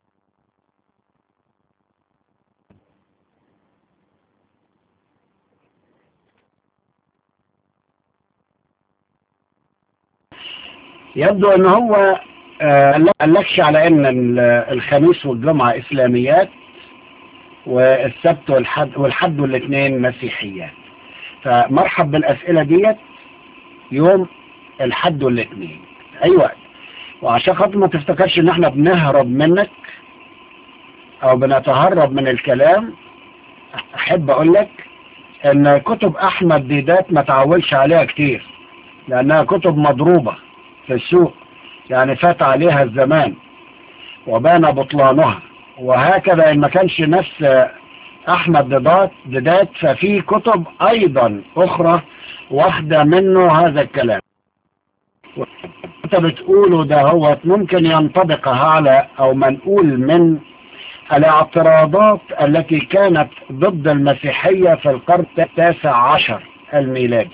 يبدو ان هو قال لكش على ان الخميس والجمعة اسلاميات والسبت والحد والحد والاثنين مسيحيات. فمرحب بالاسئلة ديت يوم الحد والاثنين اي وقت. وعشان خاطر ما تفتكرش ان احنا بنهرب منك او بنتهرب من الكلام، احب اقول لك ان كتب احمد ديدات ما تعولش عليها كتير، لانها كتب مضروبة في السوق، يعني فات عليها الزمان وبان بطلانها. وهكذا ان ما كانش نفس احمد ديدات ديدات ففي كتب ايضا اخرى واخدة منه هذا الكلام. انت بتقوله ده هو ممكن ينطبق على او منقول من الاعتراضات التي كانت ضد المسيحية في القرن التاسع عشر الميلادي.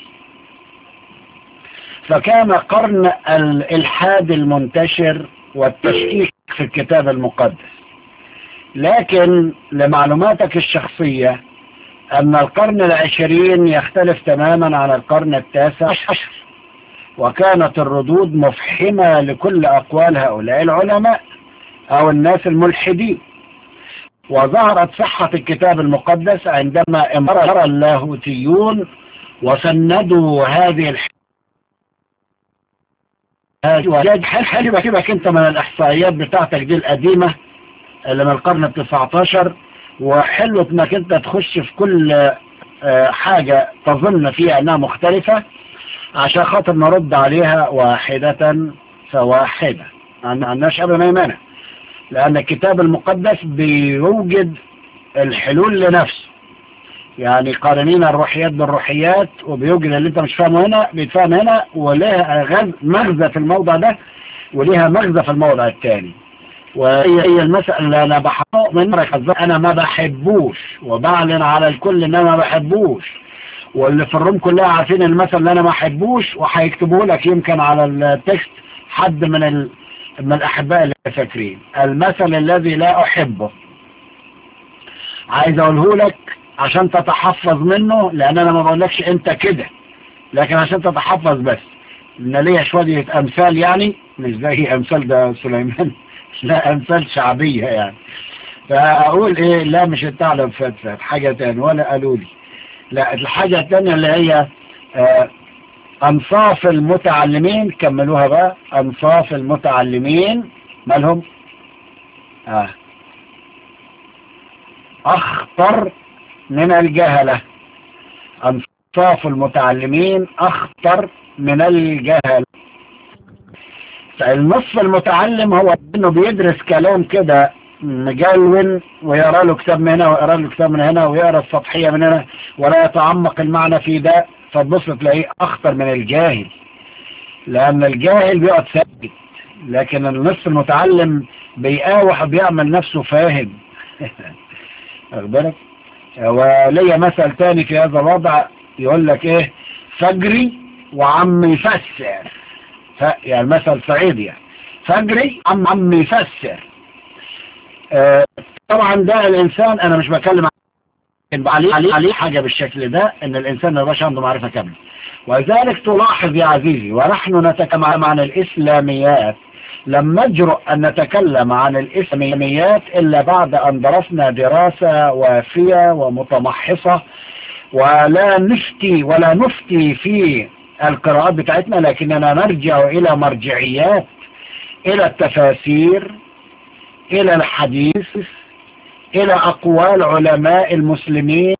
فكان قرن الإلحاد المنتشر والتشكيك في الكتاب المقدس. لكن لمعلوماتك الشخصية أن القرن العشرين يختلف تماما عن القرن التاسع عشر، وكانت الردود مفحمة لكل أقوال هؤلاء العلماء أو الناس الملحدين. وظهرت صحة الكتاب المقدس عندما امر اللاهوتيون وسندوا هذه الحكاية. حلبة كده انت من الاحصائيات بتاعتك دي القديمة اللي من القرن التسعتاشر، وحلو انك انت تخش في كل حاجة تظن فيها انها مختلفة عشان خاطر نرد عليها واحدة فواحدة. ما عندناش ابدا مانع، لان الكتاب المقدس بيوجد الحلول لنفسه، يعني قارنين الروحيات بالروحيات، وبيوجد اللي انت مش فاهمه هنا بيتفهم هنا، وليها مغزى في الموضع ده وليها مغزى في الموضع الثاني. وهي المسألة اللي انا بحقه من انا ما بحبوش وبعلن على الكل ان انا ما بحبوش، واللي في الروم كلها عارفين المثل اللي انا ما بحبوش، وهيكتبوه لك يمكن على التكست حد من ال... من الاحباء اللي فاكرين المثل الذي لا احبه. عايز اقوله لك عشان تتحفظ منه، لان انا ما بقولكش انت كده، لكن عشان تتحفظ بس، ان ليا شوية امثال يعني مش زي امثال ده سليمان لا امثال شعبية يعني. فاقول ايه، لا مش الثعلب فتفت حاجة تانية ولا قالوا لي، لا الحاجة التانية اللي هي آه انصاف المتعلمين، كملوها بقى، انصاف المتعلمين مالهم آه اخطر من الجهلة. انصاف المتعلمين اخطر من الجهل. النصف المتعلم هو انه بيدرس كلام كده مجلون، ويرى له كتاب من هنا ويرى له كتاب من هنا ويقرا السطحية من هنا ولا يتعمق المعنى في ده، فتبص تلاقيه اخطر من الجاهل، لان الجاهل بيقعد ثابت، لكن النصف المتعلم بيقاوح وبيعمل نفسه فاهم. اخبرك. وليا مثل تاني في هذا الوضع يقول لك ايه، فجري وعم يفسر، ف... يعني مثل صعيدي يعني، فجري عم عم يفسر. آه طبعا ده الانسان، انا مش بكلم عن عليه عليه عليه حاجة بالشكل ده، ان الانسان ما يبقاش عنده معرفة كاملة. وذلك تلاحظ يا عزيزي، ونحن نتكلم عن الاسلاميات لم نجرؤ أن نتكلم عن الإسلاميات إلا بعد أن درسنا دراسة وافية ومتمحصة، ولا نفتي ولا نفتي في القراءات بتاعتنا، لكننا نرجع إلى مرجعيات، إلى التفاسير، إلى الحديث، إلى أقوال علماء المسلمين،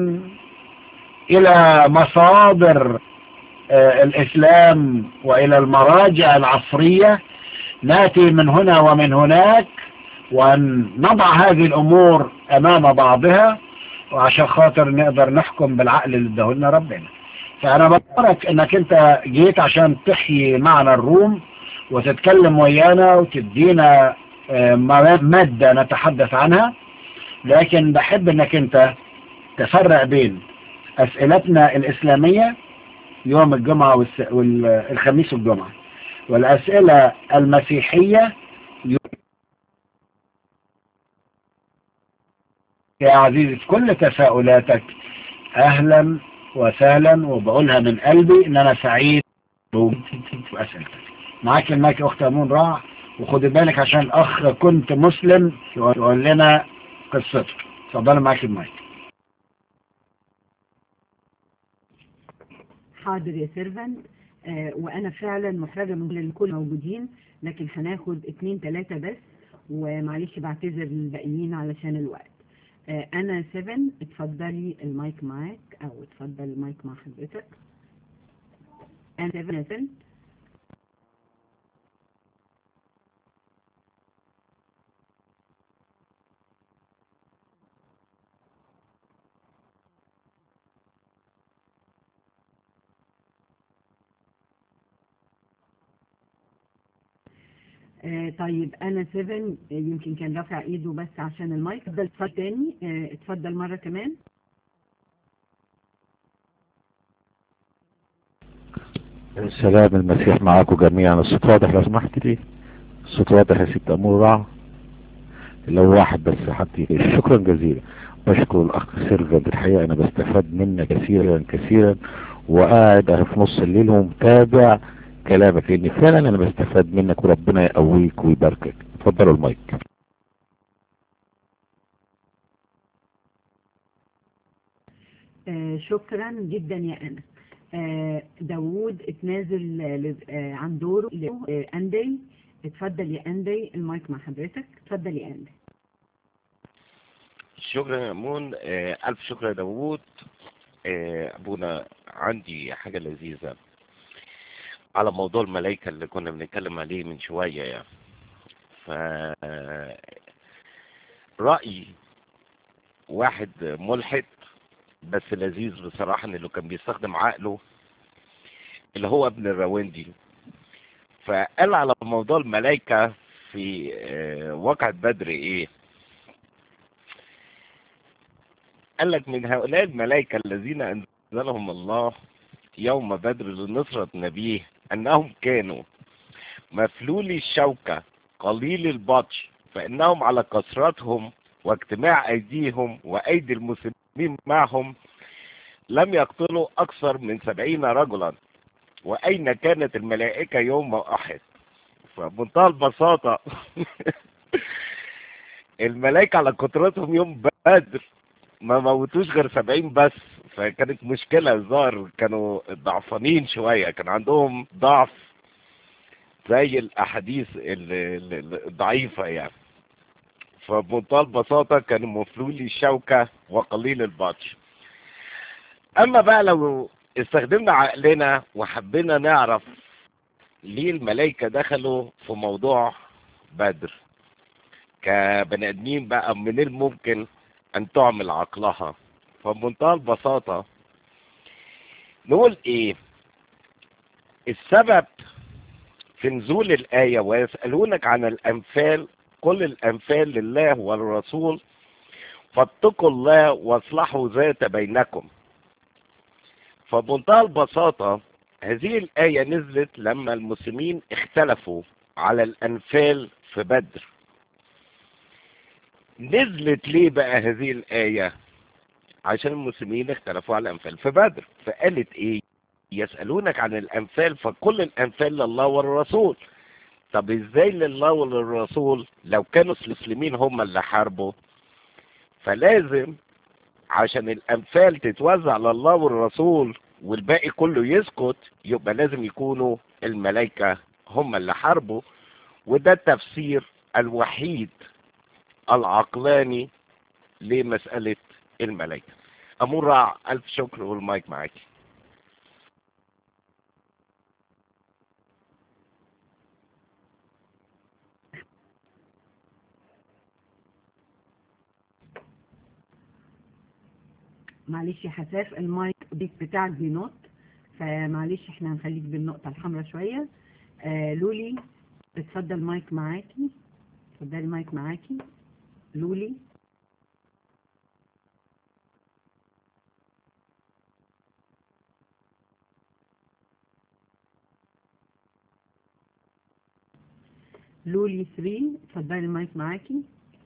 إلى مصادر الإسلام، وإلى المراجع العصرية. نأتي من هنا ومن هناك ونضع هذه الأمور أمام بعضها، وعشان خاطر نقدر نحكم بالعقل اللي اداهولنا ربنا. فأنا بشكرك إنك أنت جيت عشان تحيي معنا الروم وتتكلم ويانا وتدينا مادة نتحدث عنها، لكن بحب إنك أنت تفرق بين أسئلتنا الإسلامية يوم الجمعة والخميس والجمعة، والأسئلة المسيحية يوم. يا عزيزي كل تساؤلاتك أهلا وسهلا، وبقولها من قلبي إن أنا سعيد بأسئلتك. معاك المايك أخت أمون راع، وخد بالك عشان الأخ كنت مسلم يقول لنا قصته. اتفضل معاك المايك. حاضر يا سيرفنت. آه وانا فعلا محرجه من الكل موجودين، لكن هناخد اتنين تلاتة بس، ومعلش بعتذر للباقيين علشان الوقت. آه انا سيفن، اتفضلي المايك معاك، او اتفضل المايك مع حضرتك. انا سيفن سيفن. آه طيب انا سيفن، يمكن كان رافع ايده بس عشان المايك. اتفضل اتفضل تاني. آه اتفضل مرة كمان. سلام المسيح معاكم جميعا. الصوت واضح لو سمحت لي؟ الصوت واضح يا ست أمور رع؟ لو واحد بس حد. شكرا جزيلا. بشكر الاخ سيرفنت، الحقيقة انا بستفاد منك كثيرا كثيرا، وقاعد في نص الليل ومتابع كلامك، لان فعلا انا بستفاد منك، وربنا يقويك ويباركك. اتفضلوا المايك. آه شكرا جدا يا انا. آه داوود اتنازل آه عن دوره آه اندي. اتفضل يا اندي، المايك مع حضرتك. اتفضل يا اندي. شكرا يا مون. آه الف شكر يا داوود. آه ابونا، عندي حاجة لذيذة على موضوع الملائكة اللي كنا بنتكلم عليه من شوية يعني. ف رأي واحد ملحد بس لذيذ بصراحة، انه كان بيستخدم عقله، اللي هو ابن الراوندي. فقال على موضوع الملائكة في واقعة بدر ايه؟ قال لك من هؤلاء الملائكة الذين انزلهم الله يوم بدر لنصرة نبيه انهم كانوا مفلولي الشوكة قليل البطش، فانهم على كثرتهم واجتماع ايديهم وايدي المسلمين معهم لم يقتلوا اكثر من سبعين رجلا. واين كانت الملائكة يوم احد؟ فبمنتهى البساطة الملائكة على كثرتهم يوم بدر ما موتوش غير سبعين بس. فكانت مشكلة، الظاهر كانوا ضعفانين شوية، كان عندهم ضعف زي الاحاديث الضعيفة يعني. فبمنتهى البساطة كانوا مفلولي الشوكة وقليل البطش. اما بقى لو استخدمنا عقلنا وحبينا نعرف ليه الملائكة دخلوا في موضوع بدر كبني ادمين، بقى من الممكن ان تعمل عقلها. فبمنتهى البساطة نقول ايه السبب في نزول الآية؟ ويسألونك عن الأنفال قل الأنفال لله والرسول فاتقوا الله واصلحوا ذات بينكم. فبمنتهى البساطة هذه الآية نزلت لما المسلمين اختلفوا على الأنفال في بدر. نزلت ليه بقى هذه الآية؟ عشان المسلمين اختلفوا على الأنفال في بدر. فقالت ايه؟ يسألونك عن الأنفال فكل الأنفال لله والرسول. طب ازاي لله وللرسول لو كانوا المسلمين هم اللي حاربوا؟ فلازم عشان الأنفال تتوزع لله والرسول والباقي كله يسكت، يبقى لازم يكونوا الملائكة هم اللي حاربوا. وده التفسير الوحيد العقلاني لمسألة الملائكة. أمور رع، ألف شكر والمايك معاكي. معلش يا حساف، المايك بيك بتاعك بينط، فمعلش احنا هنخليك بالنقطة الحمراء شوية. آه لولي اتفضل، المايك معاكي. اتفضلي المايك معاكي لولي. لولي ثلاثة، اتفضلي المايك معاكي.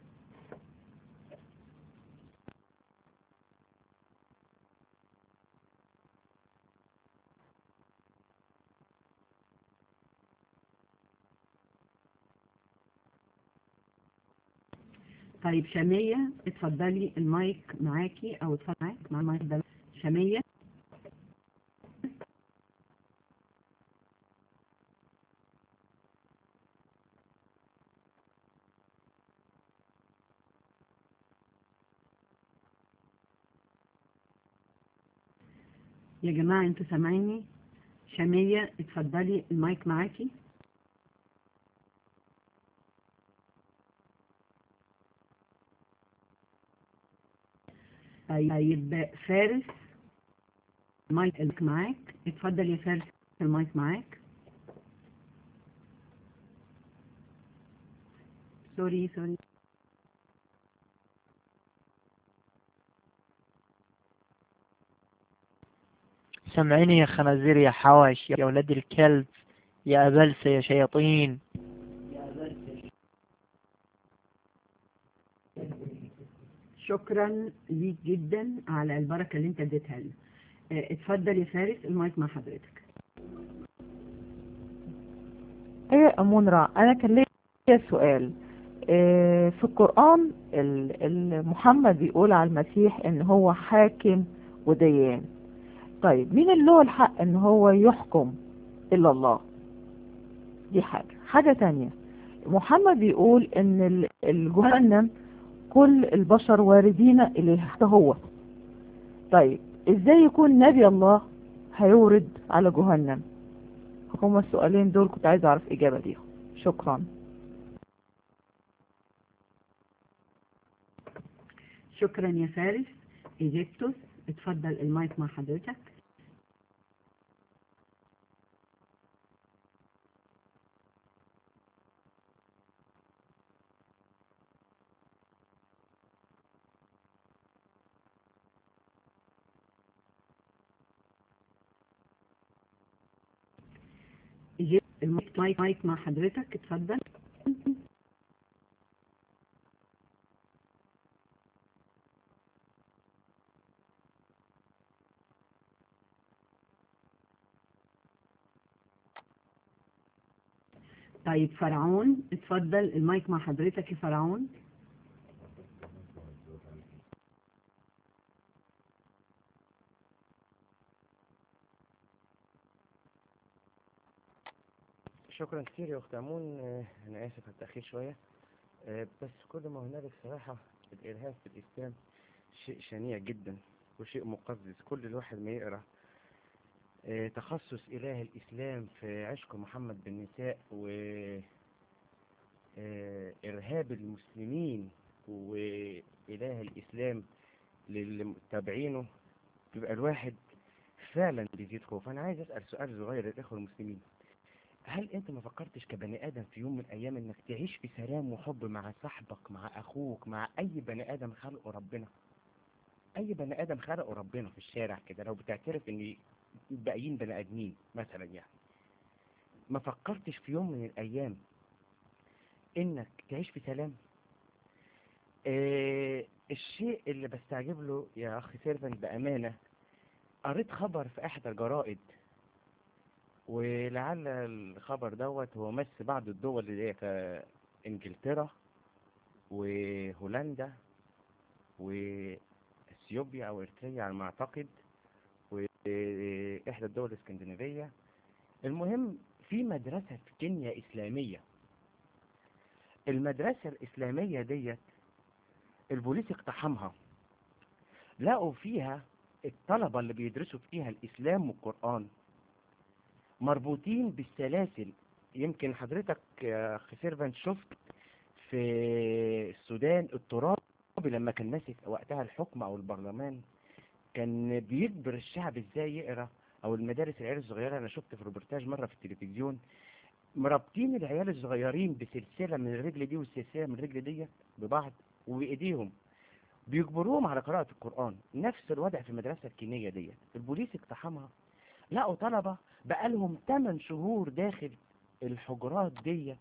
طيب شامية اتفضلي المايك معاكي، او اتفضلي معاك مع المايك ده. شامية. يا جماعة انتوا سامعيني؟ شامية اتفضلي المايك معاكي. طيب فارس المايك معاك، اتفضل يا فارس المايك معاك. سوري سوري. سمعيني يا خنازير يا حواش يا ولاد الكلب يا أبلسة يا شياطين. شكرا ليك جدا على البركة اللي انت اديتها لنا. اه اتفضل يا فارس المايك مع حضرتك. ايه امون رع، انا كان ليا سؤال. إيه في القرآن ال- ال- محمد بيقول على المسيح ان هو حاكم وديان. طيب مين اللي له الحق ان هو يحكم الا الله؟ دي حاجة حاجة تانية. محمد بيقول ان ال- الجهنم كل البشر واردين اليه حتى هو. طيب ازاي يكون نبي الله هيورد على جهنم؟ هما السؤالين دول كنت عايز اعرف اجابة ليهم. شكرا. شكرا يا فارس. ايجيبتوس اتفضل المايك مع حضرتك. المايك مايك مايك مع حضرتك، اتفضل. طيب فرعون اتفضل المايك مع حضرتك يا فرعون. شكرا كتير يا اخت امون. آه، انا اسف على التاخير شويه، آه، بس كل ما هنالك صراحه الارهاب في الاسلام شيء شنيع جدا وشيء مقزز. كل الواحد ما يقرا آه، تخصص اله الاسلام في عشق محمد بالنساء و آه، ارهاب المسلمين واله الاسلام للمتابعينه، بيبقى الواحد فعلا بيزيد خوف. انا عايز اسال سؤال صغير للاخوه المسلمين. هل انت ما فكرتش كبني ادم في يوم من الايام انك تعيش في سلام وحب مع صاحبك، مع اخوك، مع اي بني ادم خلقه ربنا؟ اي بني ادم خلقه ربنا في الشارع كده، لو بتعترف ان باقيين بني ادمين مثلا، يعني ما فكرتش في يوم من الايام انك تعيش في سلام؟ اه الشيء اللي بستعجب له يا اخي سيرفن بامانه، قريت خبر في احدى الجرائد ولعل الخبر دوت هو مس بعض الدول اللي هي كإنجلترا وهولندا وإثيوبيا أو إريتريا على ما أعتقد وإحدى الدول الإسكندنافية. المهم في مدرسة في كينيا إسلامية. المدرسة الإسلامية ديت البوليس اقتحمها، لقوا فيها الطلبة اللي بيدرسوا فيها الإسلام والقرآن مربوطين بالسلاسل. يمكن حضرتك يا أخي سيرفنت شفت في السودان الترابي لما كان ماسك وقتها الحكم أو البرلمان كان بيجبر الشعب ازاي يقرأ، أو المدارس العيال الصغيرة. أنا شفت في روبرتاج مرة في التلفزيون مربطين العيال الصغيرين بسلسلة من الرجل دي والسلسلة من الرجل دي ببعض وبإيديهم بيجبروهم على قراءة القرآن. نفس الوضع في المدرسة الكينية ديت. البوليس اقتحمها، لقوا طلبة بقالهم ثمان شهور داخل الحجرات ديت.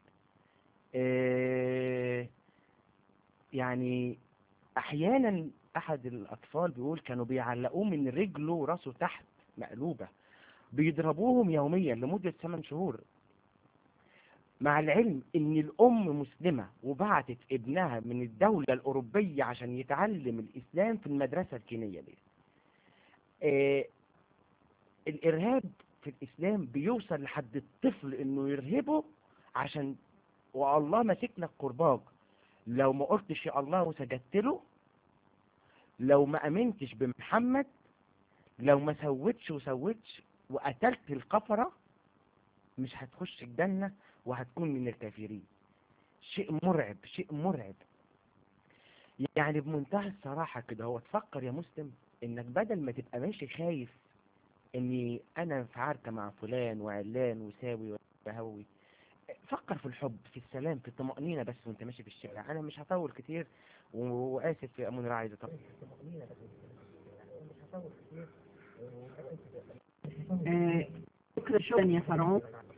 اه يعني احيانا احد الاطفال بيقول كانوا بيعلقوه من رجله وراسه تحت مقلوبة، بيضربوهم يوميا لمدة ثمان شهور، مع العلم ان الام مسلمة وبعتت ابنها من الدولة الاوروبية عشان يتعلم الاسلام في المدرسة الكينية دي. اه الارهاب في الاسلام بيوصل لحد الطفل انه يرهبه عشان والله ماسك لك كرباج، لو ما قلتش يا الله وسجدت له، لو ما امنتش بمحمد، لو ما سوتش وسوتش وقتلت الكفرة مش هتخش الجنة وهتكون من الكافرين. شيء مرعب، شيء مرعب. يعني بمنتهى الصراحة كده هو تفكر يا مسلم انك بدل ما تبقى ماشي خايف اني انا في عركة مع فلان وعلان وساوي وهوي، فكر في الحب، في السلام، في الطمأنينة بس وانت ماشي في الشارع. انا مش هطول كتير واسف يا امون راعي طبعا. شكرا شكرا يا فرعون.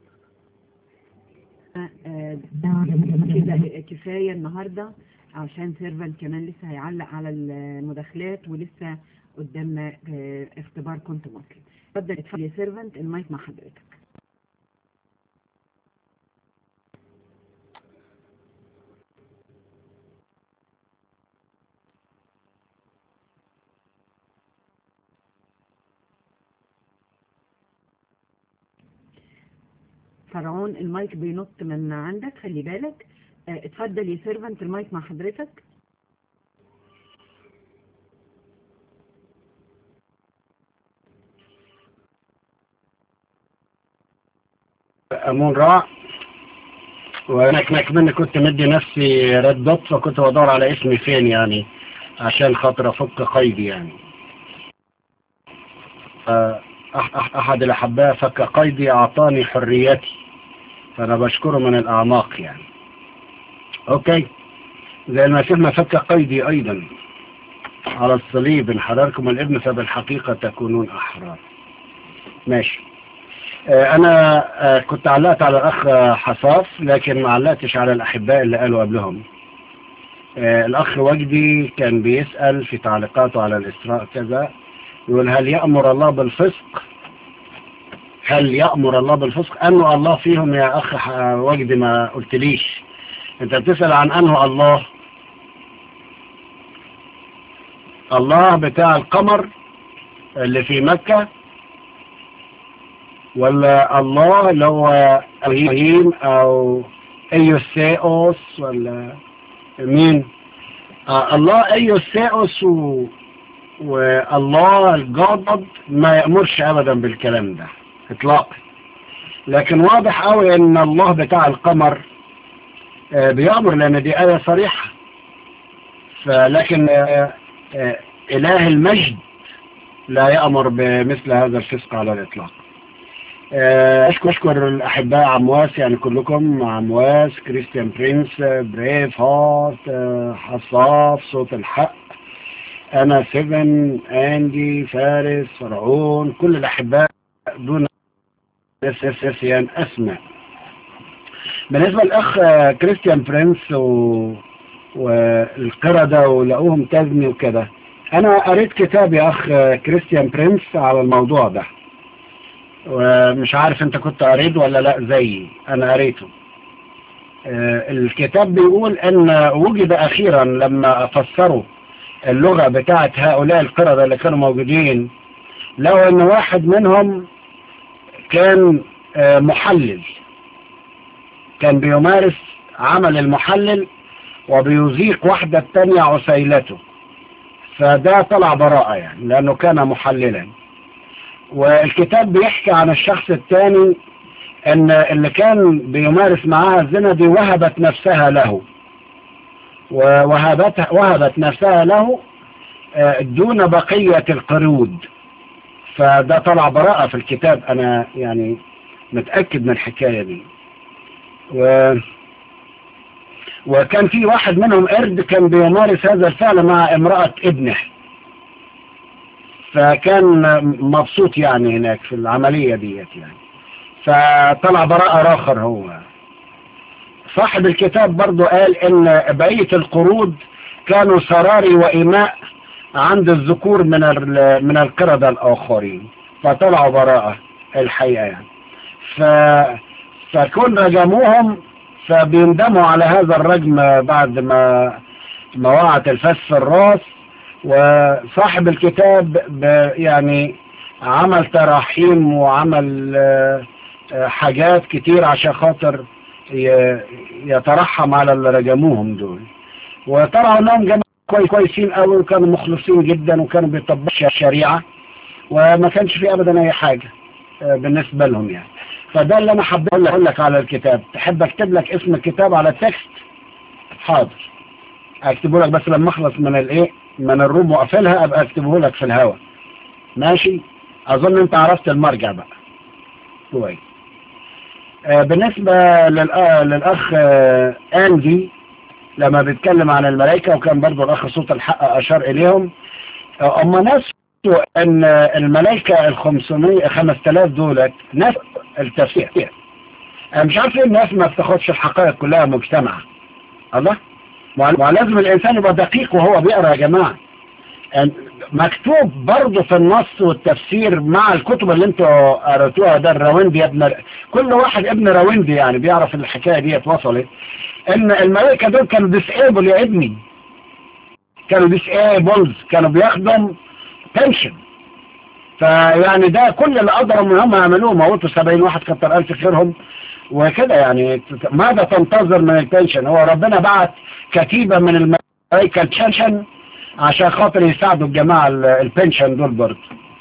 كده كفاية النهاردة عشان سيرفن كمان لسه هيعلق على المداخلات ولسه قدامنا اختبار كنت مسلم. اتفضل اتفضل يا سيرفنت، المايك مع حضرتك. فرعون المايك بينط من عندك، خلي بالك. اه اتفضل يا سيرفنت، المايك مع حضرتك. أمون راع، وانا كمان كنت مدي نفسي ريد دوت، فكنت بدور على اسمي فين يعني عشان خاطر افك قيدي يعني. احد الاحباء فك قيدي اعطاني حريتي، فانا بشكره من الاعماق يعني. اوكي، زي المسيح ما فك قيدي ايضا على الصليب، ان حرركم الابن فبالحقيقة تكونون احرار. ماشي. انا كنت علقت على الاخ حصاف لكن ما علقتش على الاحباء اللي قالوا قبلهم. الاخ وجدي كان بيسأل في تعليقاته على الاسراء كذا، يقول هل يأمر الله بالفسق؟ هل يأمر الله بالفسق؟ انه الله فيهم يا اخ وجدي؟ ما قلتليش انت بتسأل عن انه الله الله بتاع القمر اللي في مكة، ولا الله اللي هو إبراهيم أو أيوسيوس، ولا مين؟ آه الله أيوسيوس و... والله الجاضد ما يأمرش أبدا بالكلام ده إطلاقا. لكن واضح قوي إن الله بتاع القمر آه بيأمر، لأن دي آية صريحة. فلكن آه آه إله المجد لا يأمر بمثل هذا الفسق على الإطلاق. أشكر أشكر الأحباء عمواس، يعني كلكم عمواس، كريستيان برينس، بريف هارت، حصاف، صوت الحق، أنا سيفن، أندي، فارس، فرعون، كل الأحباء دون أساسيا أسماء. بالنسبة للأخ كريستيان برينس و... والقردة ولقوهم تزني وكده، أنا قريت كتاب يا أخ كريستيان برينس على الموضوع ده. ومش عارف انت كنت قريته ولا لا زيي، انا قريته. الكتاب بيقول ان وجد اخيرا لما فسروا اللغة بتاعت هؤلاء القردة اللي كانوا موجودين، لو ان واحد منهم كان محلل، كان بيمارس عمل المحلل وبيذيق واحدة التانية عسيلته، فده طلع براءة يعني لانه كان محللا. والكتاب بيحكي عن الشخص الثاني ان اللي كان بيمارس معاها الزنا دي وهبت نفسها له، ووهبت وهبت نفسها له دون بقية القرود، فده طلع براءة في الكتاب. انا يعني متأكد من الحكاية دي. و... وكان في واحد منهم قرد كان بيمارس هذا الفعل مع امرأة ابنه، فكان مبسوط يعني هناك في العملية ديت يعني، فطلع براءة آخر. هو صاحب الكتاب برضو قال ان بقية القرود كانوا سراري وإماء عند الذكور من من القردة الآخرين، فطلعوا براءة الحقيقة يعني. ف فكون رجموهم فبيندموا على هذا الرجم بعد ما ما وقعت الفاس في الراس. وصاحب الكتاب يعني عمل تراحيم وعمل حاجات كتير عشان خاطر يترحم على اللي رجموهم دول، وطلعوا انهم جماعة كويس كويسين قوي وكانوا مخلصين جدا وكانوا بيطبقوا الشريعة وما كانش في ابدا اي حاجة بالنسبة لهم يعني. فده اللي انا حابب اقول لك على الكتاب. تحب اكتب لك اسم الكتاب على التكست؟ حاضر، اكتبه لك، بس لما اخلص من الايه من الروم واقفلها ابقى اكتبه لك في الهواء، ماشي؟ اظن انت عرفت المرجع بقى كويس. آه بالنسبة للاخ آه اندي لما بيتكلم عن الملائكة، وكان برضو الاخ صوت الحق اشار اليهم، آه اما ناس ان الملائكة الخمسمية خمس تلاف دولت ناس التفسير. انا مش عارف ايه الناس ما بتاخدش الحقائق كلها مجتمعة. الله، ولازم الانسان يبقى دقيق وهو بيقرأ يا جماعة. مكتوب برضه في النص والتفسير مع الكتب اللي انتوا قرأتوها، ده الراوندي يا ابن كل واحد ابن راوندي يعني بيعرف الحكاية دي اتوصلت، ان الملائكة دول كانوا ديسيبل يا ابني، كانوا ديسيبلز، كانوا بيخدم بنشن. فيعني ده كل اللي قدروا من هم يعملوه، موتوا سبعين واحد كتر ألف خيرهم وكده يعني. ماذا تنتظر من البنشن؟ هو ربنا بعت كتيبة من الملائكة البنشن عشان خاطر يساعدوا الجماعة البنشن دول برضه.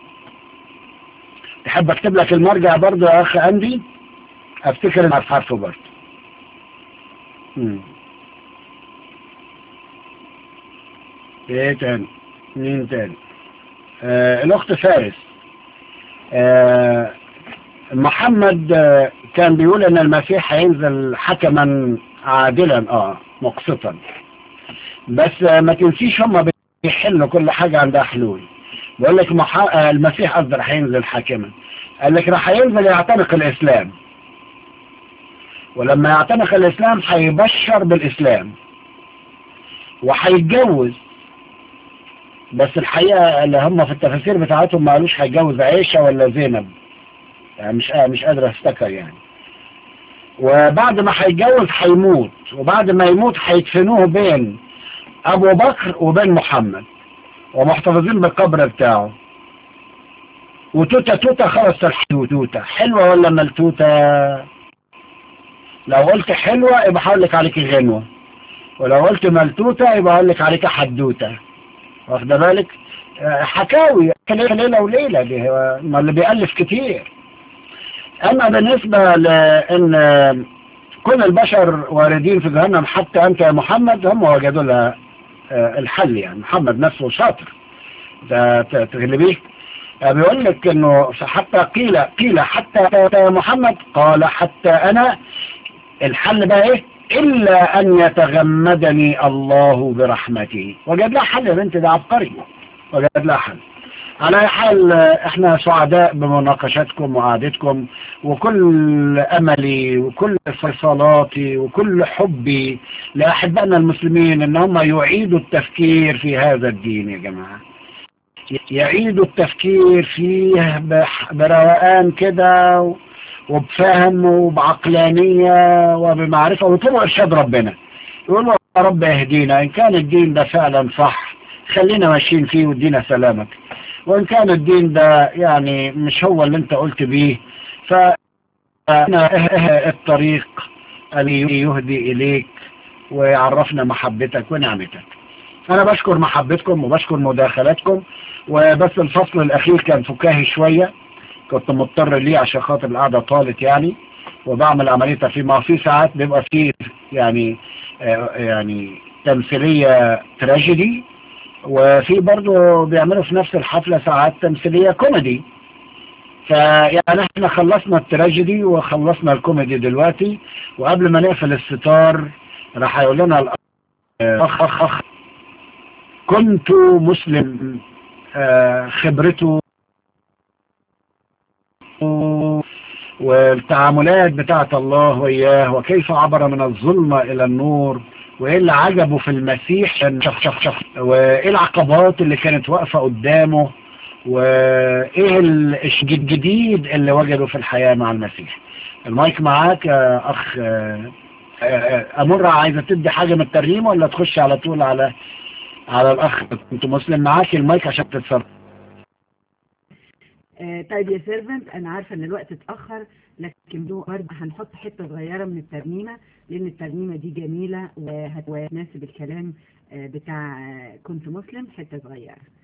تحب اكتب لك المرجع برضه يا اخ اندي؟ افتكر ان عارفه برضه. ايه تاني؟ مين تاني؟ آه الاخت فارس. آه محمد آه كان بيقول ان المسيح هينزل حكما عادلا اه مقسطا، بس آه ما تنسيش هم بيحلوا كل حاجة عندها حلول. بقول لك مح... آه المسيح قصدر هينزل حاكما، قال لك راح ينزل يعتنق الاسلام، ولما يعتنق الاسلام هيبشر بالاسلام وهيتجوز. بس الحقيقة اللي هم في التفاسير بتاعتهم ما قالوش هيتجوز عائشة ولا زينب يعني، مش مش قادر افتكر يعني. وبعد ما هيتجوز هيموت، وبعد ما يموت هيدفنوه بين ابو بكر وبين محمد ومحتفظين بالقبر بتاعه. وتوتة توتة خلص الحدوتة. حلوة ولا ملتوتة؟ لو قلت حلوة يبقى هقول لك عليك غنوة، ولو قلت ملتوتة يبقى هقول لك عليك حدوتة. واخد بالك؟ حكاوي ليلة وليلة دي، ما اللي بيألف كتير. اما بالنسبة لان كل البشر واردين في جهنم حتى انت يا محمد، هم وجدوا لها الحل يعني. محمد نفسه شاطر ده تغلبيه. بيقول لك انه حتى قيل قيل حتى يا محمد، قال حتى انا. الحل بقى ايه؟ الا ان يتغمدني الله برحمته. وجد لها حل يا بنت، ده عبقري، وجد لها حل. على اي حال احنا سعداء بمناقشتكم وقعدتكم، وكل املي وكل صلاتي وكل حبي لاحبائنا المسلمين ان هم يعيدوا التفكير في هذا الدين يا جماعة. يعيدوا التفكير فيه بروقان كده وبفهم وبعقلانية وبمعرفة ويطلبوا إرشاد ربنا، يقولوا يا رب اهدينا، إن كان الدين ده فعلا صح خلينا ماشيين فيه وادينا سلامك، وإن كان الدين ده يعني مش هو اللي انت قلت بيه فأنا الطريق اللي يهدي إليك ويعرفنا محبتك ونعمتك. أنا بشكر محبتكم وبشكر مداخلاتكم، وبس الفصل الأخير كان فكاهي شوية كنت مضطر ليه عشان خاطر القعدة طالت يعني، وبعمل عملية في ما في ساعات بيبقى فيه يعني آه يعني تمثيلية تراجيدي، وفي برضه بيعملوا في نفس الحفلة ساعات تمثيلية كوميدي. فيعني احنا خلصنا التراجيدي وخلصنا الكوميدي دلوقتي، وقبل ما نقفل الستار راح يقول لنا الأخ أخ أخ كنت مسلم آه خبرته والتعاملات بتاعت الله وإياه وكيف عبر من الظلمة إلى النور، وإيه اللي عجبه في المسيح شخ شخ شخ، وإيه العقبات اللي كانت واقفة قدامه، وإيه الجديد اللي وجده في الحياة مع المسيح. المايك معاك يا أخ أمر، عايزة تدي حاجة من الترنيم ولا تخش على طول على على الأخ كنت مسلم؟ معاك المايك عشان تتصرف. آه طيب يا سيرفنت، انا عارفة ان الوقت اتأخر، لكن برضه هنحط حتة صغيرة من الترنيمة لان الترنيمة دي جميلة وهتناسب الكلام آه بتاع آه كنت مسلم، حتة صغيرة.